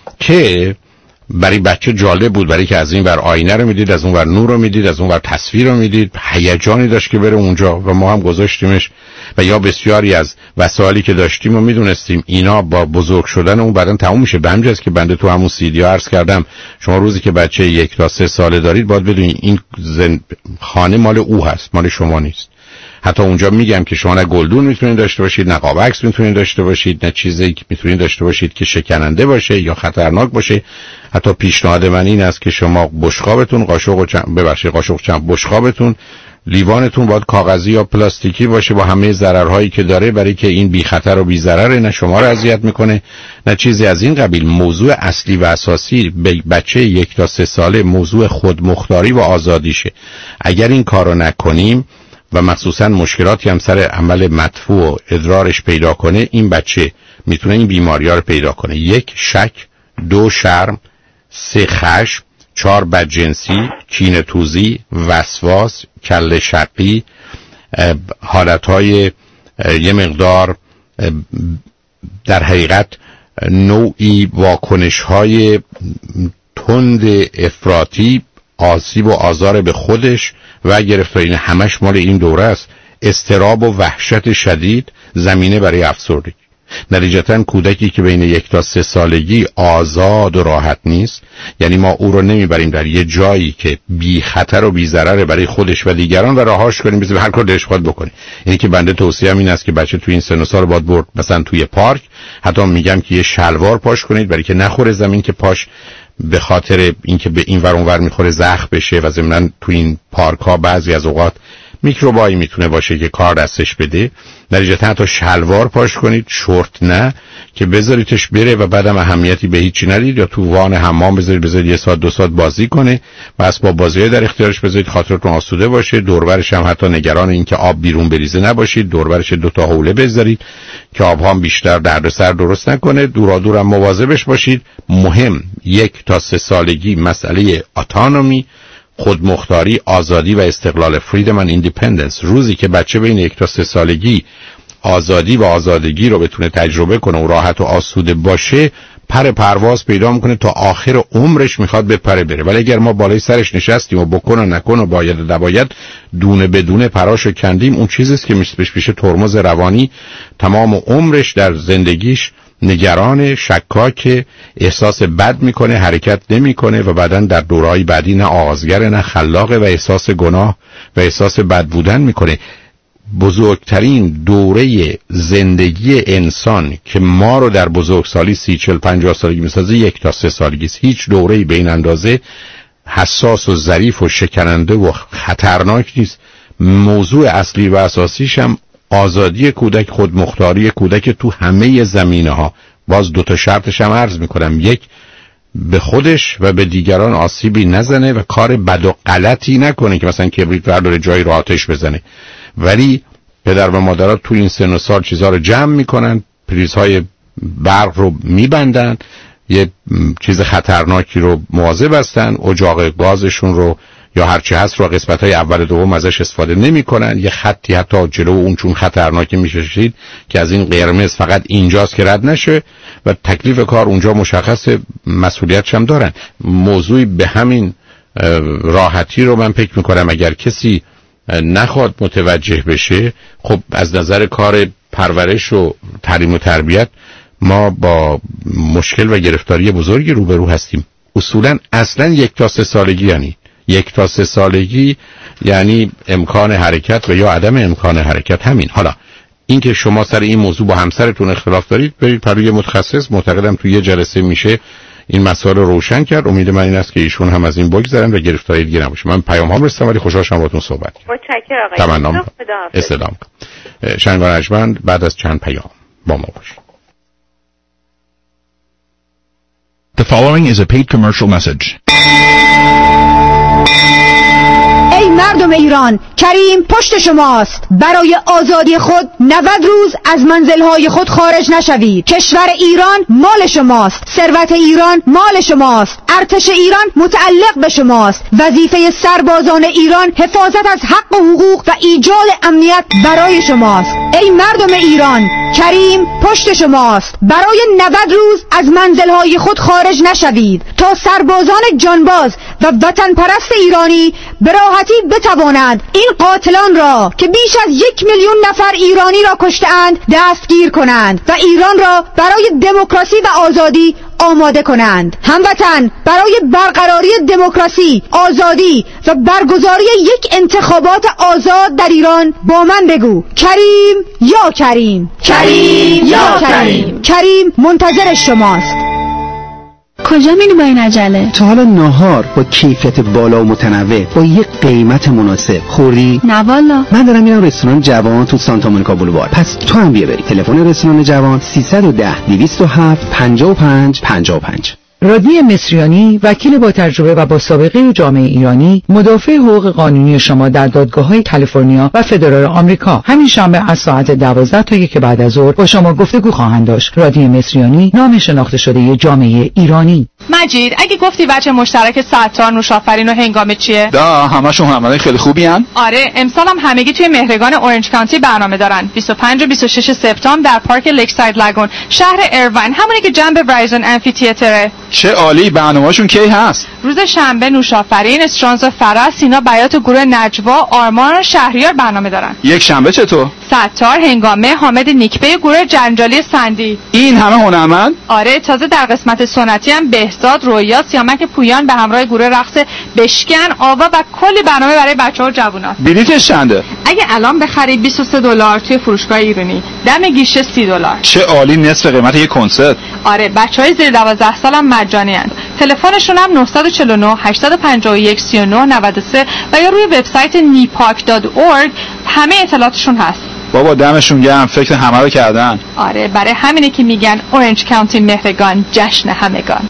که برای بچه جالب بود، برای که از این ور آینه رو میدید، از اون ور نور رو میدید، از اون ور تصویر رو میدید، هیجانی داشت که بره اونجا و ما هم گذاشتیمش و یا بسیاری از وسایلی که داشتیم و میدونستیم اینا با بزرگ شدن اون بعدن تموم میشه. به همین جاست که بنده تو همون سیدی عرض کردم شما روزی که بچه 1 تا 3 ساله دارید باید بدونید این خانه مال او هست، مال شما نیست. حتی اونجا میگم که شما نه گلدون میتونید داشته باشید، نه قاب عکس میتونید داشته باشید، نه چیزی که میتونید داشته باشید که شکننده باشه یا خطرناک باشه. حتی پیشنهاد من این است که شما بشقابتون بشقابتون لیوانتون باید کاغذی یا پلاستیکی باشه با همه ضررهایی که داره، برای که این بی خطر و بی ضرره، نه شما رو اذیت میکنه نه چیزی از این قبیل. موضوع اصلی و اساسی بچه 1 تا 3 ساله موضوع خودمختاری و آزادیشه. اگر این کارو نکنیم و مخصوصا مشکلاتی هم سر عمل مدفوع و ادرارش پیدا کنه، این بچه میتونه این بیماری‌ها رو پیدا کنه: 1 شک، 2 شرم، 3 خشم، 4 بدجنسی، کینه‌توزی، وسواس، کله شقی، حالتهای یه مقدار در حقیقت نوعی واکنش‌های تند افراطی، آسیب و آزار به خودش و گرفتاری. این همش مال این دوره است. اضطراب و وحشت شدید زمینه برای افسردگی. نتیجتاً کودکی که بین 1 تا 3 سالگی آزاد و راحت نیست، یعنی ما او رو نمیبریم در یه جایی که بی خطر و بی ضرر برای خودش و دیگران و رهاش کنیم بذاریم هر کار دلش بخواد بکنه. اینی که بنده توصیه‌ام این است که بچه تو این سن و سال باید برد مثلا توی پارک، حتی میگم که یه شلوار پاش کنید برای که نخوره زمین که پاش به خاطر اینکه به این ور اون ور میخوره زخم بشه، و ضمناً تو این پارک ها بعضی از اوقات میکروبایی میتونه باشه که کار دستش بده. نتیجتا حتی شلوار پاش کنید، شورت نه، که بذاریدش بره و بعدم اهمیتی به هیچی ندید، یا تو وان حمام بذارید 1 ساعت 2 ساعت بازی کنه و اسباب بازی در اختیارش بذارید، خاطرتون آسوده باشه. دوربرش هم حتی نگران این که آب بیرون بریزه نباشید، دوربرش 2 تا حوله بذارید که آب هم بیشتر دردسر درست نکنه. دورادورم مواظبش باشید. مهم 1 تا 3 سالگی مسئله اتونومی، خودمختاری، آزادی و استقلال، فریدم اند ایندیپندنس. روزی که بچه بین 1 تا 3 سالگی آزادی و آزادگی رو بتونه تجربه کنه و راحت و آسوده باشه، پرواز پیدا میکنه تا آخر عمرش میخواد بپره بره. ولی اگر ما بالای سرش نشستیم و بکن و نکن و باید و نباید دونه بدونه پراشو کندیم، اون چیزیست که میشه ترمز روانی. تمام عمرش در زندگیش نگران، شکاک، احساس بد میکنه، حرکت نمیکنه و بعدن در دورهای بعدی نه آغازگره نه خلاقه و احساس گناه و احساس بد بودن میکنه. بزرگترین دوره زندگی انسان که ما رو در بزرگسالی 30 40 50 سالگی میسازه 1 تا 3 سالگی است. هیچ دوره‌ای به این اندازه حساس و ظریف و شکننده و خطرناک نیست. موضوع اصلی و اساسیش هم آزادی کودک، خودمختاری کودک تو همه زمینه‌ها. باز 2 تا شرطش هم عرض میکنم: 1 به خودش و به دیگران آسیبی نزنه و کار بد و غلطی نکنه که مثلا کبریت برداره جایی رو آتش بزنه. ولی پدر و مادرها تو این سن و سال چیزها رو جمع میکنن، پریزهای برق رو میبندن، یه چیز خطرناکی رو مواظب هستن، اجاق گازشون رو یا هرچی هست رو قسمت‌های اول و دوم ازش استفاده نمی‌کنن. یه خطی حتی جلو اون چون خطرناکه می‌کشید که از این قرمز فقط اینجاست که رد نشه و تکلیف کار اونجا مشخصه، مسئولیتش هم دارن. موضوعی به همین راحتی رو من فکر می‌کنم اگر کسی نخواد متوجه بشه، خب از نظر کار پرورش و تعلیم و تربیت ما با مشکل و گرفتاری بزرگی روبرو هستیم. اصلا 1 تا 3 سالگی یعنی 1 تا 3 سالگی یعنی امکان حرکت و یا عدم امکان حرکت. همین. حالا اینکه شما سر این موضوع با همسرتون اختلاف دارید، برید پروی متخصص. معتقدم توی یه جلسه میشه این مسائل رو روشن کرد. امید من این است که ایشون هم از این بگذرن و گرفتاری دیگه نباشه. من پیام هم رسیدم ولی خوشحال شدم باهاتون صحبت کردم. متشکرم آقای. استلام. شنوندگان ارجمند، بعد از چند پیام با ما باشید. The following is a paid commercial message. ای مردم ایران، کریم پشت شماست. برای آزادی خود 90 روز از منزلهای خود خارج نشوید. کشور ایران مال شماست، ثروت ایران مال شماست، ارتش ایران متعلق به شماست. وظیفه سربازان ایران حفاظت از حق و حقوق و ایجاد امنیت برای شماست. ای مردم ایران، کریم پشت شماست. برای 90 روز از منزلهای خود خارج نشوید تا سربازان جانباز و وطن پرست ایرانی به راحتی بتوانند این قاتلان را که بیش از 1,000,000 نفر ایرانی را کشته‌اند دستگیر کنند و ایران را برای دموکراسی و آزادی آماده کنند. هموطن، برای برقراری دموکراسی، آزادی و برگزاری یک انتخابات آزاد در ایران با من بگو کریم یا کریم، کریم یا کریم. کریم منتظر شماست. کجا میری با این عجله؟ تا حالا ناهار با کیفیت بالا و متنوع با یک قیمت مناسب خوردی؟ نه والا. من دارم میرم رستوران جوان تو سانتا مونیکا بولوار. پس تو هم بیا بریم. تلفن رستوران جوان 310-207-55-55. رادی مصریانی، وکیل با تجربه و با سابقه جامعه ایرانی، مدافع حقوق قانونی شما در دادگاه‌های کالیفرنیا و فدرال آمریکا. همین شنبه از ساعت 12 تا 1 بعد از ظهر با شما گفتگو خواهند داشت. رادی مصریانی، نام شناخته شده جامعه ایرانی. مجید، اگه گفتی بچه مشترک ستار، نوشافرین و هنگامه چیه؟ همشون همه خیلی خوبی هن؟ آره، امسال هم همگی توی مهرگان اورنج کانتی برنامه دارن. 25 و 26 سپتامبر در پارک لیک ساید لاگون، شهر ایروین، همونی که جنب ورایزن امفی تئاتره. چه عالی. برنامه‌شون کی هست؟ روز شنبه نوشافرین، استرانز فرح، سینا بیات و گروه نجوا، آرمان شهریار برنامه دارن. یک شنبه چطور؟ ستار، هنگامه، حامد نیکبه، گروه جنجالی سندی. این همه هنرمند؟ آره، تازه در قسمت سنتی هم بهزاد، رویا، سیامک پویان به همراه گروه رقص بشکن، آوا و کلی برنامه برای بچه‌ها و جوونا. بلیطش چنده؟ اگه الان بخرید $23 توی فروشگاه ایرانی، دم گیشه $30. چه عالی، نصف قیمت یک کنسرت. آره، بچهای زیر 12 سال هم مجانی هستند. تلفنشون هم 949 851 3993 و یا روی وبسایت nipak.org همه اطلاعاتشون هست. بابا دمشون گرم، فکر همه رو کردن. آره، برای همینه که میگن اورنج کانتی مهرگان جشن همگان.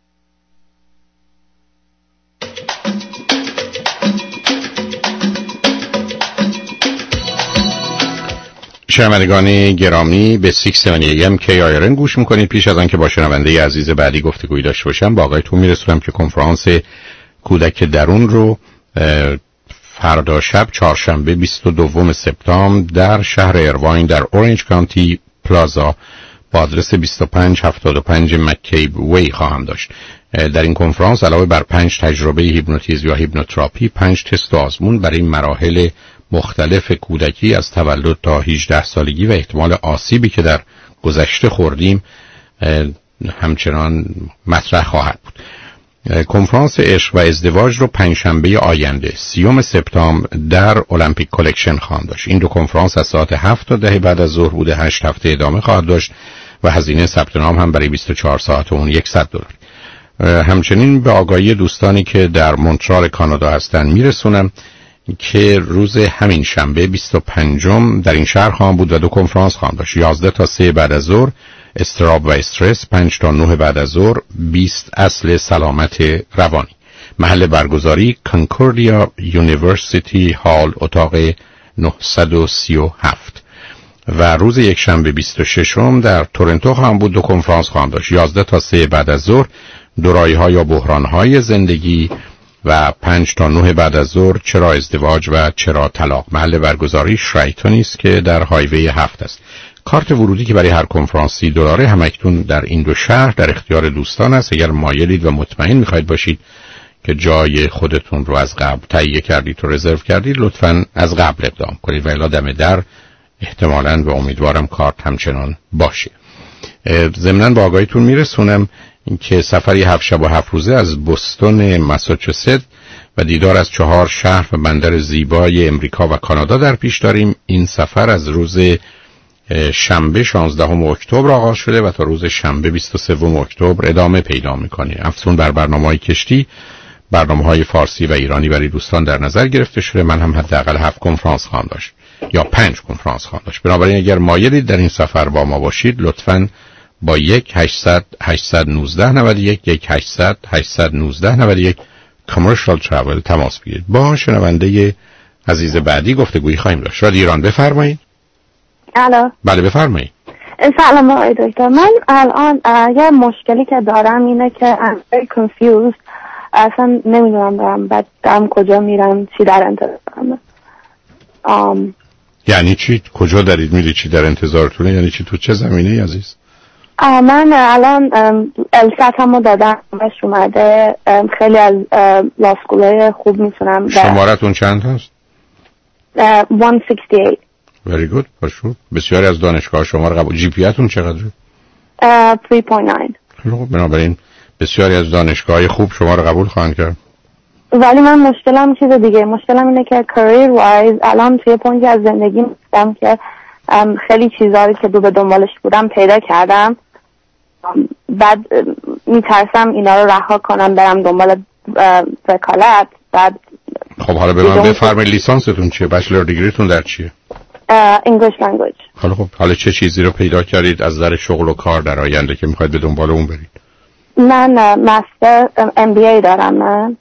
شنوندگان گرامی، به 670 AM KIRN گوش میکنید. پیش از آن که با شنونده عزیز بعدی گفتگویی داشته باشم، با آقایتون میرسونم که کنفرانس کودک درون رو فردا شب چهارشنبه 22 سپتامبر در شهر ایروین در اورنج کانتی پلازا با آدرس 2575 مکیب وی خواهم داشت. در این کنفرانس علاوه بر 5 تجربه هیپنوتیزم یا هیپنوتراپی، 5 تست و آزمون برای مراحل مختلف کودکی از تولد تا 18 سالگی و احتمال آسیبی که در گذشته خوردیم همچنان مطرح خواهد بود. کنفرانس عشق و ازدواج رو پنجشنبه آینده 30 سپتامبر در المپیک کلکشن خواهم داشت. این دو کنفرانس از ساعت 7 تا 10 بعد از ظهر بوده 8 هفته ادامه خواهد داشت و هزینه ثبت نام هم برای 24 ساعت اون $100. همچنین به آگاهی دوستانی که در مونترال کانادا هستن میرسونم که روز همین شنبه 25 در این شهر خواهم بود و دو کنفرانس خواهم داشت. 11 تا 3 بعد از ظهر استراب و استرس، 5 تا 9 بعد از ظهر 20 اصل سلامت روانی. محل برگزاری کنکوردیا یونیورسیتی هال، اتاق 937. و روز یک شنبه 26 در تورنتو خواهم بود. دو کنفرانس خواهم داشت. 11 تا 3 بعد از ظهر دورایی‌ها یا بحران‌های زندگی و 5 تا 9 بعد از ظهر چرا ازدواج و چرا طلاق. محل برگزاری شرایتونی است که در هایوی 7 است. کارت ورودی که برای هر کنفرانس $30 همکنون در این دو شهر در اختیار دوستان است. اگر مایلید و مطمئن می‌خواید باشید که جای خودتون رو از قبل تهیه کردید و رزرو کردید، لطفاً از قبل اقدام کنید و الا دم در احتمالاً و امیدوارم کارت همچنان باشه. ضمناً با آگاهیتون میرسونم که سفری 7 شب و 7 روزه از بوستون ماساچوست و دیدار از 4 شهر و بندر زیبای امریکا و کانادا در پیش داریم. این سفر از روز شنبه 16 اکتبر آغاز شده و تا روز شنبه 23 اکتبر ادامه پیدا میکنه. افزون بر برنامه‌های کشتی، برنامه‌های فارسی و ایرانی برای دوستان در نظر گرفته شده. من هم حداقل 7 کنفرانس خواهم داشت یا 5 کنفرانس خواهم داشت. بنابراین اگر مایلید در این سفر با ما باشید، لطفاً با 1-800-819-91 1-800-819-91 کامرشال ترافل تماس بگیرید. با شنونده عزیز بعدی گفتگویی خواهیم داشت. رادیو ایران، بفرمایید. الو. بله بفرمایید. سلام آقای دکتر. من الان یه مشکلی که دارم اینه که I'm very confused. اصلا نمیدونم دارم کجا میرم، چی در انتظارم. یعنی چی؟ کجا دارید میرید؟ چی در انتظارتونه؟ یعنی چی؟ تو چه زمینه‌ای عزیز؟ من الان السات هم دادم بهش اومده. خیلی از لاسکولای خوب میتونم. شمارتون چند هست؟ 168. Very good. پاشو. بسیاری از دانشگاه شما رو قبول. جی پی اتون چقدره؟ 3.9. خب بنابراین بسیاری از دانشگاه‌های خوب شما رو قبول خواهند کرد. ولی من مشکلم چیز دیگه. مشکلم اینه که career wise الان توی پوینتی از زندگی هستم که خیلی چیزایی که به دنبالش بودم پیدا کردم. بعد میترسم اینا رو رها کنم برم دنبال وکالت. بعد خب حالا به من بفرمایید لیسانستون چیه؟ بچلر دیگریتون در چیه؟ English language. خب حالا چه چیزی رو پیدا کردید از نظر شغل و کار در آینده که میخواید به دنبال اون برید؟ من مستر MBA دارم. من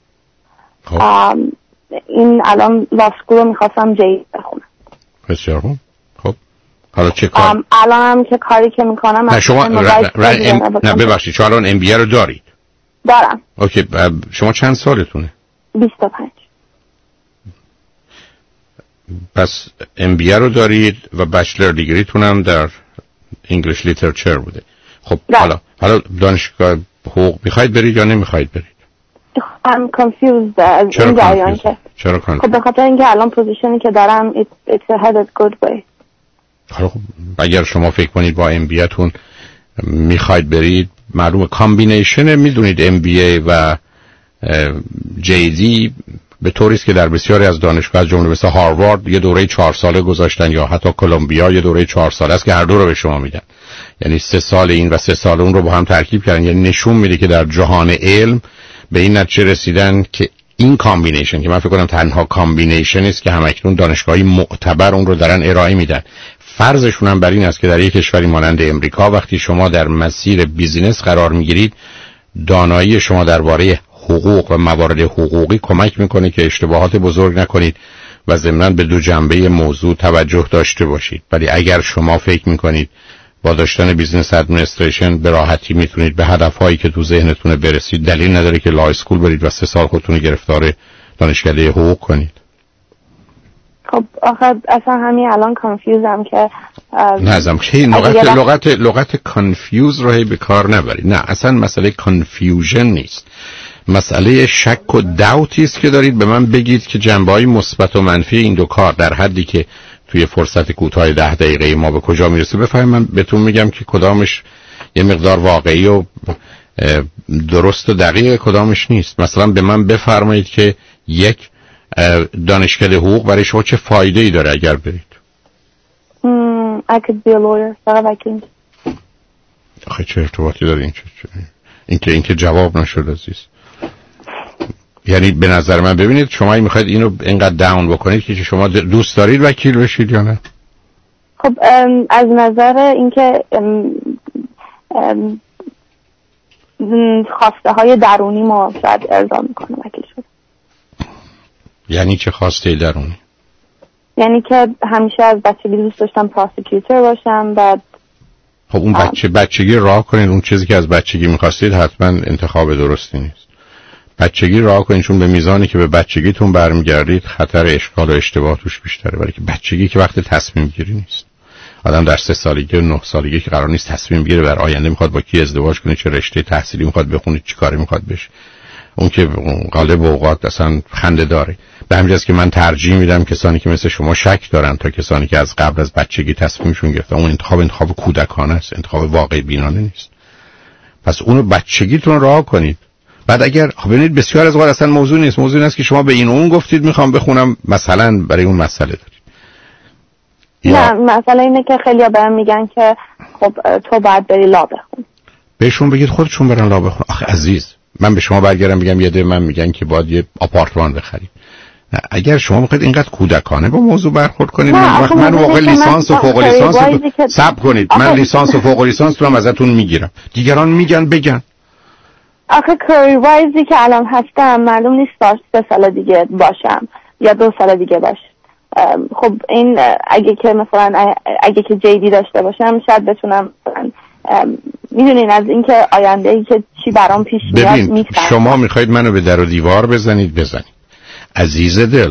این الان لاسکول رو میخواستم جی بخونم. بسیار خوب. خب حالا چه کار؟ الان هم که کاری که میکنم نه شما نه ببخشید چون الان MBA رو دارید؟ دارم. اوکی شما چند سالتونه؟ 25. پس MBA رو دارید و بچلر دیگریتون هم در انگلیش لیترچر بوده. خب حالا دانشگاه حقوق میخواید برید یا نمیخواید برید؟ I'm confused از این جریان که چرا confused؟ خب به خاطر اینکه الان پوزیشنی که دارم it's a headed good way. خب اگر شما فکر کنید با MBA تون میخواید برید معلومه کامبینیشن میدونید MBA و JD به طوری است که در بسیاری از دانشگاه از جمله مثل هاروارد یه دوره 4 ساله گذاشتن یا حتی کلمبیا یه دوره 4 ساله است که هر دو رو به شما میدن. یعنی 3 سال این و 3 سال اون رو با هم ترکیب کردن. یعنی نشون میده که در جهان علم به این نتیجه رسیدن که این کامبینیشن که من فکر کنم تنها کامبینیشن است که همکنون دانشگاهی معتبر اون رو دارن ارائه میدن. فرضشون هم بر این است که در یک کشوری مانند امریکا وقتی شما در مسیر بیزینس قرار میگیرید دانایی شما درباره حقوق و موارد حقوقی کمک میکنه که اشتباهات بزرگ نکنید و ضمناً به دو جنبه موضوع توجه داشته باشید. ولی اگر شما فکر میکنید با داشتن بیزنس ادمنستریشن به راحتی میتونید به هدفهایی که تو ذهنتون برسید دلیل نداره که لا اسکول برید و 3 سال خودتون گرفتار دانشکده حقوق کنید. خب آخه اصلا همین الان کانفیوزم که نظم لغت کانفیوز رو به کار نبرید. نه اصلا مسئله کانفیوژن نیست، مسئله شک و داوتی است که دارید به من بگید که جنبه‌های مثبت و منفی این دو کار در حدی که توی فرصت کوتاه 10 دقیقه ما به کجا میرسه بفهمم من بهتون میگم که کدامش یه مقدار واقعی و درست و دقیق کدامش نیست. مثلا به من بفرمایید که یک دانشکده حقوق برای شما چه فایده ای داره اگر برید؟ I could be a lawyer. آخه چه ارتباطی داره این که جواب نشد عزیز. یعنی به نظر من ببینید شما میخواید اینو اینقدر داون بکنید که شما دوست دارید وکیل بشید یا نه؟ خب از نظر اینکه خواسته های درونی ما شاید ارضا میکنه وکیل شد. یعنی چه خواسته درونی؟ یعنی که همیشه از بچگی دوست داشتم پروسیکیوتور باشم. بعد خب اون بچگی راه کنید. اون چیزی که از بچگی میخواستید حتما انتخاب درستی نیست. بچگی راه کنید چون به میزانی که به بچگیتون برمیگردید خطر اشکال و اشتباه توش بیشتره. ولی که بچگی که وقت تصمیم گیری نیست. آدم در 3 سالگی و 9 سالگی که قرار نیست تصمیم بگیره بر آینده میخواد با کی ازدواج کنه، چه رشته تحصیلی میخواد بخونه، چه کاری میخواد بشه. اون که غالب اوقات اصلا خنده داره. به همین جاست که من ترجیح میدم کسانی که مثل شما شک دارن تا کسانی که از قبل از بچگی تصمیمشون گرفتن. اون انتخاب کودکانه است، انتخاب واقع بینانه نیست. پس اونو بچگیتون راه کنید. بعد اگر ببینید بسیار از اوقات اصلا موضوع نیست. موضوع این است که شما به این اون گفتید میخوام بخونم مثلا برای اون مسئله دارید. نه مسئله اینه که خیلی‌ها بهم میگن که خب تو باید بری لا بخون. بهشون بگید خودشون برن لا بخون. آخه عزیز من به شما برگردم بگم یه ده من میگن که باید یه آپارتمان بخرید. اگر شما میخواید اینقدر کودکانه با موضوع برخورد کنید من واقعا لیسانس و فوق لیسانس صبر کنید. من لیسانس و فوق لیسانس رو هم ازتون میگیرم. دیگران میگن بگن. آخه کری وایزی که الان هستم معلوم نیست 3 سال دیگه باشم یا 2 سال دیگه باشم. خب این اگه که مثلا اگه که JD داشته باشم شاید بتونم میدونین از اینکه آینده ای که چی برام پیش میاد. ببین شما میخواید منو به در و دیوار بزنید. عزیز دل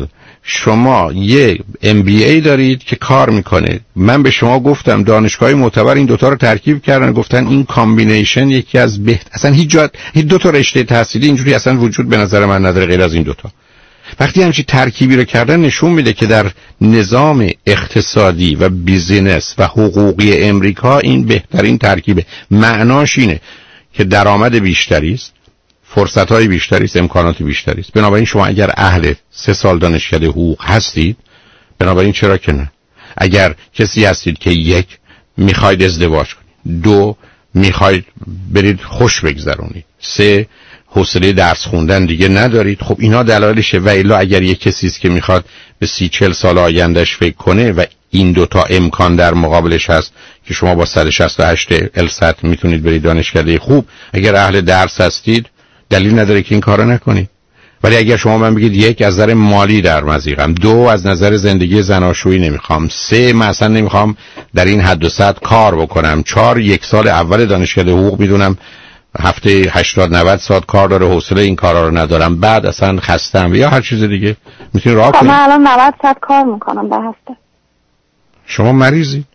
شما یه MBA دارید که کار میکنه. من به شما گفتم دانشگاه معتبر این دوتا رو ترکیب کردن، گفتن این کامبینیشن یکی از اصلا هیچ دوتا رشته تحصیلی اینجوری اصلا وجود به نظر من نداره غیر از این دوتا. وقتی همچین ترکیبی رو کردن نشون میده که در نظام اقتصادی و بیزینس و حقوقی امریکا این بهترین ترکیبه. معناش اینه که درآمد بیشتری است، فرصت‌های بیشتری است، امکانات بیشتری است. بنابراین شما اگر اهل 3 سال دانشکده حقوق هستید، بنابراین چرا که نه؟ اگر کسی هستید که 1 میخواید ازدواج کنید، 2 میخواید برید خوش بگذرونید، 3 حوصله درس خوندن دیگه ندارید، خب اینا دلایلشه. و الا اگر یک کسی است که میخواد به 30-40 سال آیندهش فکر کنه و این دوتا امکان در مقابلش هست که شما با 168 السط میتونید برید دانشکده خوب، اگر اهل درس هستید دلیل نداره که این کارو نکنید. ولی اگر شما من بگید 1 از نظر مالی در مضیقم، 2 از نظر زندگی زناشویی نمیخوام، 3 مثلا نمیخوام در این حد و سطح کار بکنم، 4 1 سال اول دانشکده حقوق میدونم هفته 80-90 ساعت کار داره، حوصله این کارا رو ندارم، بعد اصلا خستم یا هر چیز دیگه، میتونی راه کنید. من الان 90 ساعت کار میکنم در هفته. شما مریضی؟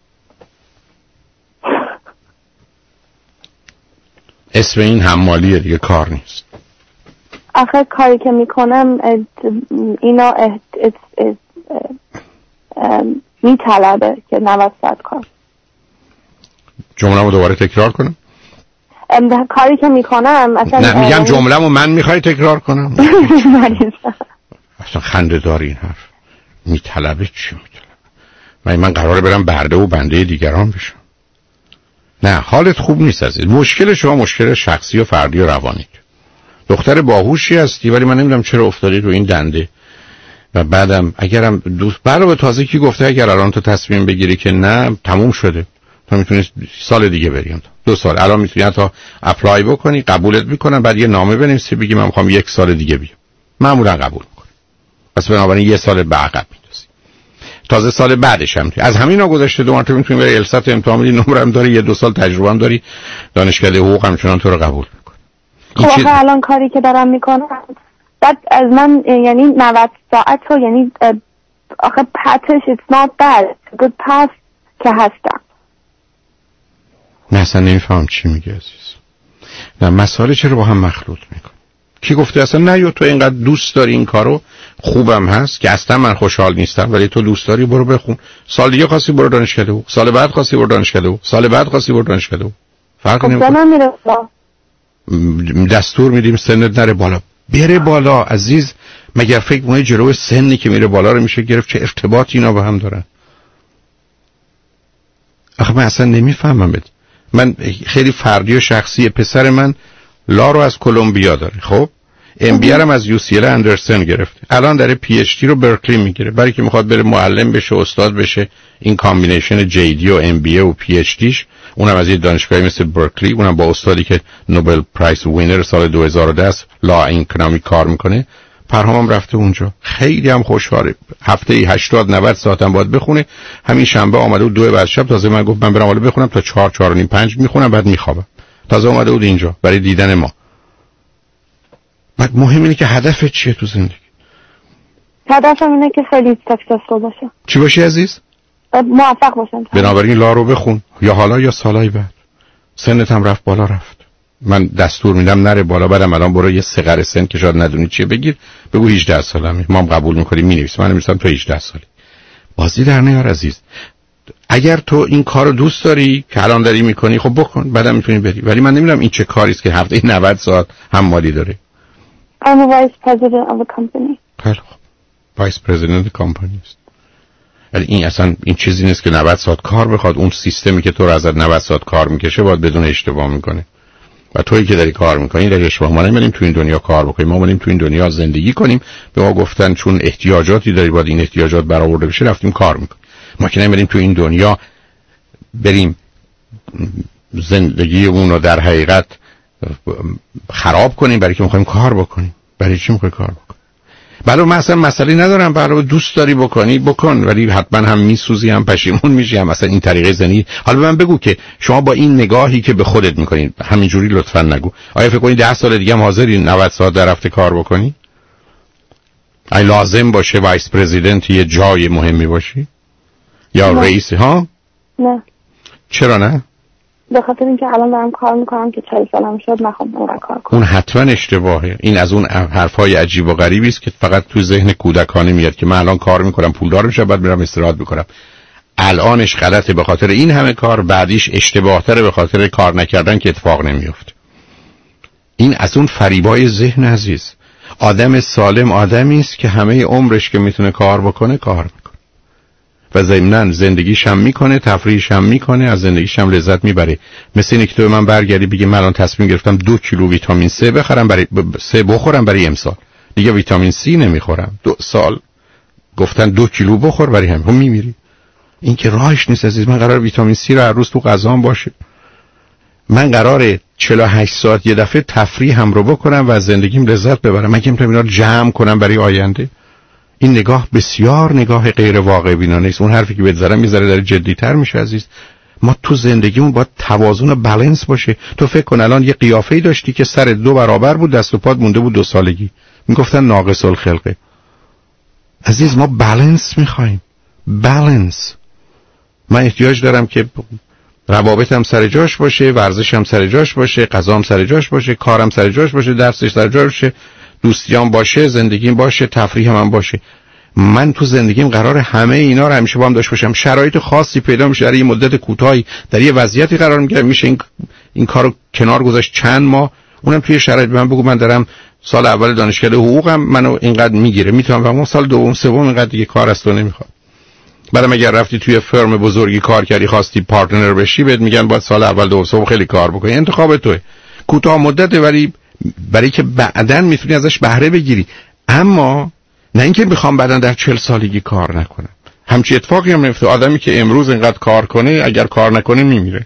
اسم این حمالیه دیگه، کار نیست. آخه کاری که میکنم اینا میطلبه که 90 ساعت کار. جمله‌مو دوباره تکرار کنم؟ کاری که میکنم اصلا نه میگم جمله‌مو من میخوای تکرار کنم؟ اصلا خنده داری این حرف. میطلبه چی میطلبه؟ من قراره برم برده و بنده دیگران بشم. نه حالت خوب نیست عزیز. مشکل شما مشکل شخصی و فردی و روانی. دختر باهوشی هستی ولی من نمیدونم چرا افتادی رو این دنده. و بعدم اگرم دوست برای تازه کی گفته اگر الان تو تصمیم بگیری که نه تموم شده، تو میتونی سال دیگه بریم، 2 سال الان میتونی حتی اپلای بکنی، قبولت میکنن، بعد یه نامه بنویسی بگی من میخوام 1 سال دیگه بیام، معمولا قبول میکنه. پس بنابراین 1 سال به عقب میندازی، تازه سال بعدش هم از همینا گذشته 2 مرتبه میتونی بری السات امتحان بدی، نمره هم داری، 1-2 سال تجربه هم داری، دانشکده حقوق هم چنان تو رو قبول میکنه. خب الان کاری که دارم میکنم بعد از من یعنی 90 ساعت رو یعنی آخه پتش it's not bad good path که هستم. نه اصلا نمیفهم چی میگه عزیز. نه مسائل چرا با هم مخلوط میکن؟ کی گفته اصلا نه یا تو اینقدر دوست داری این کارو خوبم هست که اصلا من خوشحال نیستم ولی تو دوست داری برو بخون، سال دیگه خواستی برو دانشکده حقوق، سال بعد خواستی برو دانشکده حقوق، سال بعد خواستی برو دانشکده حقوق، فرق نمیکنه. دستور میدیم سنت نره بالا، بره بالا عزیز. مگر فکر می‌کنی جلوی سنی که میره بالا رو میشه گرفت؟ چه ارتباطی اینا با هم دارن؟ آخه من اصلا نمیفهمم. من خیلی فردی و شخصی، پسر من لا رو از کلمبیا داره، خب MBA هم از UCLA اندرسن گرفته، الان داره PhD رو برکلی میگیره برای که میخواد بره معلم بشه، استاد بشه. این کامبینیشن JD و MBA و PhDش اونم از یه دانشگاهی مثل برکلی، اونم با استادی که نوبل پرایس وینر سال 2010 لا اکونومیک کار میکنه. پرهامم رفته اونجا، خیلی هم خوشحاله، هفته 80-90 ساعت هم باید بخونه. همین شنبه آمده بود 2 بعد شب، تازه من گفت من برم حالا بخونم تا 4-4:30-5 میخونم بعد میخوابم. تازه اومده بود اینجا برای دیدن ما. بعد مهم اینه که هدفت چیه تو زندگی؟ هدفم اینه که خیلی سکسسفول باشم. چی باشی عزیز؟ موفق باشم. بنابراین لا رو بخون، یا حالا یا سالای بعد. سنت هم رفت بالا رفت. من دستور میدم نره بالا، بعدم الان برو یه صغر سن که شاید ندونی چیه بگیر، بگو 18 سالمه، ما هم قبول میکنیم، مینویسیم، من می‌نویسم تو 18 سالی. بازی در نیار عزیز. اگر تو این کارو دوست داری که الان داری میکنی خب بکن، بعدم میتونی بری. ولی من نمیدونم این چه کاری است که هفته 90 ساعت حمالی داره. I'm a vice president of a company. خیلی خوب. vice president company است. ولی این اصلا این چیزی نیست که 90 ساعت کار بخواد. اون سیستمی که تو رو از 90 ساعت کار میکشه باید بدون اشتباه میکنه. و تویی که داری کار میکنی داری اشتباه. ما نمی‌ریم تو این دنیا کار بکنیم، ما اومدیم تو این دنیا زندگی کنیم. به ما گفتن چون احتیاجاتی داری باید این احتیاجات برآورده بشه، رفتیم کار میکنیم. ما که نمی‌ریم تو این دنیا بریم زندگی اون رو در حقیقت خراب کنیم برای که می‌خوایم کار بکنیم. برای چی می‌خوای کار بکنی؟ بله من اصلا مسئله ندارم، برای دوست داری بکنی بکن، ولی حتما هم میسوزی هم پشیمون میشی هم اصلا این طریقه زنی. حالا به من بگو که شما با این نگاهی که به خودت میکنی همینجوری لطفا نگو، آیا فکر کنی 10 سال دیگه هم حاضری 90 ساعت در هفته کار بکنی؟ ای لازم باشه وایس پرزیدنت یه جای مهمی باشی یا رئیس ها؟ نه. چرا نه؟ به خاطر اینکه الان دارم کار میکنم که 40 سالم شد نخوام اون کار کنم. اون حتما اشتباهه. این از اون حرفای عجیب و غریبی است که فقط تو ذهن کودکانه میاد که من الان کار میکنم پولدار میشم بعد میرم استراحت میکنم. الانش غلطه به خاطر این همه کار، بعدیش اشتباهتره به خاطر کار نکردن که اتفاق نمیفته. این از اون فریبای ذهن عزیز. آدم سالم آدمی است که همه عمرش که میتونه کار بکنه کار میکنه و ضمناً زندگیش هم میکنه، تفریحش هم میکنه، از زندگیش هم لذت میبره. مثل اینه که تو من برگردی بگی من الان تصمیم گرفتم 2 کیلو ویتامین C بخرم بخورم برای امسال، دیگه ویتامین C نمیخورم. 2 سال گفتن 2 کیلو بخور برای هم میمیری. این که راهش نیست عزیز. من قرار ویتامین C رو هر روز تو غذام باشه. من قراره 48 ساعت یه دفعه تفریح هم رو بکنم و از زندگیم لذت ببرم. من که میتونم اینا رو جمع کنم برای آینده. این نگاه بسیار نگاه غیر واقع بینانه است. اون حرفی که بهت زدم میذاره داره جدی‌تر میشه عزیز. ما تو زندگیمون باید توازن و بالانس باشه. تو فکر کن الان یه قیافه‌ای داشتی که سر 2 برابر بود، دست و پات مونده بود 2 سالگی. میگفتن ناقص الخلقه. عزیز ما بالانس میخوایم. بالانس. من احتیاج دارم که روابطم سر جاش باشه، ورزشم سر جاش باشه، غذام سر جاش باشه، کارم سر جاش باشه، درسش سر جاش باشه، دوستیام باشه، زندگیم باشه، تفریحم هم باشه. من تو زندگیم قراره همه اینا رو همیشه با هم داشته باشم. شرایط خاصی پیدا میشه در یه مدت کوتاهی در یه وضعیتی قرار میگیرم، میشه این کارو کنار گذاشت چند ماه. اونم توی شرایط به من بگو من دارم سال اول دانشکده حقوقم منو اینقدر میگیره، میتونم و سال دوم سوم اینقدر دیگه کار از تو نمیخواد. بعدم اگر رفتی توی فرم بزرگی کار کردی خواستی پارتنر بشی بهت میگن باید سال اول دوم سوم خیلی کار بکنی. انتخاب توئه. کوتاه مدته ولی برای که بعداً میتونی ازش بهره بگیری. اما نه اینکه میخوام بعداً در 40 سالگی کار نکنم. همچین اتفاقی هم نمیفته. آدمی که امروز اینقدر کار کنه اگر کار نکنه میمیره.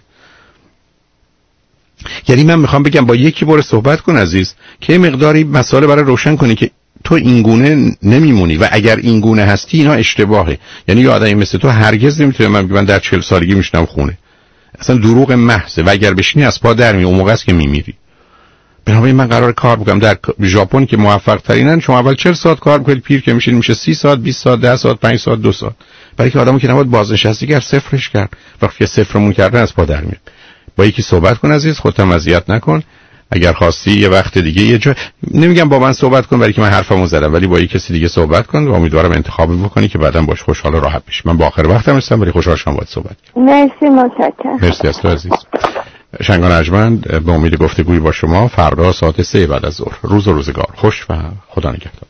یعنی من میخوام بگم با یکی بار صحبت کن عزیز که یه مقداری مسئله برای روشن کنی که تو اینگونه نمیمونی و اگر اینگونه هستی اینا اشتباهه. یعنی یه آدمی مثل تو هرگز نمیتونه من در 40 سالگی میشنم خونه. اصلا دروغ محضه و اگر بشینی از پا در میای اون موقع است که میمیری. بنابراین من قرار کار بکنم در ژاپن که موفق ترینن. شما اول 40 ساعت کار بکنید، پیر که میشین میشه 30 ساعت، 20 ساعت، 10 ساعت، 5 ساعت، 2 ساعت. برای که آدمو که نباید بازنشستگی صفرش کرد. وقتی که صفرمون کردن از پا در میاد. با یکی صحبت کن عزیز، خودت اذیت نکن. اگر خواستی یه وقت دیگه یه جا نمیگم با من صحبت کن برای که من حرفمو زدم، ولی با یه کسی دیگه صحبت کن و امیدوارم انتخابی بکنی که بعداً باش خوشحال و راحت بشی. من با آخر وقتم هستم ولی خوشحال شدم باهات صحبت کردم. مرسی متشکرم. مرسی از تو عزیز. شنگان ارجمند به امید گفتگوی با شما فردا ساعت 3 بعد از ظهر. روز و روزگار خوش و خدا نگهدار.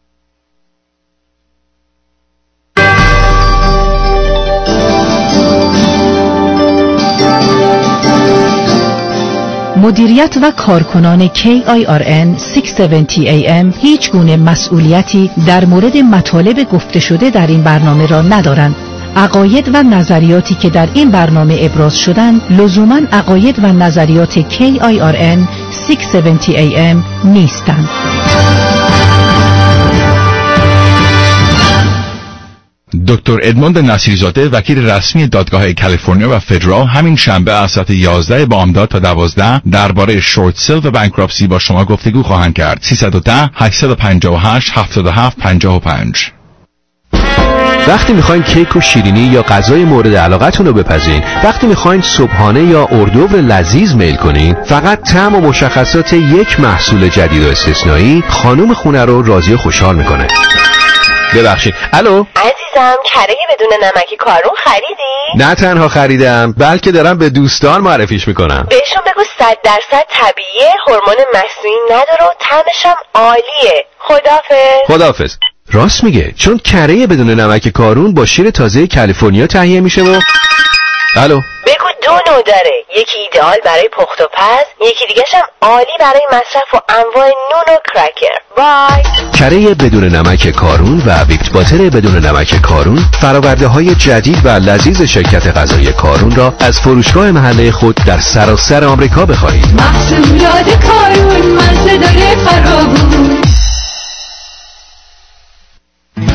مدیریت و کارکنان KIRN 670 AM هیچ گونه مسئولیتی در مورد مطالب گفته شده در این برنامه را ندارند. عقاید و نظریاتی که در این برنامه ابراز شدند لزوماً عقاید و نظریات KIRN 670 AM نیستند. دکتر ادموند نصیرزاده وکیل رسمی دادگاه کالیفرنیا و فدرال همین شنبه از ساعت 11 بامداد تا 12 درباره شورت سیل و بانکراپسی با شما گفتگو خواهند کرد. 310 858 7755. وقتی میخواین کیک و شیرینی یا غذای مورد علاقتون رو بپزین، وقتی میخواین صبحانه یا اردوور لذیذ میل کنین، فقط طعم و مشخصات یک محصول جدید و استثنایی خانم خونه رو راضی و خوشحال میکنه. ببخشید. الو عزیزم، کره بدون نمکی کارون خریدی؟ نه تنها خریدم بلکه دارم به دوستان معرفیش میکنم. بهشون بگو 100% طبیعیه، هورمون مصنوعی نداره و طعمش هم عالیه. خداحافظ. راست میگه، چون کره بدون نمک کارون با شیر تازه کالیفرنیا تهیه میشه و الو بگو 2 نوع داره، یکی ایدئال برای پخت و پز، یکی دیگه هم عالی برای مصرف و انواع نون و کرکر. بای. کره بدون نمک کارون و بیکت باتر بدون نمک کارون فراورده های جدید و لذیذ شرکت غذایی کارون را از فروشگاه محله خود در سراسر آمریکا بخرید. محصولات کارون مزه داره فراوون.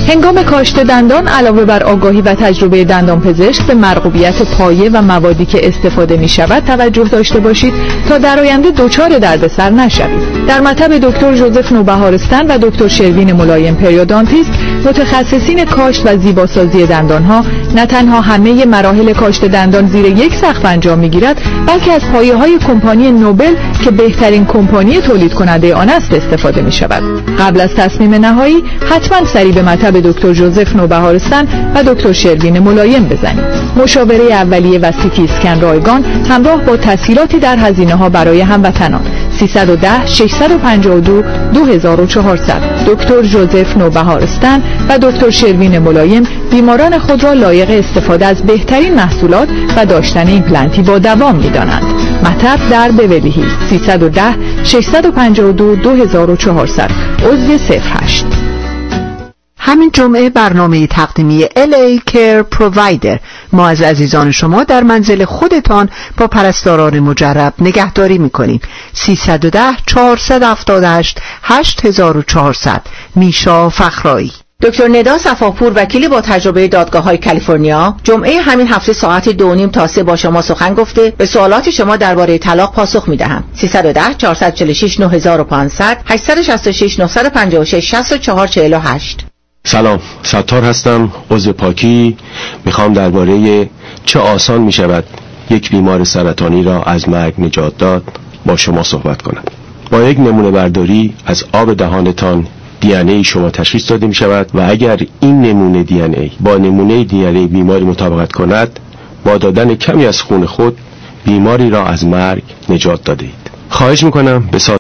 هنگام کاشت دندان علاوه بر آگاهی و تجربه دندانپزشک به مرغوبیت پایه و موادی که استفاده می شود توجه داشته باشید تا در آینده دچار دردسر نشوید. در مطب دکتر ژوزف نوبهارستن و دکتر شروین ملایم پریودانتیست، متخصصین کاشت و زیباسازی دندانها، نه تنها همه مراحل کاشت دندان زیر یک سقف انجام می‌گیرد، بلکه از پایه‌های کمپانی نوبل که بهترین کمپانی تولید کننده آن است استفاده می‌شود. قبل از تصمیم نهایی حتما سری به مطب دکتر ژوزف نوبهارستن و دکتر شروین ملایم بزنید. مشاوره اولیه و سیتی اسکن رایگان همراه با تسهیلاتی در هزینه‌ها برای هموطنان. 310 652 2400. دکتر ژوزف نوبهارستن و دکتر شروین ملایم بیماران خود را لایق استفاده از بهترین محصولات و داشتن ایمپلنتی با دوام می‌دانند. مطب در بیولی هیلز. 310 652 2400. عضو 08. همین جمعه برنامه تقدیمی LA Care Provider ما از عزیزان شما در منزل خودتان با پرستاران مجرب نگهداری می‌کنیم. 310 478 8400. میشا فخرایی. دکتر ندا صفاپور، وکیلی با تجربه دادگاه‌های کالیفرنیا، جمعه همین هفته ساعت 2:30 تا 3 با شما سخن گفته به سوالات شما درباره طلاق پاسخ می‌دهم. 310 446 9500 866 956 6448. سلام، ستار هستم، عضو پاکی. میخوام درباره چه آسان میشود یک بیمار سرطانی را از مرگ نجات داد با شما صحبت کنم. با یک نمونه برداری از آب دهانتان DNA شما تشخیص داده میشود و اگر این نمونه DNA با نمونه DNA بیماری مطابقت کند، با دادن کمی از خون خود بیماری را از مرگ نجات داده اید. خواهش میکنم به